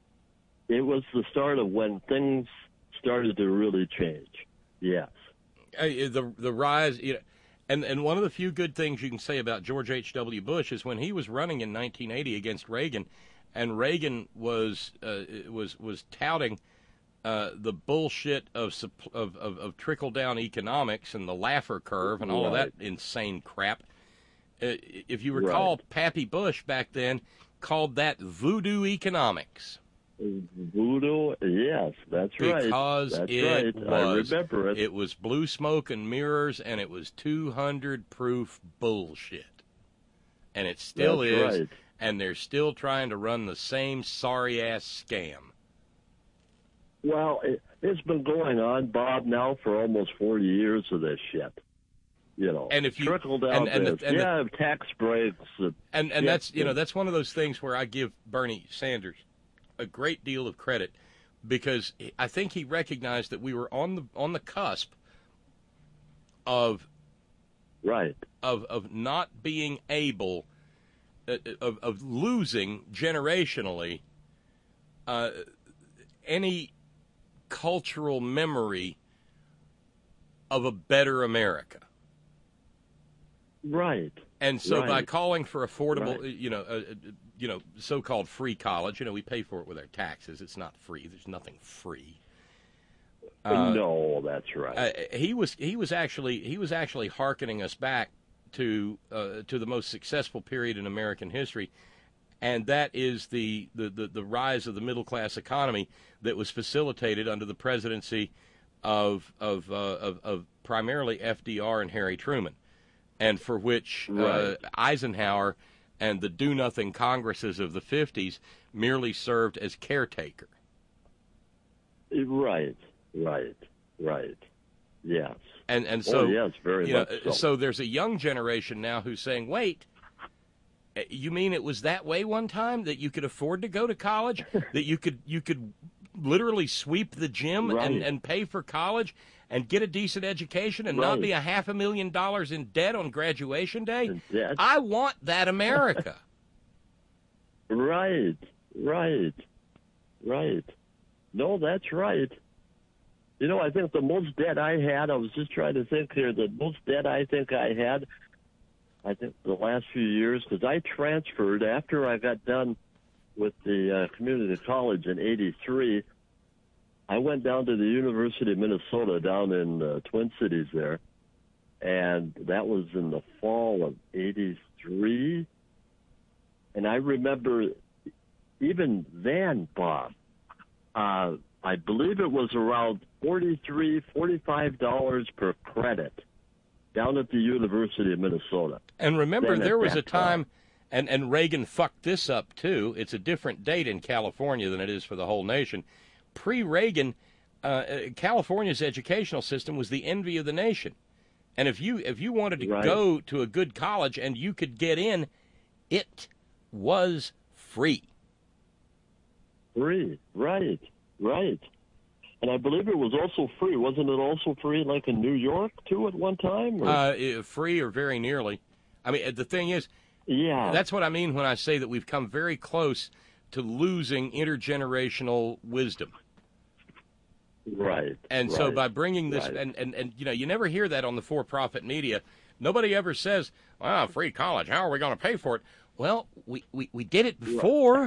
when things started to really change. Yes. The rise, you know, and one of the few good things you can say about George H.W. Bush is when he was running in 1980 against Reagan, and Reagan was touting the bullshit of trickle-down economics and the Laffer curve and all of that insane crap. If you recall, Pappy Bush back then called that voodoo economics. Voodoo, yes, that's right. Because that's it right. was, I remember it. It was blue smoke and mirrors, and it was 200 proof bullshit. And it still is, right. And they're still trying to run the same sorry-ass scam. Well, it's been going on, Bob, now for almost 40 years of this shit. You know, and if you trickle down tax breaks, and that's that's one of those things where I give Bernie Sanders a great deal of credit, because I think he recognized that we were on the cusp of not being able of losing generationally any cultural memory of a better America. Right. And so by calling for affordable, so-called free college, we pay for it with our taxes. It's not free. There's nothing free. No, that's right. He was actually hearkening us back to the most successful period in American history, and that is the rise of the middle class economy that was facilitated under the presidency of primarily FDR and Harry Truman, and for which Eisenhower and the do-nothing Congresses of the 50s merely served as caretaker. Right. Yes. And so, yes, very much so. So there's a young generation now who's saying, wait, you mean it was that way one time, that you could afford to go to college, that you could literally sweep the gym and pay for college and get a decent education and not be $500,000 in debt on graduation day? I want that America. Right. No, that's right. I think the most debt I had, I was just trying to think here, the most debt I think I had, the last few years, because I transferred after I got done with the community college in 83. I went down to the University of Minnesota down in Twin Cities there, and that was in the fall of 83. And I remember even then, Bob, I believe it was around $43, $45 per credit down at the University of Minnesota. And remember, there was a time, and Reagan fucked this up too. It's a different date in California than it is for the whole nation. Pre-Reagan, California's educational system was the envy of the nation. And if you wanted to go to a good college and you could get in, it was free. Free, right. And I believe it was also free. Wasn't it also free like in New York, too, at one time? Free or very nearly. I mean, the thing is, that's what I mean when I say that we've come very close to losing intergenerational wisdom. Right. And so by bringing this, and you never hear that on the for-profit media. Nobody ever says, well, free college, how are we going to pay for it? Well, we did it before.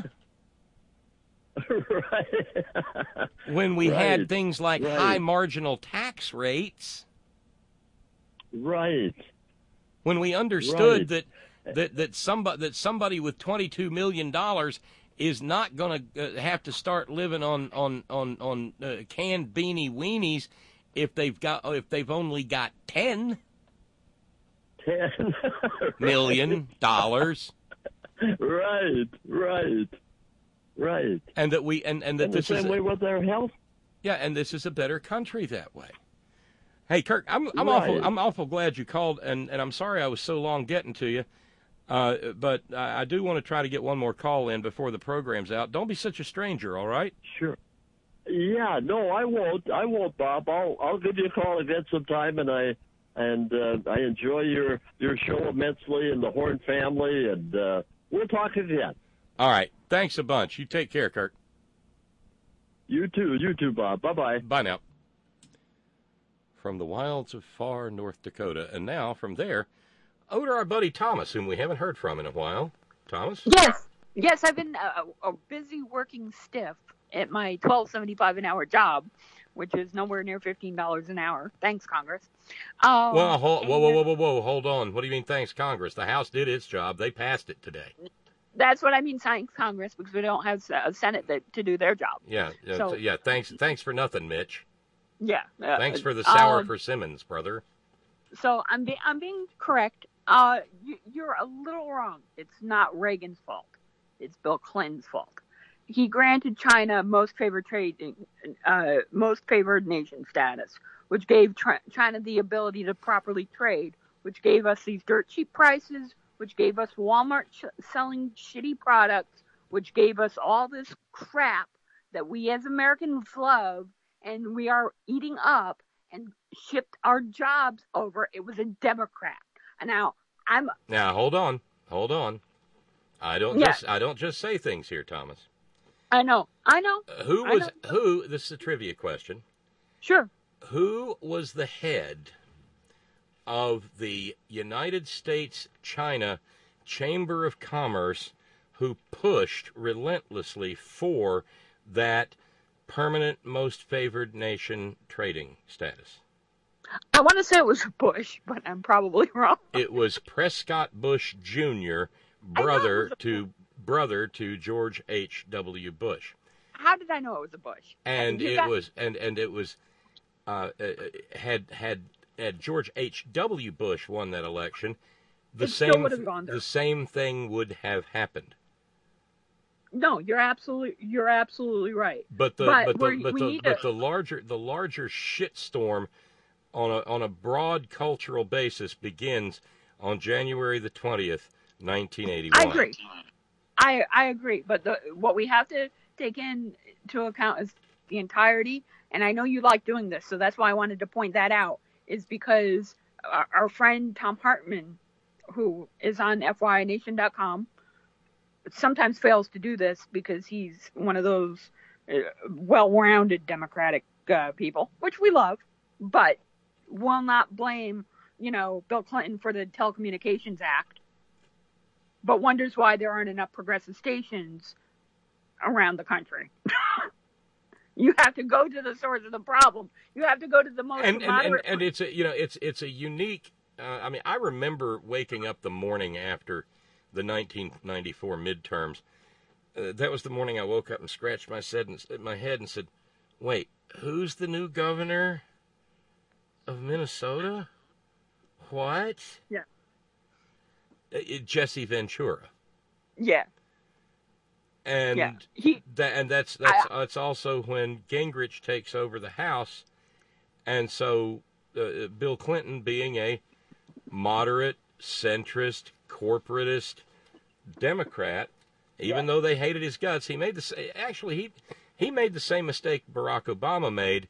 When we had things like high marginal tax rates. Right. When we understood that somebody with $22 million is not going to have to start living on canned beanie weenies if they've only got $10 million. Right. And that we and that this the same way with their health. Yeah, and this is a better country that way. Hey, Kirk, I'm Right. awful glad you called, and I'm sorry I was so long getting to you. But I do want to try to get one more call in before the program's out. Don't be such a stranger, all right? Sure. Yeah, no, I won't, Bob. I'll give you a call again sometime, and I enjoy your show immensely and the Horn family, and we'll talk again. All right. Thanks a bunch. You take care, Kirk. You too, Bob. Bye-bye. Bye now. From the wilds of far North Dakota, and now from there, over to our buddy Thomas, whom we haven't heard from in a while. Thomas? Yes, I've been busy working stiff at my $12.75 an hour job, which is nowhere near $15 an hour. Thanks, Congress. Well, whoa, hold on. What do you mean, thanks, Congress? The House did its job. They passed it today. That's what I mean, thanks, Congress, because we don't have a Senate to do their job. Yeah. So, Thanks for nothing, Mitch. Yeah. Thanks for the sour persimmons, brother. So I'm being correct. You're a little wrong. It's not Reagan's fault. It's Bill Clinton's fault. He granted China most favored nation status, which gave China the ability to properly trade, which gave us these dirt cheap prices, which gave us Walmart selling shitty products, which gave us all this crap that we as Americans love, and we are eating up and shipped our jobs over. It was a Democrat. And now hold on. I don't just say things here, Thomas. I know. Who, this is a trivia question. Sure. Who was the head of the United States-China Chamber of Commerce who pushed relentlessly for that permanent most favored nation trading status? I want to say it was Bush, but I'm probably wrong. It was Prescott Bush Jr., brother to George H.W. Bush. How did I know it was a Bush? Had George H.W. Bush won that election, the same thing would have happened. No, you're absolutely right. But the larger shitstorm on a broad cultural basis begins on January the 20th, 1981. I agree. I agree. But what we have to take into account is the entirety. And I know you like doing this, so that's why I wanted to point that out. Is because our friend Thom Hartmann, who is on FYNation.com, sometimes fails to do this because he's one of those well-rounded Democratic people, which we love, but will not blame, Bill Clinton for the Telecommunications Act, but wonders why there aren't enough progressive stations around the country. You have to go to the source of the problem. You have to go to the most moderate. And it's a unique. I remember waking up the morning after the 1994 midterms. That was the morning I woke up and scratched my head and said, "Wait, who's the new governor of Minnesota? What?" Yeah. Jesse Ventura. Yeah. And that's also when Gingrich takes over the House, and so Bill Clinton, being a moderate, centrist, corporatist Democrat, even though they hated his guts, he made he made the same mistake Barack Obama made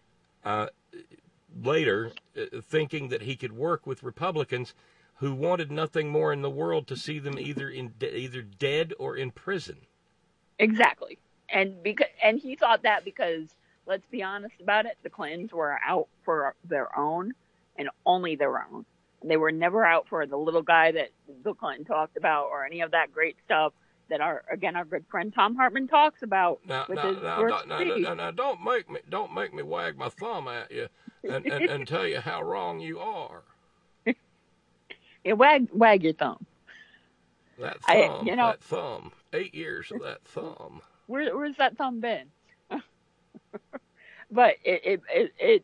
later, thinking that he could work with Republicans who wanted nothing more in the world to see them either dead or in prison. Exactly. And he thought that because, let's be honest about it, the Clintons were out for their own and only their own. They were never out for the little guy that Bill Clinton talked about or any of that great stuff that our good friend Thom Hartmann talks about. Now, don't make me wag my thumb at you and tell you how wrong you are. Yeah, wag your thumb. That thumb, that thumb. 8 years of that thumb. Where's that thumb been? But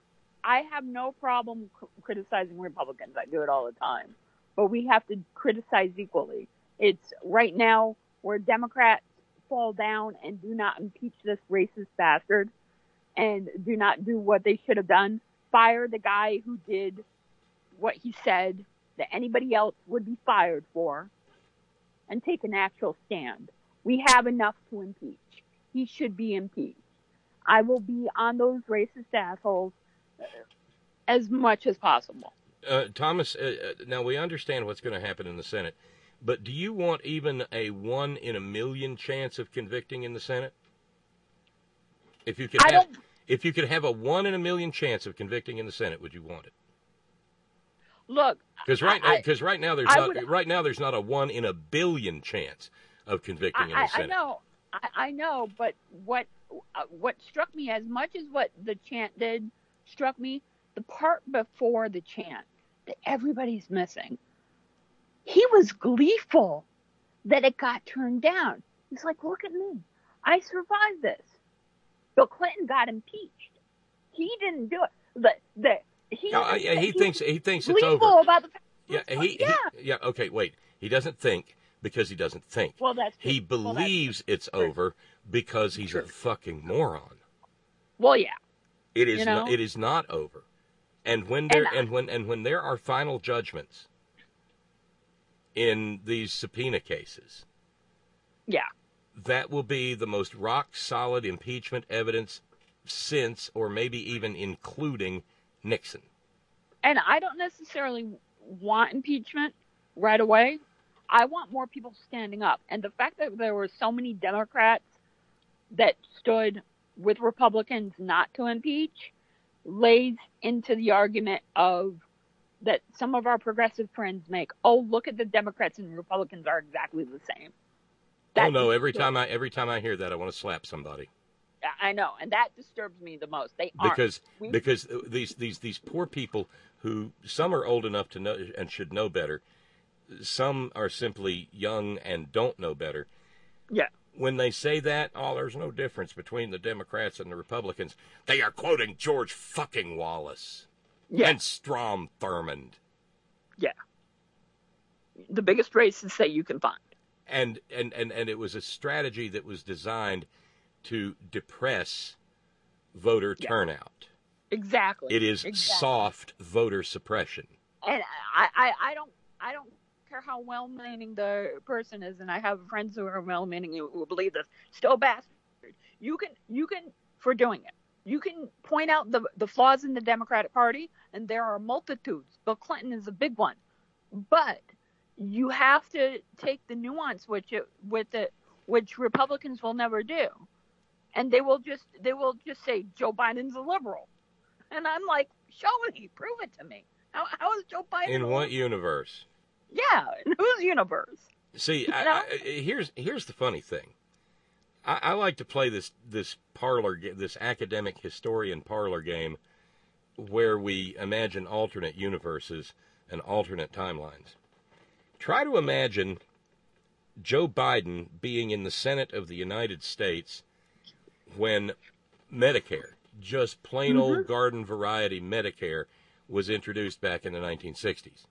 I have no problem criticizing Republicans. I do it all the time. But we have to criticize equally. It's right now where Democrats fall down and do not impeach this racist bastard and do not do what they should have done. Fire the guy who did what he said that anybody else would be fired for, and take an actual stand. We have enough to impeach. He should be impeached. I will be on those racist assholes as much as possible. Thomas, now we understand what's going to happen in the Senate, but do you want even a 1 in a million chance of convicting in the Senate? If you could have a 1 in a million chance of convicting in the Senate, would you want it? Look, because right now there's not a 1 in a billion chance of convicting in the Senate. I know, but what struck me, as much as what the chant did struck me, the part before the chant that everybody's missing. He was gleeful that it got turned down. He's like, look at me, I survived this. Bill Clinton got impeached. He didn't do it. He thinks it's over. About the okay, wait. He doesn't think because he doesn't think. Well, that's true. He believes it's over because he's a fucking moron. Well, yeah. It is not. It is not over. And when there are final judgments in these subpoena cases, that will be the most rock solid impeachment evidence since, or maybe even including, Nixon. And I don't necessarily want impeachment right away. I want more people standing up. And the fact that there were so many Democrats that stood with Republicans not to impeach lays into the argument of that some of our progressive friends make. Oh, look at the Democrats and Republicans are exactly the same. Oh no! Every time I hear that, I want to slap somebody. I know, and that disturbs me the most. They aren't. Because these poor people, who some are old enough to know and should know better, some are simply young and don't know better. Yeah. When they say that, there's no difference between the Democrats and the Republicans. They are quoting George fucking Wallace and Strom Thurmond. Yeah. The biggest racists that you can find. And it was a strategy that was designed to depress voter turnout. Exactly. It is soft voter suppression. And I don't care how well-meaning the person is, and I have friends who are well-meaning who believe this. Still a bastard. You can for doing it. You can point out the flaws in the Democratic Party, and there are multitudes. Bill Clinton is a big one, but you have to take the nuance with it, which Republicans will never do, and they will just say Joe Biden's a liberal, and I'm like, show me, prove it to me. How is Joe Biden in what universe? Yeah, in whose universe? See, here's the funny thing. I like to play this academic historian parlor game, where we imagine alternate universes and alternate timelines. Try to imagine Joe Biden being in the Senate of the United States when Medicare, just plain old garden variety Medicare, was introduced back in the 1960s.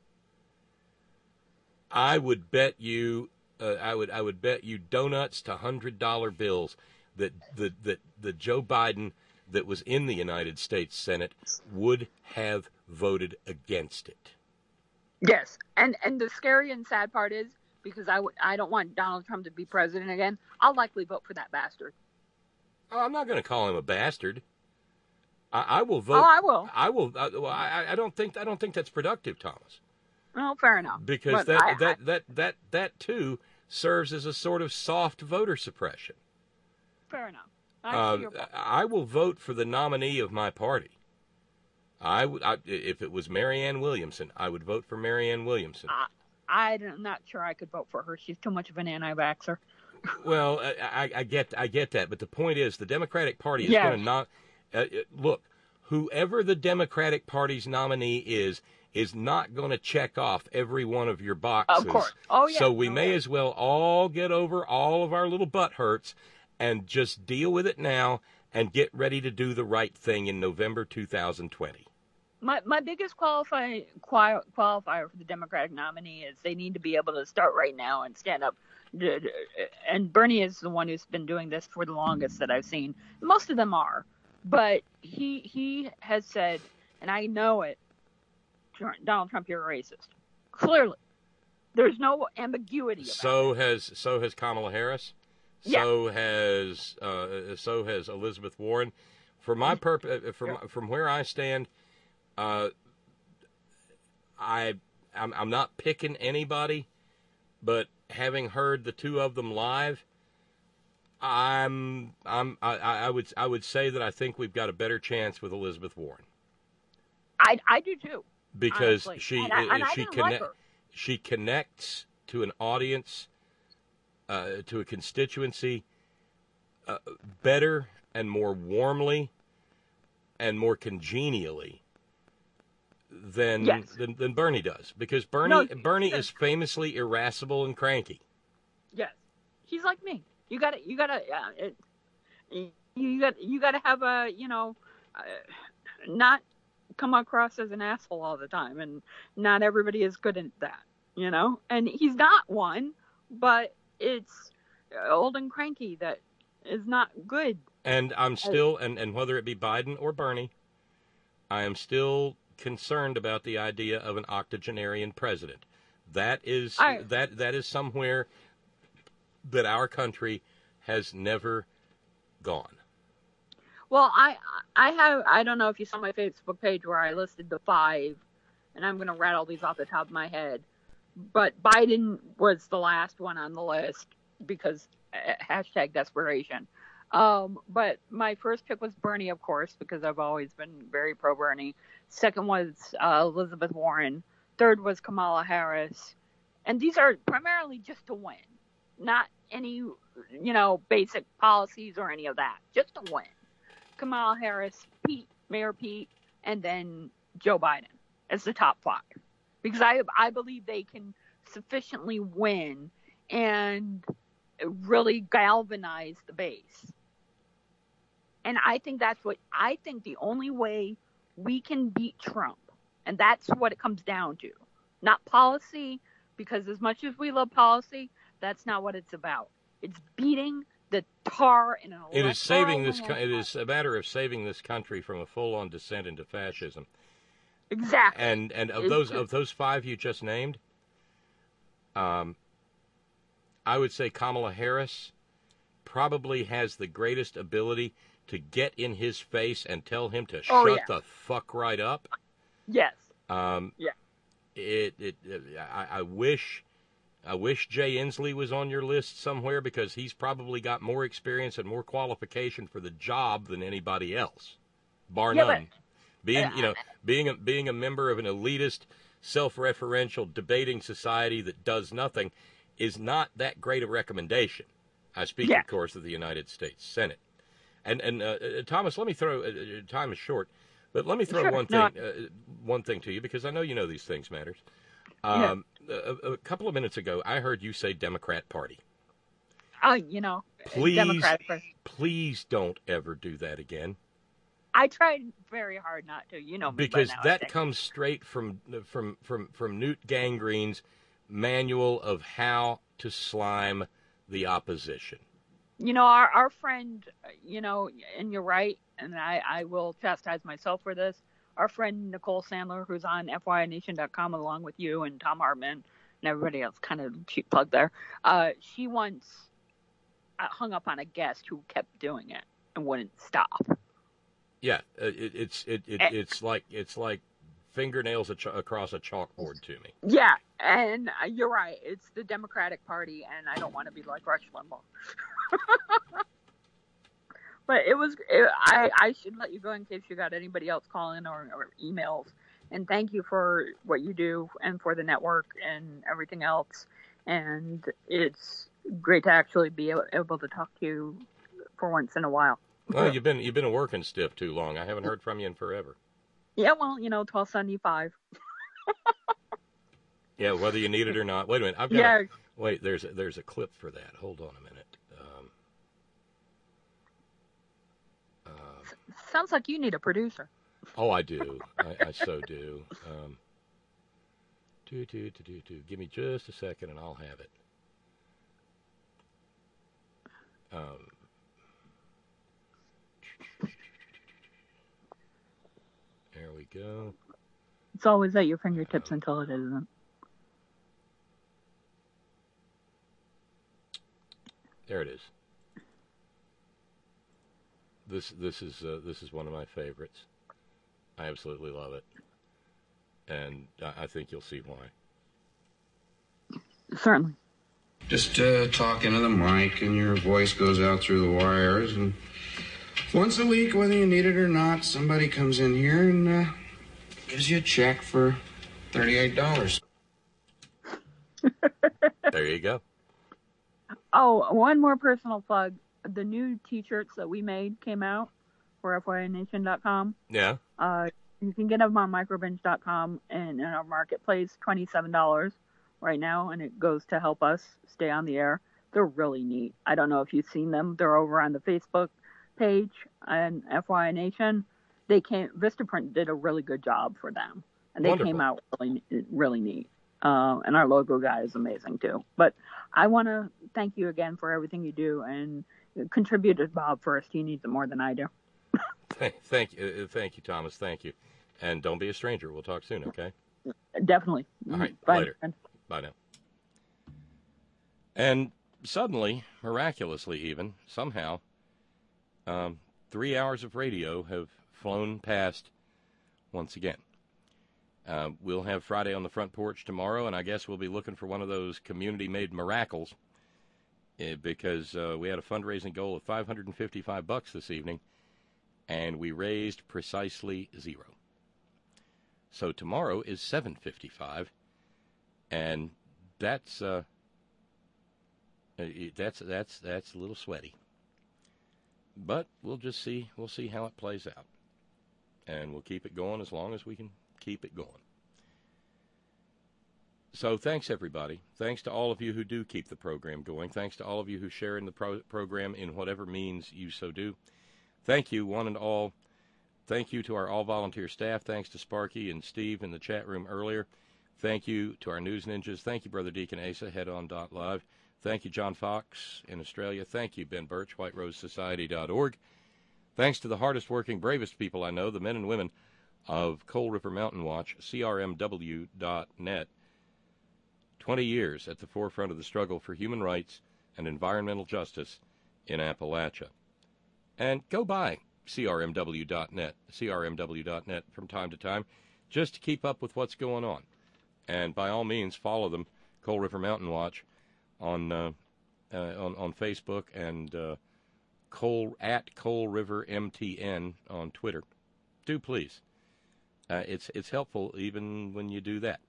I would bet you donuts to $100 bills that the Joe Biden that was in the United States Senate would have voted against it. Yes, and the scary and sad part is, because I don't want Donald Trump to be president again, I'll likely vote for that bastard. Oh, I'm not going to call him a bastard. I will vote. Oh, I will. I will. I don't think that's productive, Thomas. Oh, fair enough. Because that too serves as a sort of soft voter suppression. Fair enough. I will vote for the nominee of my party. If it was Marianne Williamson, I would vote for Marianne Williamson. I'm not sure I could vote for her. She's too much of an anti-vaxxer. Well, I get that, but the point is, the Democratic Party is going to not look. Whoever the Democratic Party's nominee is not going to check off every one of your boxes. Of course. Oh, yeah. So we may as well all get over all of our little butt hurts and just deal with it now and get ready to do the right thing in November 2020. My biggest qualifier for the Democratic nominee is they need to be able to start right now and stand up. And Bernie is the one who's been doing this for the longest that I've seen. Most of them are, but he has said, and I know it, Donald Trump, you're a racist. Clearly, there's no ambiguity about it. So has Kamala Harris. Yeah. So has Elizabeth Warren. For my purpose, from where I stand, I'm not picking anybody, but having heard the two of them live, I would say that I think we've got a better chance with Elizabeth Warren. I do too. Because honestly. she connects to an audience, to a constituency, better and more warmly and more congenially than Bernie does. Because Bernie is famously irascible and cranky. Yes, he's like me. You gotta have a not come across as an asshole all the time, and not everybody is good at that, and he's not one, but it's old and cranky that is not good. And I'm still, and whether it be Biden or Bernie, I am still concerned about the idea of an octogenarian president. That is that is somewhere that our country has never gone. Well, I don't know if you saw my Facebook page where I listed the 5, and I'm going to rattle these off the top of my head. But Biden was the last one on the list because hashtag desperation. But my first pick was Bernie, of course, because I've always been very pro-Bernie. Second was Elizabeth Warren. Third was Kamala Harris. And these are primarily just to win, not any, basic policies or any of that, just to win. Kamala Harris, Mayor Pete, and then Joe Biden as the top 5. Because I believe they can sufficiently win and really galvanize the base. And I think the only way we can beat Trump, and that's what it comes down to. Not policy, because as much as we love policy, that's not what it's about. It's beating the tar in an electoral. It is a matter of saving this country from a full-on descent into fascism. Exactly. And of those 5 you just named, I would say Kamala Harris probably has the greatest ability to get in his face and tell him to shut the fuck right up. Yes. I wish Jay Inslee was on your list somewhere, because he's probably got more experience and more qualification for the job than anybody else, bar none. Being a member of an elitist, self-referential debating society that does nothing is not that great a recommendation. I speak, of course, of the United States Senate. And Thomas, let me throw. Time is short, but let me throw one thing to you, because I know you know these things matters. A couple of minutes ago, I heard you say Democrat Party. Democratic Party. Please don't ever do that again. I tried very hard not to, because that comes straight from Newt Gangrene's manual of how to slime the opposition. Our friend, and you're right, and I will chastise myself for this. Our friend Nicole Sandler, who's on FYNation.com along with you and Tom Hartman and everybody else, kind of cheap plug there. She once hung up on a guest who kept doing it and wouldn't stop. Yeah, it's like fingernails across a chalkboard to me. Yeah, and you're right. It's the Democratic Party, and I don't want to be like Rush Limbaugh. But I should let you go in case you got anybody else calling or emails. And thank you for what you do and for the network and everything else. And it's great to actually be able to talk to you for once in a while. Well, you've been a working stiff too long. I haven't heard from you in forever. Yeah, well, 1275. Yeah, whether you need it or not. Wait a minute. Wait, there's a clip for that. Hold on a minute. Sounds like you need a producer. Oh, I do. I so do. Give me just a second and I'll have it. There we go. It's always at your fingertips until it isn't. There it is. This is one of my favorites. I absolutely love it, and I think you'll see why. Certainly. Just talk into the mic, and your voice goes out through the wires. And once a week, whether you need it or not, somebody comes in here and gives you a check for $38. There you go. Oh, one more personal plug. The new T-shirts that we made came out for FYNation.com. Yeah. You can get them on microbinge.com and in our marketplace, $27 right now, and it goes to help us stay on the air. They're really neat. I don't know if you've seen them. They're over on the Facebook page and FY Nation. Vistaprint did a really good job for them, and they Wonderful. came out really neat. And our logo guy is amazing too. But I want to thank you again for everything you do, and contribute to Bob first. He needs it more than I do. Thank you, Thomas. Thank you, and don't be a stranger. We'll talk soon, okay? Definitely. All right. Bye, Later. friend. Bye now. And suddenly, miraculously, even somehow, 3 hours of radio have flown past once again. We'll have Friday on the Front Porch tomorrow, and I guess we'll be looking for one of those community-made miracles because we had a fundraising goal of $555 this evening, and we raised precisely $0. So tomorrow is $755, and that's a little sweaty. But we'll just see. We'll see how it plays out, and we'll keep it going as long as we can keep it going. So thanks, everybody. Thanks to all of you who do keep the program going. Thanks to all of you who share in the program in whatever means you so do. Thank you, one and all. Thank you to our all-volunteer staff. Thanks to Sparky and Steve in the chat room earlier. Thank you to our news ninjas. Thank you, Brother Deacon Asa, headon.live. Thank you, John Fox in Australia. Thank you, Ben Birch, whiterosesociety.org. Thanks to the hardest-working, bravest people I know, the men and women of Coal River Mountain Watch, crmw.net. 20 years at the forefront of the struggle for human rights and environmental justice in Appalachia. And go by crmw.net from time to time, just to keep up with what's going on. And by all means, follow them, Coal River Mountain Watch, on Facebook, and at Coal River MTN on Twitter. Do please. It's helpful even when you do that.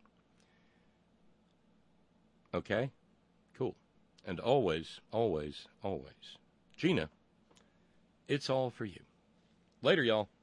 Okay? Cool. And always, always, always, Gina, it's all for you. Later, y'all.